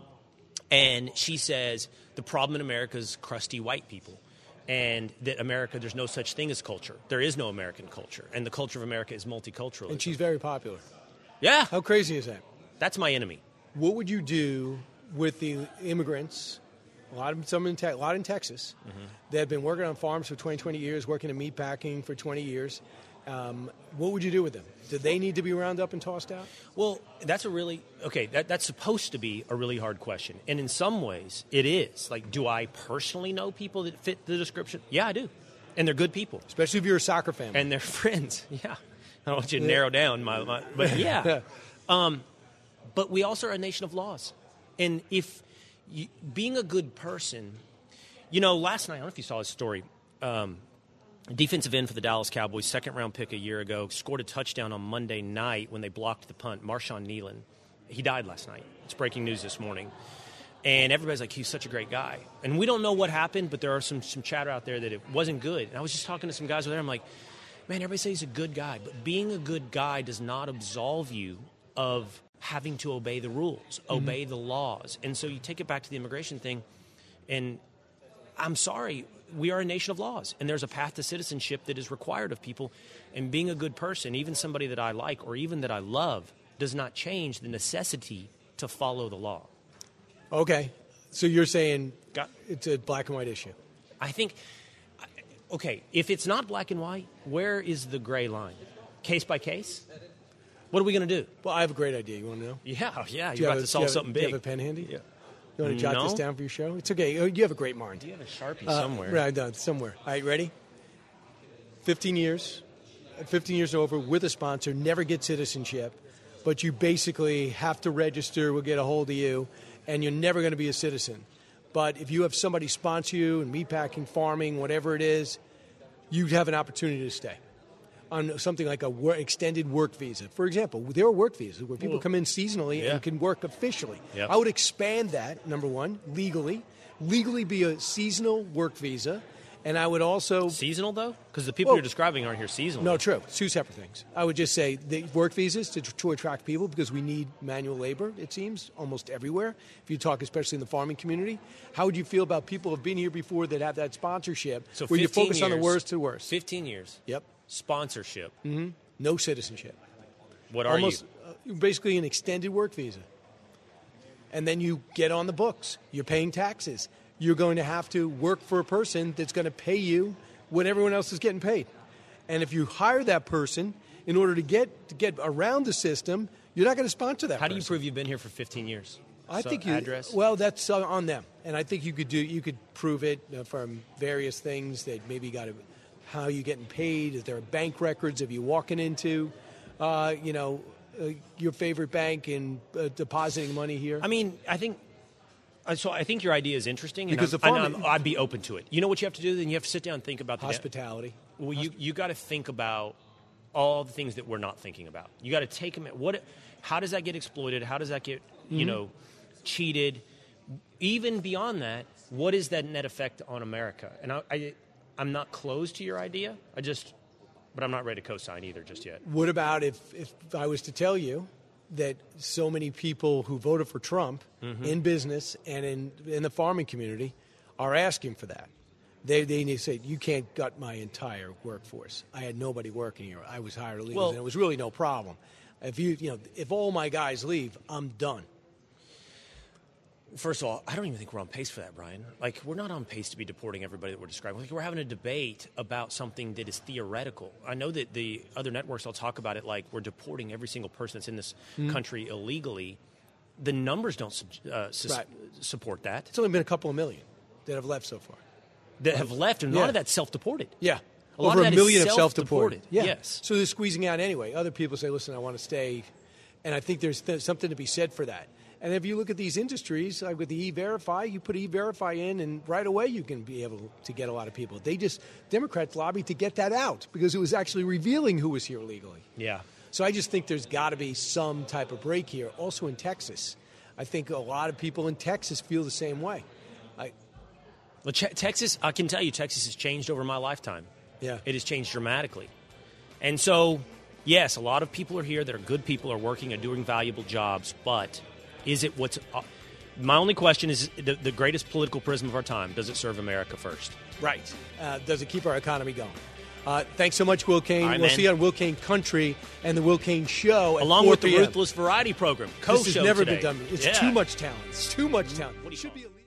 and she says the problem in America is crusty white people. And that America, there's no such thing as culture. There is no American culture. And the culture of America is multicultural. And she's very popular. Yeah. How crazy is that? That's my enemy. What would you do with the immigrants, a lot of some in te- a lot in Texas, Mm-hmm. that have been working on farms for twenty, twenty years, working in meat packing for twenty years? Um, what would you do with them? Do they need to be rounded up and tossed out? Well, that's a really, okay, that, that's supposed to be a really hard question. And in some ways, it is. Like, do I personally know people that fit the description? Yeah, I do. And they're good people. Especially if you're a soccer fan. And they're friends. Yeah. I don't want you to Yeah. narrow down my, my but yeah. um, but we also are a nation of laws. And if you, being a good person, you know, last night, I don't know if you saw this story, um, defensive end for the Dallas Cowboys, second round pick a year ago, scored a touchdown on Monday night when they blocked the punt, Marshawn Nealon. He died last night. It's breaking news this morning. And everybody's like, he's such a great guy. And we don't know what happened, but there are some, some chatter out there that it wasn't good. And I was just talking to some guys over there. I'm like, man, everybody says he's a good guy. But being a good guy does not absolve you of having to obey the rules, Mm-hmm. obey the laws. And so you take it back to the immigration thing. And I'm sorry, we are a nation of laws. And there's a path to citizenship that is required of people. And being a good person, even somebody that I like or even that I love, does not change the necessity to follow the law. Okay. So you're saying it's a black and white issue? I think, okay, if it's not black and white, where is the gray line? Case by case? What are we going to do? Well, I have a great idea. You want to know? Yeah, yeah. Do You're have about a- to solve do you have a- something do you big. have a pen handy? Yeah. You want to jot this No. down for your show? It's okay. Oh, you have a great mind. Do you have a Sharpie Uh, somewhere? Right, no, somewhere. All right, ready? fifteen years. fifteen years over with a sponsor, never get citizenship, but you basically have to register, we'll get a hold of you, and you're never going to be a citizen. But if you have somebody sponsor you in meatpacking, farming, whatever it is, you have an opportunity to stay on something like a wor- extended work visa. For example, there are work visas where people Well, come in seasonally yeah. and can work officially. Yep. I would expand that, number one, legally. Legally be a seasonal work visa. And I would also... Seasonal, though? Because the people Well, you're describing aren't here seasonally. No, true. It's two separate things. I would just say the work visas to, to attract people because we need manual labor, it seems, almost everywhere. If you talk especially in the farming community, how would you feel about people who have been here before that have that sponsorship So where you fifteen focus on the years- worst to worst? fifteen years. Yep. Sponsorship. Mm-hmm. No citizenship. What are Almost, you? Uh, basically an extended work visa. And then you get on the books. You're paying taxes. You're going to have to work for a person that's going to pay you what everyone else is getting paid. And if you hire that person in order to get to get around the system, you're not going to sponsor that How do you person. prove you've been here for fifteen years? I So, think you. address. Well, that's uh, on them, and I think you could do. You could prove it uh, from various things that maybe got to, how you getting paid. Is there bank records of you walking into, uh, you know, uh, your favorite bank and uh, depositing money here? I mean, I think. uh, So I think your idea is interesting, Because and, the I'm, farm- and I'm, I'd be open to it. You know what you have to do? Then you have to sit down and think about the Hospitality. Well, you you got to think about all the things that we're not thinking about. You got to take them. At what? How does that get exploited? How does that get you Mhm. know cheated? Even beyond that, what is that net effect on America? And I, I I'm not closed to your idea. I just, but I'm not ready to co-sign either just yet. What about if, if I was to tell you that so many people who voted for Trump Mhm. in business and in, in the farming community are asking for that? They they need to say, you can't gut my entire workforce. I had nobody working here. I was hired illegally, Well- and it was really no problem. If you you know, if all my guys leave, I'm done. First of all, I don't even think we're on pace for that, Brian. Like, we're not on pace to be deporting everybody that we're describing. Like, we're having a debate about something that is theoretical. I know that the other networks will talk about it like we're deporting every single person that's in this Mhm. country illegally. The numbers don't sub- uh, sus- Right. support that. It's only been a couple of million that have left so far. that have left, and a Yeah. lot of that's self-deported. Yeah. A lot Over of a that million is of self-deported. self-deported. Yeah. Yes. So they're squeezing out anyway. Other people say, listen, I want to stay. And I think there's th- something to be said for that. And if you look at these industries, like with the E-Verify, you put E-Verify in, and right away you can be able to get a lot of people. They just, Democrats lobbied to get that out because it was actually revealing who was here illegally. Yeah. So I just think there's got to be some type of break here. Also in Texas. I think a lot of people in Texas feel the same way. I, Well, Ch- Texas, I can tell you, Texas has changed over my lifetime. Yeah. It has changed dramatically. And so, yes, a lot of people are here that are good people, are working and doing valuable jobs, but is it what's uh, my only question is the, the greatest political prism of our time, does it serve America first? Right. Uh, does it keep our economy going? Uh, thanks so much, Will Kane. All right, we'll man. see you on Will Kane Country and the Will Kane Show at Along four with the p.m. Ruthless Variety Program, co-show This has never today. been done. It's Yeah. too much talent. It's too much talent. What should be illegal.